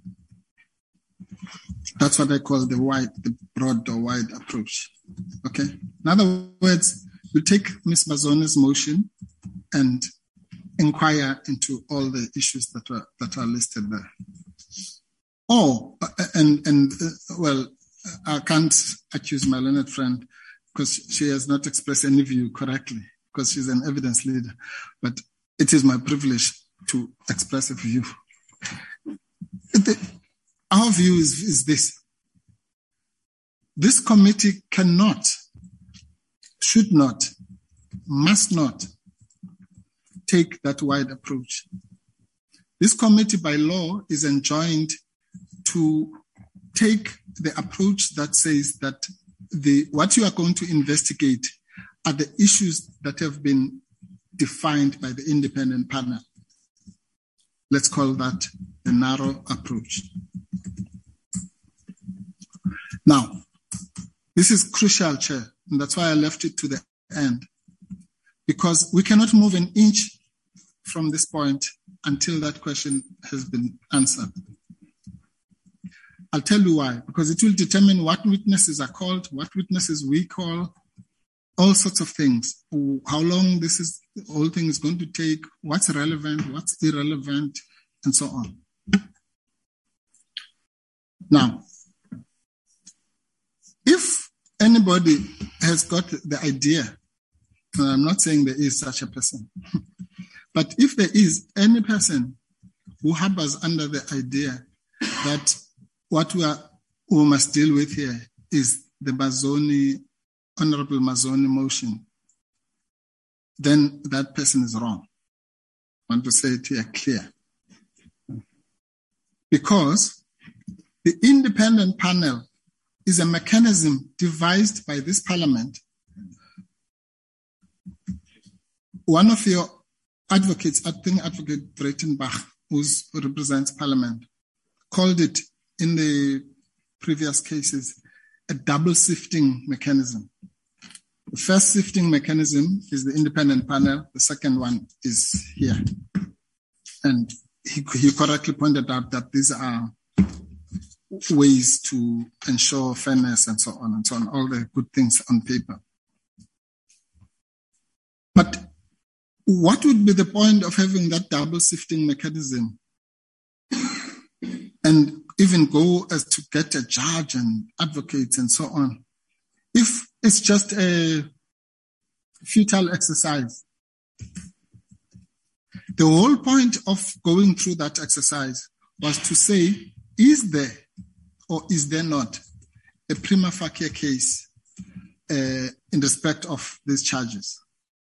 Speaker 8: That's what I call the wide, the broad or wide approach. Okay. In other words, you take Miz Mazzoni's motion and inquire into all the issues that were that are listed there. Oh, and and uh, well, I can't accuse my learned friend because she has not expressed any view correctly, because she's an evidence leader. But it is my privilege to express a view. The, our view is, is this. This committee cannot, should not, must not take that wide approach. This committee by law is enjoined to take the approach that says that the what you are going to investigate are the issues that have been defined by the independent panel. Let's call that the narrow approach. Now, this is crucial, Chair, and that's why I left it to the end, because we cannot move an inch from this point until that question has been answered. I'll tell you why, because it will determine what witnesses are called, what witnesses we call, all sorts of things, how long this is, the whole thing is going to take, what's relevant, what's irrelevant, and so on. Now, if anybody has got the idea, and I'm not saying there is such a person, but if there is any person who harbors under the idea that what we, are, we must deal with here is the Mazzoni, Honorable Mazzoni motion, then that person is wrong. I want to say it here clear. Because the independent panel is a mechanism devised by this parliament. One of your advocates, I think Advocate Breitenbach, who represents parliament, called it in the previous cases a double sifting mechanism. The first sifting mechanism is the independent panel. The second one is here. And he, he correctly pointed out that these are ways to ensure fairness and so on and so on, all the good things on paper. But what would be the point of having that double sifting mechanism and even go as to get a judge and advocates and so on, if it's just a futile exercise? The whole point of going through that exercise was to say, is there or is there not a prima facie case uh, in respect of these charges?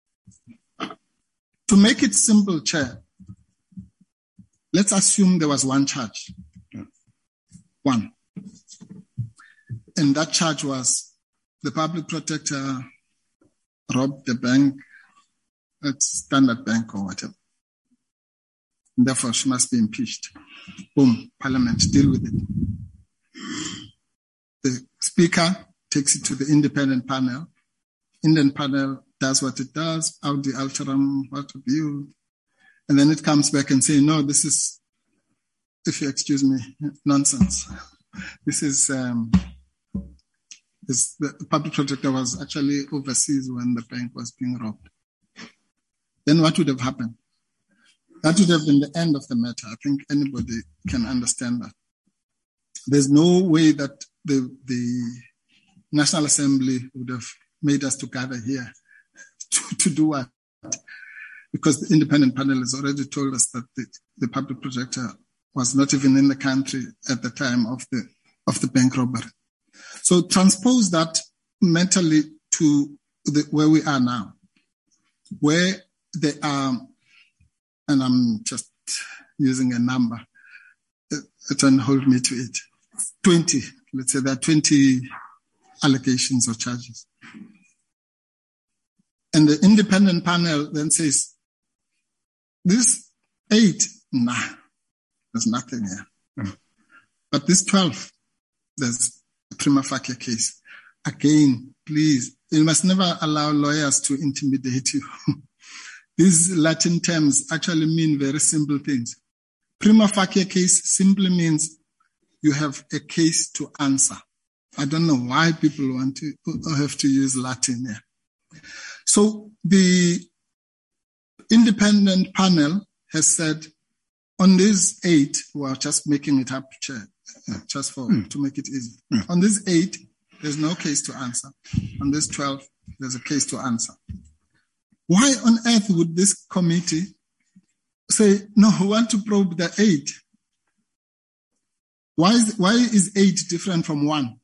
Speaker 8: To make it simple, Chair, let's assume there was one charge. One. And that charge was the public protector robbed the bank, at Standard Bank or whatever. and therefore she must be impeached. Boom, Parliament, deal with it. The Speaker takes it to the independent panel. Indian panel does what it does, audi alteram, what have you, and then it comes back and say, no, this is, if you excuse me, nonsense. This is, um, this, the public protector was actually overseas when the bank was being robbed. Then what would have happened? That would have been the end of the matter. I think anybody can understand that. There's no way that the, the National Assembly would have made us to gather here to, to do what? Because the independent panel has already told us that the, the public protector was not even in the country at the time of the of the bank robbery. So transpose that mentally to the, where we are now, where there are, and I'm just using a number, it don't hold me to it, twenty, let's say there are twenty allegations or charges. And the independent panel then says, this eight, nah, there's nothing here. Mm. But this twelve, there's a prima facie case. Again, please, you must never allow lawyers to intimidate you. These Latin terms actually mean very simple things. Prima facie case simply means you have a case to answer. I don't know why people want to have to use Latin here. So the independent panel has said, on these eight, we're just making it up, Chair, just for mm. to make it easy. Mm. On these eight, there's no case to answer. On this twelve, there's a case to answer. Why on earth would this committee say, no, we want to probe the eight? Why is, why is eight different from one?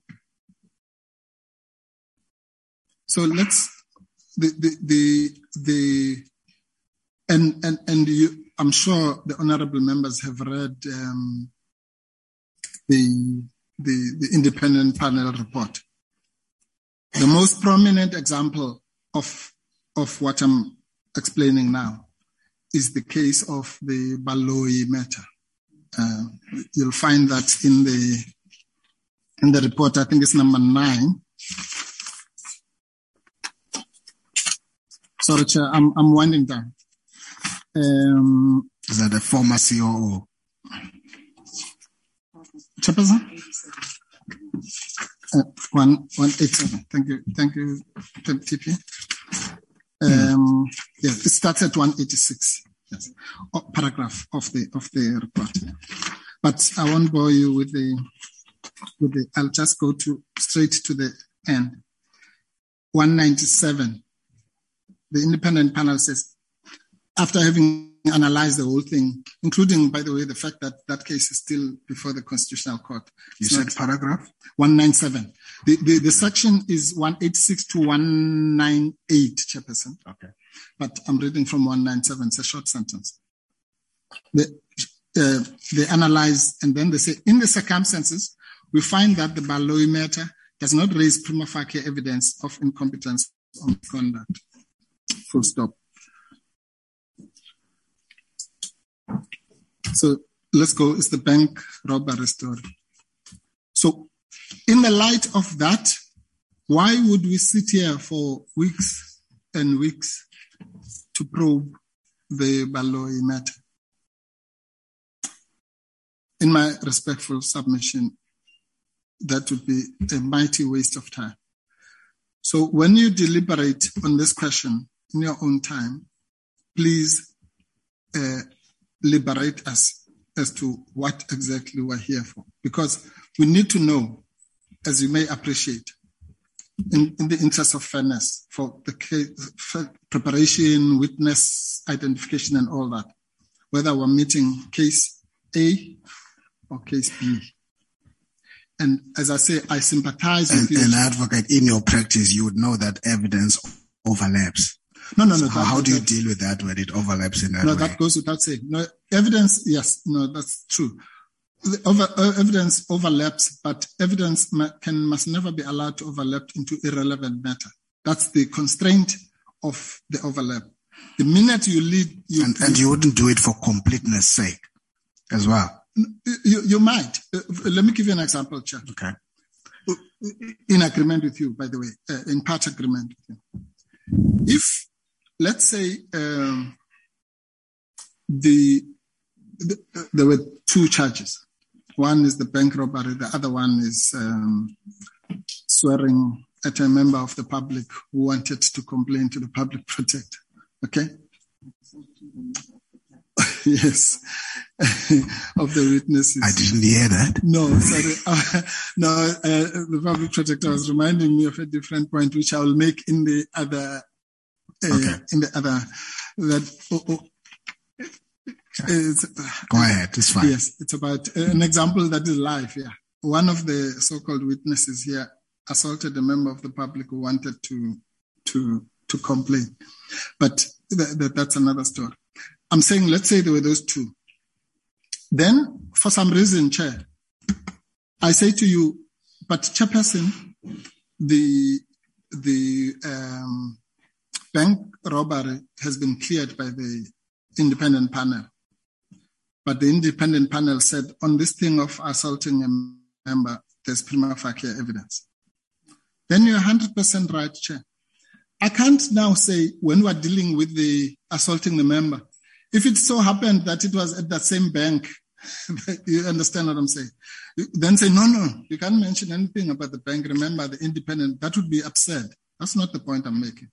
Speaker 8: So let's, the, the, the, the and, and, and you, I'm sure the honorable members have read um, the, the, the independent panel report. The most prominent example of, of what I'm explaining now is the case of the Baloyi matter. Uh, you'll find that in the, in the report, I think it's number nine. Sorry, Chair, I'm, I'm winding down. Um,
Speaker 1: Is that the former C O O?
Speaker 8: Chairperson? Uh, one, one eight seven. Thank you. Thank you, T P. Um, mm. Yes, it starts at one eighty-six. Yes. Oh, paragraph of the, of the report. But I won't bore you with the, with the, I'll just go to straight to the end. one ninety-seven. The independent panel says, after having analyzed the whole thing, including, by the way, the fact that that case is still before the Constitutional Court.
Speaker 1: You said paragraph?
Speaker 8: one ninety-seven. The, the, the section is one eighty-six to one ninety-eight, Chairperson.
Speaker 1: Okay.
Speaker 8: But I'm reading from one ninety-seven. It's a short sentence. They, uh, they analyze, and then they say, in the circumstances, we find that the Baloyi matter does not raise prima facie evidence of incompetence or conduct. Full stop. So let's go. It's the bank robbery story. So in the light of that, why would we sit here for weeks and weeks to probe the Baloyi matter? In my respectful submission, that would be a mighty waste of time. So when you deliberate on this question in your own time, please uh, liberate us as to what exactly we're here for. Because we need to know, as you may appreciate, in, in the interest of fairness, for the case, for preparation, witness identification and all that, whether we're meeting case A or case B. And as I say, I sympathize
Speaker 1: and,
Speaker 8: with you.
Speaker 1: And advocate, in your practice, you would know that evidence overlaps.
Speaker 8: No, no, no.
Speaker 1: So
Speaker 8: that,
Speaker 1: how do you
Speaker 8: that,
Speaker 1: deal with that when it overlaps in that
Speaker 8: no,
Speaker 1: way?
Speaker 8: No, that goes without saying. No, evidence, yes, no, that's true. The over, uh, evidence overlaps, but evidence ma- can must never be allowed to overlap into irrelevant matter. That's the constraint of the overlap. The minute you lead, you
Speaker 1: and, and you wouldn't do it for completeness sake as well.
Speaker 8: You, you might. Uh, let me give you an example, Chair.
Speaker 1: Okay.
Speaker 8: In agreement with you, by the way, uh, in part agreement with you. If, let's say, um, the, the uh, there were two charges. One is the bank robbery. The other one is um, swearing at a member of the public who wanted to complain to the public protector. Okay? Yes. Of the witnesses.
Speaker 1: I didn't hear that.
Speaker 8: No, sorry. Uh, no, uh, the public protector was reminding me of a different point, which I will make in the other, uh,
Speaker 1: okay.
Speaker 8: in the other, that, oh, oh, it's, uh,
Speaker 1: Go ahead, it's fine.
Speaker 8: Yes, it's about uh, an example that is live, yeah. One of the so-called witnesses here assaulted a member of the public who wanted to, to, to complain. But th- th- that's another story. I'm saying, let's say there were those two. Then, for some reason, Chair, I say to you, but Chairperson, the the um, bank robbery has been cleared by the independent panel. But the independent panel said, on this thing of assaulting a member, there's prima facie evidence. Then you're one hundred percent right, Chair. I can't now say, when we're dealing with the assaulting the member, if it so happened that it was at that same bank, you understand what I'm saying? Then say, no, no, you can't mention anything about the bank. Remember, the independent, that would be absurd. That's not the point I'm making.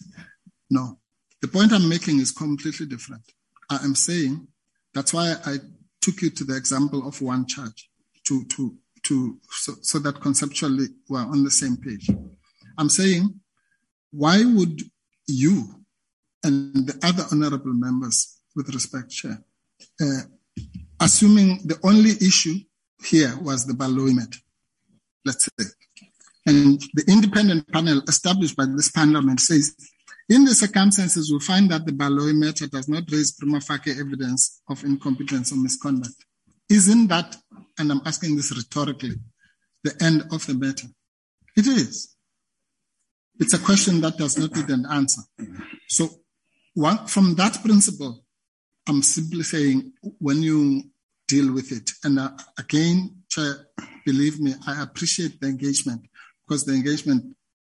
Speaker 8: No, the point I'm making is completely different. I am saying, that's why I took you to the example of one charge, to, to, to, so, so that conceptually we're on the same page. I'm saying, why would you and the other honorable members, with respect, Chair, uh, assuming the only issue here was the Baloimet, let's say, and the independent panel established by this parliament says, in the circumstances, we find that the Baloimet does not raise prima facie evidence of incompetence or misconduct. Isn't that, and I'm asking this rhetorically, the end of the matter? It is. It's a question that does not need an answer. So one, from that principle, I'm simply saying, when you deal with it, and uh, again, Chair, believe me, I appreciate the engagement, because the engagement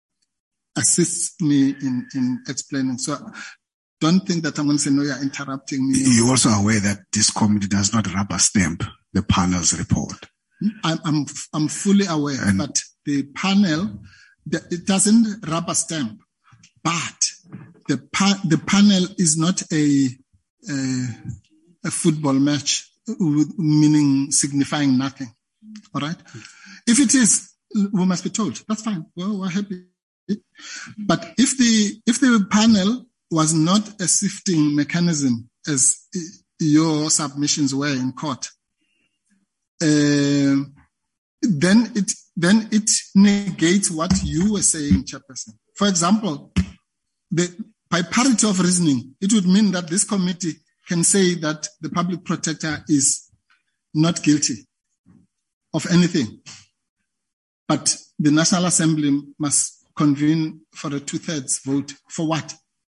Speaker 8: assists me in, in explaining. So don't think that I'm going to say, no, you're interrupting me.
Speaker 1: You're also aware that this committee does not rubber stamp the panel's report.
Speaker 8: I'm, I'm, I'm fully aware, and but the panel, the, it doesn't rubber stamp, but the, pa- the panel is not a, a, a football match, meaning signifying nothing. All right. If it is, we must be told. That's fine. Well, we're happy. But if the if the panel was not a sifting mechanism, as your submissions were in court, uh, then it then it negates what you were saying, Chairperson. For example, the, by parity of reasoning, it would mean that this committee can say that the public protector is not guilty of anything, but the National Assembly must convene for a two-thirds vote. For what?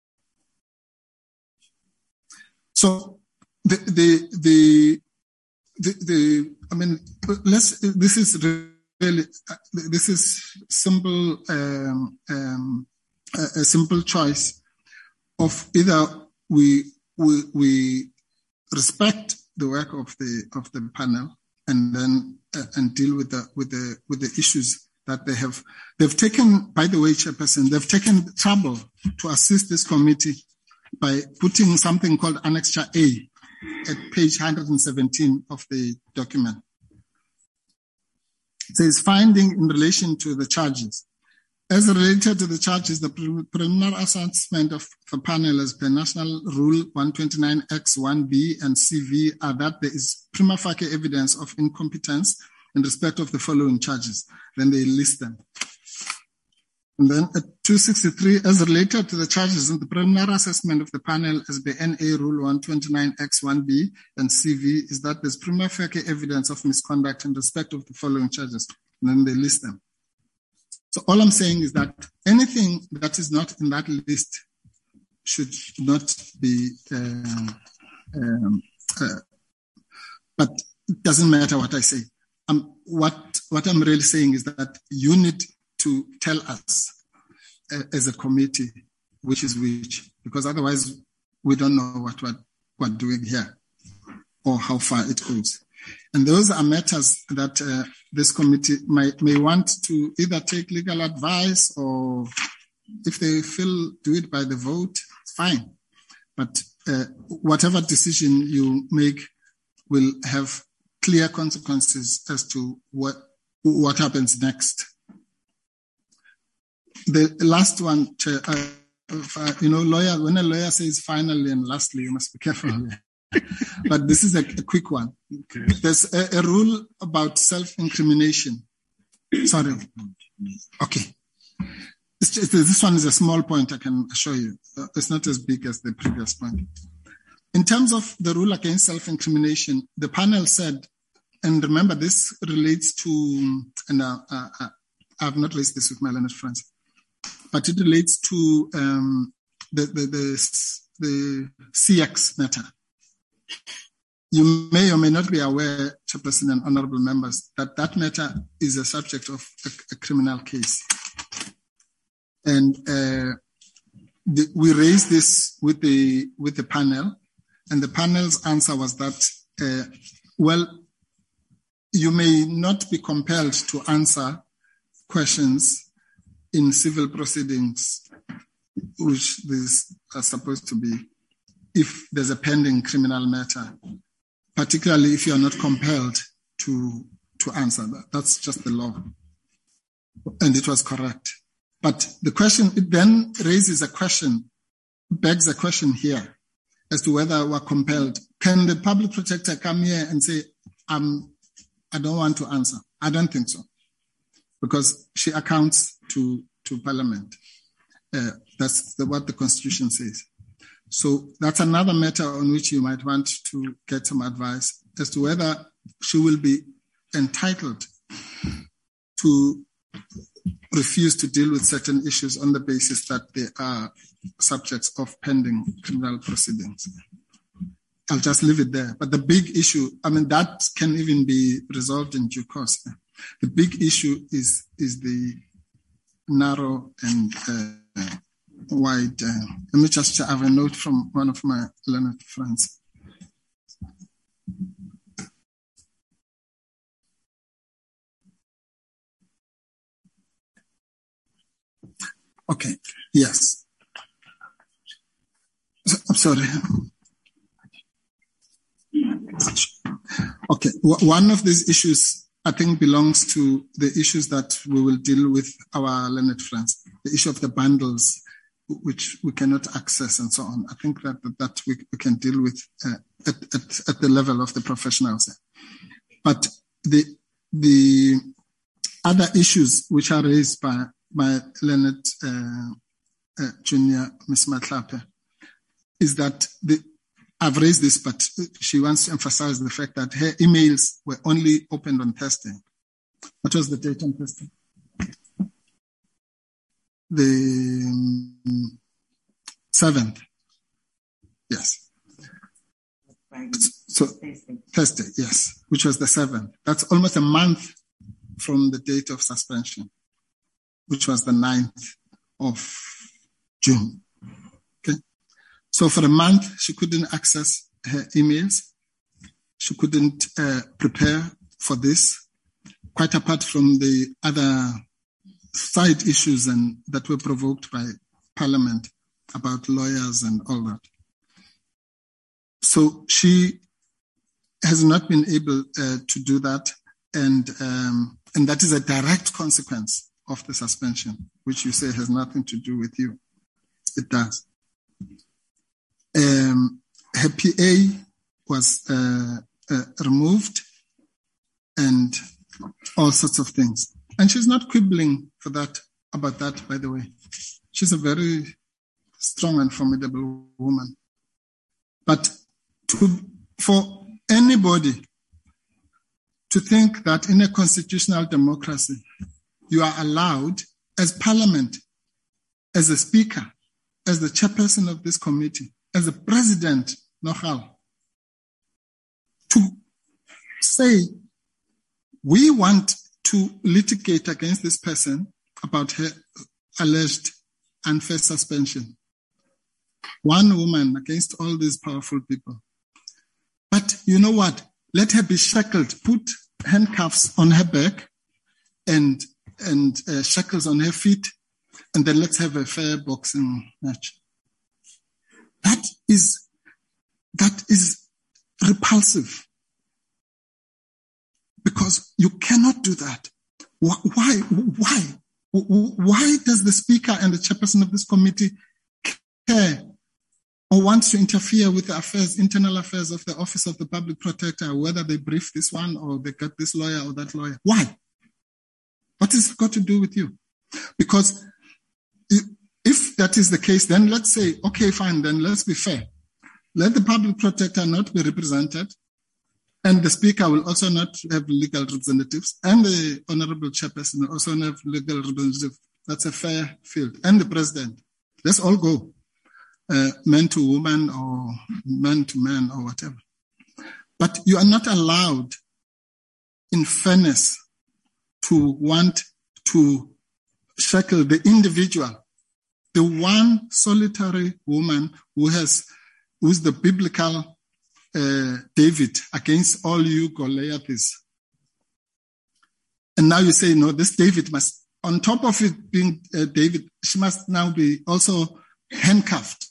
Speaker 8: So the the the the, the I mean, let's. This is really this is simple. Um, um, a, a simple choice of either we we we respect the work of the of the panel and then uh, and deal with the with the with the issues that they have. They've taken, by the way, Chairperson, they've taken trouble to assist this committee by putting something called Annexure A at page one hundred seventeen of the document. It says, finding in relation to the charges. As related to the charges, the preliminary assessment of the panel as per National Rule one twenty-nine X one B and C V are that there is prima facie evidence of incompetence in respect of the following charges. Then they list them. And then at two sixty-three, as related to the charges in the preliminary assessment of the panel as the N A Rule one twenty-nine X one B and C V is that there's prima facie evidence of misconduct in respect of the following charges. And then they list them. So all I'm saying is that anything that is not in that list should not be, uh, um, uh, but it doesn't matter what I say. Um, what, what I'm really saying is that you need to tell us uh, as a committee which is which, because otherwise we don't know what we're, we're doing here or how far it goes. And those are matters that uh, this committee might, may want to either take legal advice, or if they feel do it by the vote, it's fine. But uh, whatever decision you make will have clear consequences as to what what happens next. The last one, uh, uh, you know, lawyer. When a lawyer says finally and lastly, you must be careful. But this is a, a quick one. Okay. There's a, a rule about self-incrimination. Sorry. Okay. It's just, this one is a small point, I can assure you. It's not as big as the previous point. In terms of the rule against self-incrimination, the panel said, and remember this relates to, and uh, uh, uh, I have not raised this with my learned friends, but it relates to um, the, the, the, the C X matter. You may or may not be aware, Chairperson and honorable members, that that matter is a subject of a, a criminal case. And uh, the, we raised this with the with the panel, and the panel's answer was that, uh, well, you may not be compelled to answer questions in civil proceedings, which these are supposed to be, if there's a pending criminal matter, particularly if you are not compelled to to answer that. That's just the law. And it was correct. But the question, it then raises a question, begs a question here as to whether we're compelled. Can the public protector come here and say, um, I don't want to answer? I don't think so. Because she accounts to, to Parliament. Uh, that's the, what the Constitution says. So that's another matter on which you might want to get some advice as to whether she will be entitled to refuse to deal with certain issues on the basis that they are subjects of pending criminal proceedings. I'll just leave it there. But the big issue, I mean, that can even be resolved in due course. The big issue is is the narrow and uh, wide. Uh, let me just have a note from one of my learned friends. Okay, yes. I'm sorry. Okay, one of these issues I think belongs to the issues that we will deal with our learned friends, the issue of the bundles which we cannot access and so on. I think that that we, we can deal with uh, at, at, at the level of the professionals. But the the other issues which are raised by by Leonard uh, uh, Junior, Miz Matlape, is that the, I've raised this, but she wants to emphasize the fact that her emails were only opened on Thursday. What was the date on Thursday? The um, seventh. Yes. So Thursday, yes, which was the seventh. That's almost a month from the date of suspension, which was the ninth of June. Okay. So for a month, she couldn't access her emails. She couldn't uh, prepare for this, quite apart from the other side issues and that were provoked by Parliament about lawyers and all that. So she has not been able uh, to do that, and um, and that is a direct consequence of the suspension, which you say has nothing to do with you. It does. Um, her P A was uh, uh, removed and all sorts of things. And she's not quibbling for that, about that, by the way. She's a very strong and formidable woman. But to, for anybody to think that in a constitutional democracy, you are allowed, as Parliament, as a speaker, as the chairperson of this committee, as the president, Nogal, to say we want to litigate against this person about her alleged unfair suspension. One woman against all these powerful people. But you know what? Let her be shackled, put handcuffs on her back and and uh, shackles on her feet, and then let's have a fair boxing match. That is that is repulsive, because you cannot do that. Why? Why? Why does the speaker and the chairperson of this committee care or wants to interfere with the affairs, internal affairs of the Office of the Public Protector, whether they brief this one or they get this lawyer or that lawyer? Why? What has it got to do with you? Because if that is the case, then let's say, okay, fine, then let's be fair. Let the Public Protector not be represented, and the Speaker will also not have legal representatives, and the Honorable Chairperson will also not have legal representatives. That's a fair field. And the President. Let's all go. Uh, man to woman or man to man or whatever. But you are not allowed, in fairness, to want to shackle the individual, the one solitary woman who has, who's the biblical uh, David against all you Goliaths. And now you say, no, this David must, on top of it being uh, David, she must now be also handcuffed.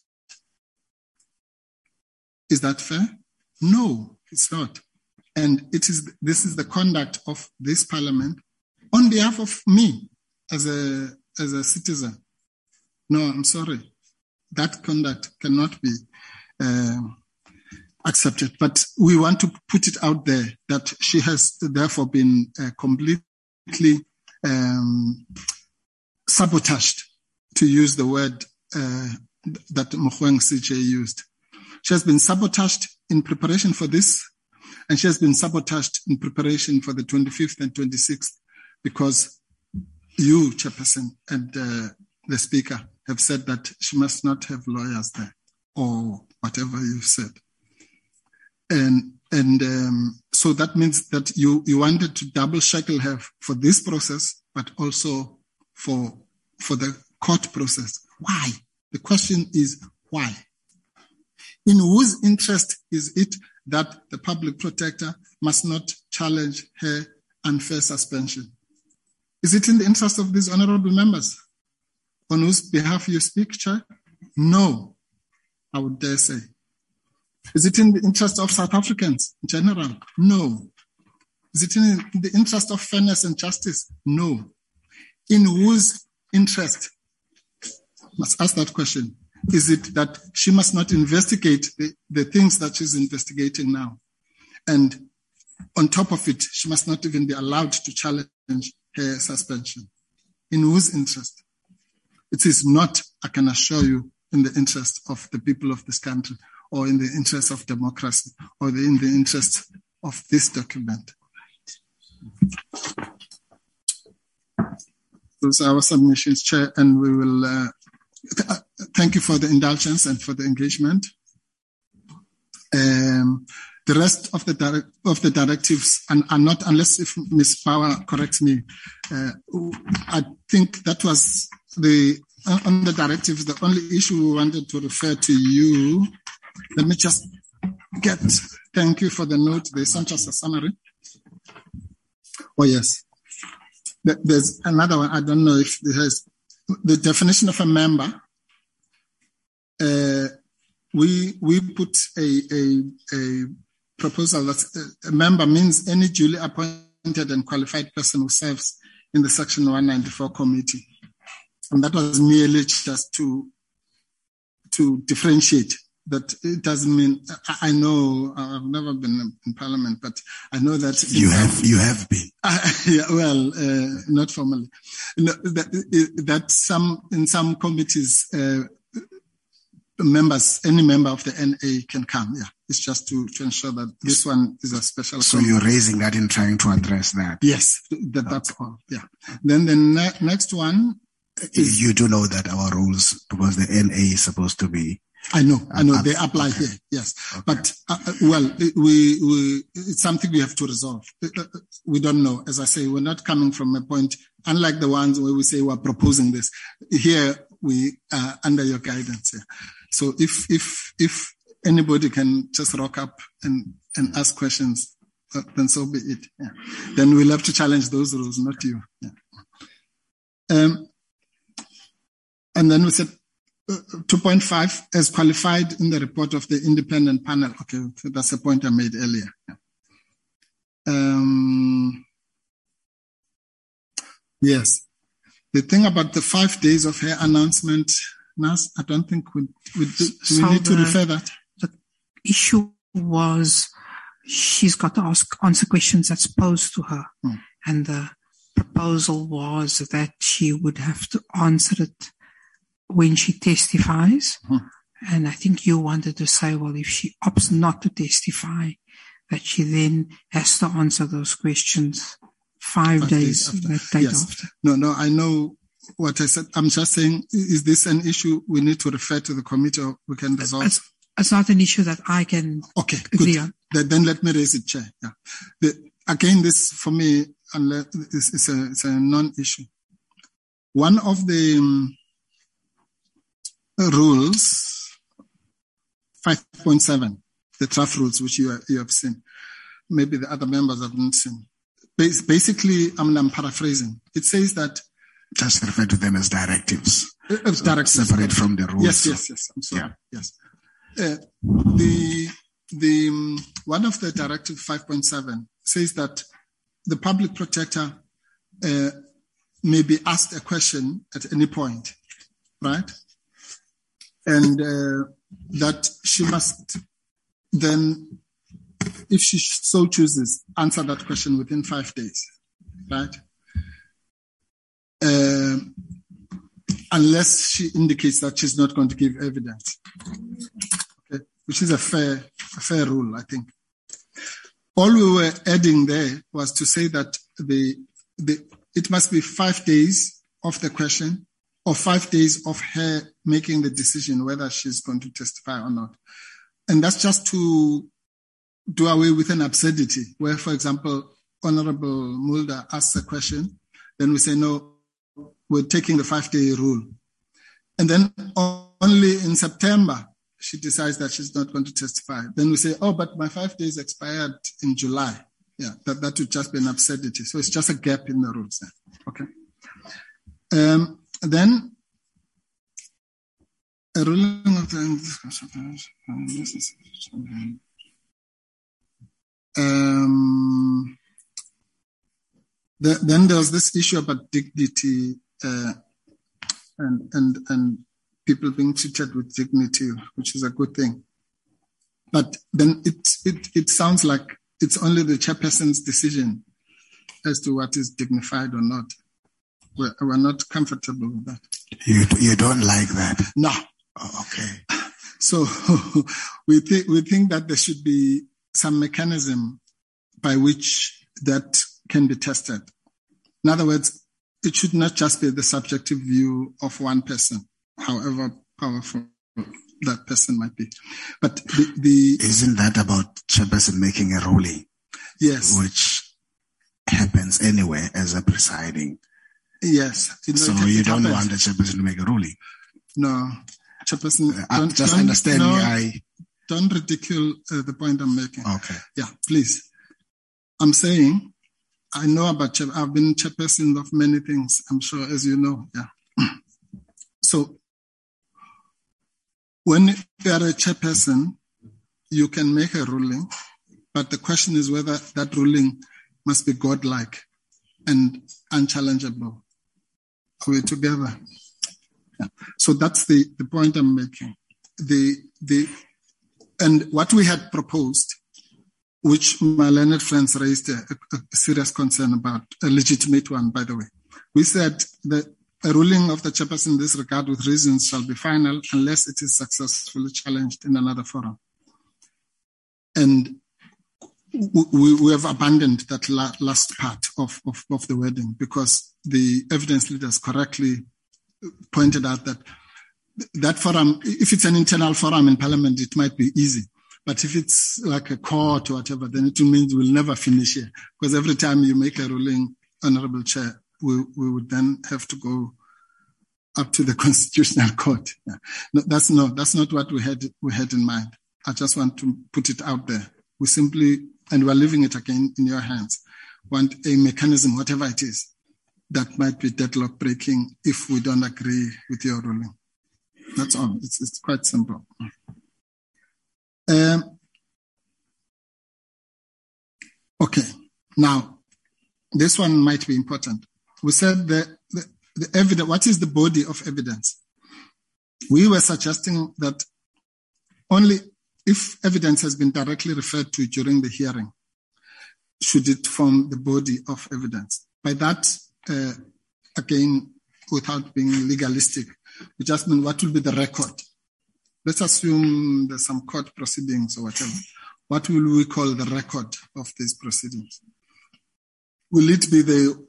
Speaker 8: Is that fair? No, it's not. And it is. This is the conduct of this parliament on behalf of me as a as a citizen. No, I'm sorry. That conduct cannot be uh, accepted. But we want to put it out there that she has therefore been uh, completely um, sabotaged, to use the word uh, that Mogoeng C J used. She has been sabotaged in preparation for this, and she has been sabotaged in preparation for the twenty-fifth and twenty-sixth, because you, Chairperson, and uh, the Speaker have said that she must not have lawyers there, or whatever you've said. And and um, so that means that you, you wanted to double shackle her for this process, but also for for the court process. Why? The question is why? In whose interest is it that the Public Protector must not challenge her unfair suspension? Is it in the interest of these honorable members on whose behalf you speak, Chair? No, I would dare say. Is it in the interest of South Africans in general? No. Is it in the interest of fairness and justice? No. In whose interest? Must ask that question. Is it that she must not investigate the, the things that she's investigating now? And on top of it, she must not even be allowed to challenge her suspension. In whose interest? It is not, I can assure you, in the interest of the people of this country, or in the interest of democracy, or in the interest of this document. Those are our submissions, Chair, and we will uh, th- thank you for the indulgence and for the engagement. Um, the rest of the direct, of the directives are, are not, unless if Miz Power corrects me, uh, I think that was the on the directives. The only issue we wanted to refer to you. Let me just get. Thank you for the note. They sent us a summary. Oh yes, there's another one. I don't know if it has the definition of a member. Uh, we we put a a, a proposal that a member means any duly appointed and qualified person who serves in the Section one ninety-four committee, and that was merely just to to differentiate. That it doesn't mean. I know I've never been in Parliament, but I know that
Speaker 1: you have. You have been.
Speaker 8: Uh, yeah, well, uh, not formally. No, that, that some in some committees, uh, members, any member of the N A can come. Yeah, it's just to, to ensure that this one is a special.
Speaker 1: So
Speaker 8: committee.
Speaker 1: You're raising that in trying to address that.
Speaker 8: Yes, that, that's all. Yeah. Then the ne- next one. is,
Speaker 1: you do know that our rules, because the N A is supposed to be.
Speaker 8: I know, I know,
Speaker 1: up,
Speaker 8: they apply
Speaker 1: okay.
Speaker 8: here, yes.
Speaker 1: Okay.
Speaker 8: But, uh, well, we, we, it's something we have to resolve. We don't know. As I say, we're not coming from a point, unlike the ones where we say we're proposing this. Here, we are under your guidance here. So if, if, if anybody can just rock up and, and ask questions, uh, then so be it. Yeah. Then we'll have to challenge those rules, not you. Yeah. Um, and then we said, Uh, two point five, as qualified in the report of the independent panel. Okay, that's a point I made earlier. Um, yes. The thing about the five days of her announcement, Nas, I don't think we, we do, do we
Speaker 4: so
Speaker 8: need to
Speaker 4: the,
Speaker 8: refer that?
Speaker 4: The issue was she's got to ask, answer questions that's posed to her.
Speaker 8: Hmm.
Speaker 4: And the proposal was that she would have to answer it when she testifies.
Speaker 8: Hmm.
Speaker 4: And I think you wanted to say, well, if she opts not to testify, that she then has to answer those questions five, five days, days after. That date
Speaker 8: yes.
Speaker 4: after.
Speaker 8: No, no, I know what I said. I'm just saying, is this an issue we need to refer to the committee or we can resolve?
Speaker 4: It's, it's not an issue that I can
Speaker 8: okay,
Speaker 4: agree
Speaker 8: good.
Speaker 4: on.
Speaker 8: Then, then let me raise it, Chair. Yeah. The, again, this for me, unless it's, it's a, it's a non-issue. One of the um, rules, five point seven, the draft rules, which you, you have seen. Maybe the other members haven't seen. Basically, I mean, I'm paraphrasing. It says that...
Speaker 1: Just refer to them as directives.
Speaker 8: Uh, directives.
Speaker 1: Separate from the rules.
Speaker 8: Yes, yes, yes. I'm sorry.
Speaker 1: Yeah.
Speaker 8: Yes. Uh, the, the, um, one of the directive five point seven says that the public protector uh, may be asked a question at any point, right? And uh, that she must then, if she so chooses, answer that question within five days, right? Uh, unless she indicates that she's not going to give evidence, okay? Which is a fair, a fair rule, I think. All we were adding there was to say that the, the it must be five days of the question, or five days of her making the decision whether she's going to testify or not. And that's just to do away with an absurdity where, for example, Honorable Mulder asks a question, then we say, no, we're taking the five-day rule. And then only in September, she decides that she's not going to testify. Then we say, oh, but my five days expired in July. Yeah, that, that would just be an absurdity. So it's just a gap in the rules there. Okay. Um, Then, a ruling of the um, the, then there's this issue about dignity uh, and and and people being treated with dignity, which is a good thing. But then it it it sounds like it's only the chairperson's decision as to what is dignified or not. We're, we're not comfortable with that.
Speaker 1: You you don't like that?
Speaker 8: No.
Speaker 1: Oh, okay.
Speaker 8: So we think we think that there should be some mechanism by which that can be tested. In other words, it should not just be the subjective view of one person, however powerful that person might be. But the, the
Speaker 1: isn't that about chairperson making a ruling?
Speaker 8: Yes,
Speaker 1: which happens anyway as a presiding.
Speaker 8: Yes.
Speaker 1: You know, so it, you it don't happens. want the chairperson to make a ruling?
Speaker 8: No. Chairperson,
Speaker 1: uh,
Speaker 8: don't,
Speaker 1: just
Speaker 8: don't,
Speaker 1: understand
Speaker 8: no,
Speaker 1: me. I
Speaker 8: don't ridicule uh, the point I'm making.
Speaker 1: Okay.
Speaker 8: Yeah, please. I'm saying, I know about, I've been chairperson of many things, I'm sure, as you know. Yeah. So, when you are a chairperson, you can make a ruling, but the question is whether that ruling must be godlike and unchallengeable. Are we together? Yeah. So that's the, the point I'm making. The the and what we had proposed, which my learned friends raised a, a, a serious concern about, a legitimate one, by the way. We said that a ruling of the chairperson in this regard with reasons shall be final unless it is successfully challenged in another forum. And we, we have abandoned that la- last part of, of, of the wording because the evidence leaders correctly pointed out that that forum, if it's an internal forum in Parliament, it might be easy. But if it's like a court or whatever, then it means we'll never finish here. Because every time you make a ruling, Honorable Chair, we, we would then have to go up to the Constitutional Court. Yeah. No, that's no, that's not what we had we had in mind. I just want to put it out there. We simply, and we're leaving it again in your hands, want a mechanism, whatever it is, that might be deadlock breaking if we don't agree with your ruling. That's all. It's, it's quite simple. Um, okay. Now, this one might be important. We said the, the, the evidence, what is the body of evidence? We were suggesting that only if evidence has been directly referred to during the hearing, should it form the body of evidence. By that, uh, again, without being legalistic, we just mean what will be the record. Let's assume there's some court proceedings or whatever. What will we call the record of these proceedings? Will it be the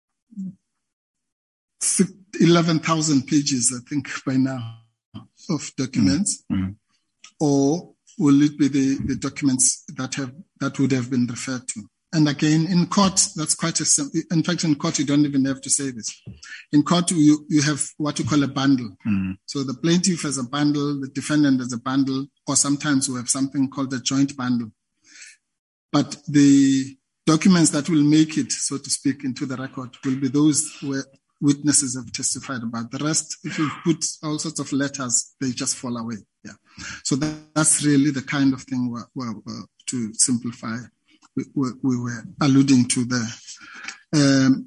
Speaker 8: eleven thousand pages, I think, by now, of documents? Mm-hmm. Or will it be the, the documents that have that would have been referred to? And again, in court, that's quite a simple. In fact, in court, you don't even have to say this. In court, you, you have what you call a bundle. Mm-hmm. So the plaintiff has a bundle, the defendant has a bundle, or sometimes we have something called a joint bundle. But the documents that will make it, so to speak, into the record will be those where witnesses have testified about. The rest, if you put all sorts of letters, they just fall away. Yeah. So that, that's really the kind of thing we're, we're, we're, to simplify. We, we, we were alluding to there. Um,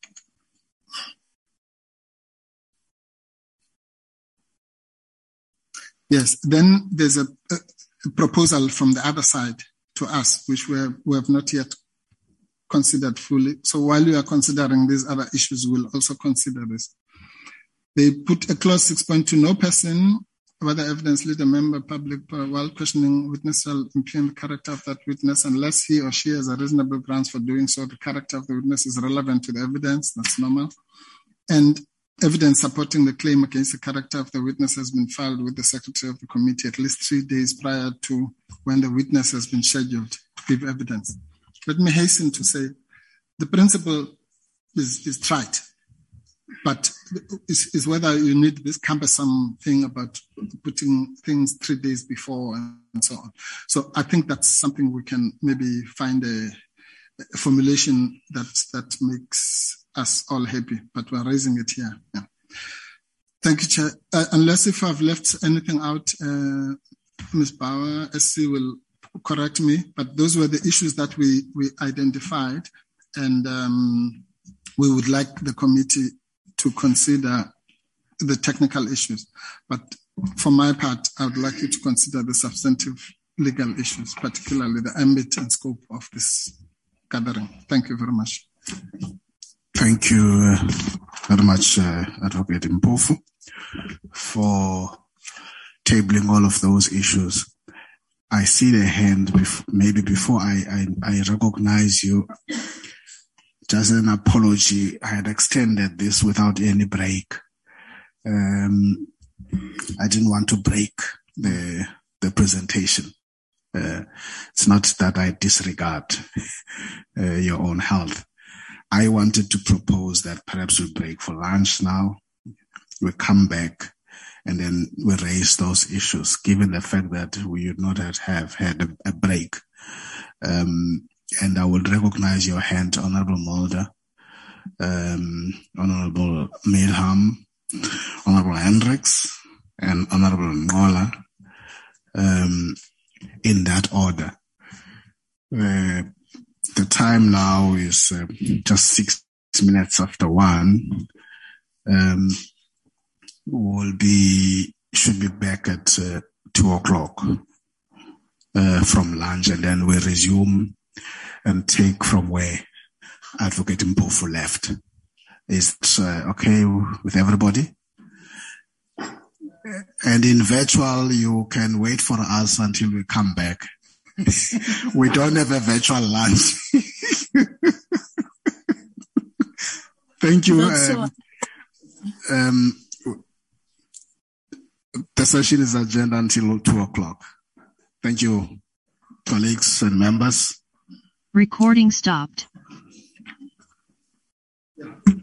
Speaker 8: yes, then there's a, a proposal from the other side to us, which we have, we have not yet considered fully. So while we are considering these other issues, we'll also consider this. They put a clause six point two, no person, whether evidence leader, member, public, while questioning witness shall impugn the character of that witness unless he or she has a reasonable grounds for doing so. The character of the witness is relevant to the evidence. That's normal. And evidence supporting the claim against the character of the witness has been filed with the secretary of the committee at least three days prior to when the witness has been scheduled to give evidence. Let me hasten to say the principle is, is trite. But is, is whether you need this cumbersome thing about putting things three days before and so on. So I think that's something we can maybe find a, a formulation that that makes us all happy. But we're raising it here. Yeah. Thank you, Chair. Uh, unless if I've left anything out, uh, Miz Bauer, S C will correct me. But those were the issues that we we identified, and um, we would like the committee to consider the technical issues. But for my part, I would like you to consider the substantive legal issues, particularly the ambit and scope of this gathering. Thank you very much.
Speaker 1: Thank you uh, very much, uh, Advocate Mpofu, for tabling all of those issues. I see the hand, bef- maybe before I, I, I recognize you. Just an apology. I had extended this without any break. Um, I didn't want to break the the presentation. Uh, it's not that I disregard uh, your own health. I wanted to propose that perhaps we break for lunch now. We come back and then we raise those issues, given the fact that we would not have had a, a break. Um, And I will recognize your hand, Honorable Mulder, um, Honorable Milham, Honorable Hendricks, and Honorable Ngola, um, in that order. Uh, the time now is uh, just six minutes after one. Um, we'll be, should be back at uh, two o'clock uh, from lunch, and then we resume and take from where Advocate Mpofu left. Is it uh, okay with everybody? And in virtual, you can wait for us until we come back. We don't have a virtual lunch. Thank you. Um, um, The session is adjourned until two o'clock. Thank you, colleagues and members.
Speaker 9: Recording stopped.
Speaker 1: Yeah.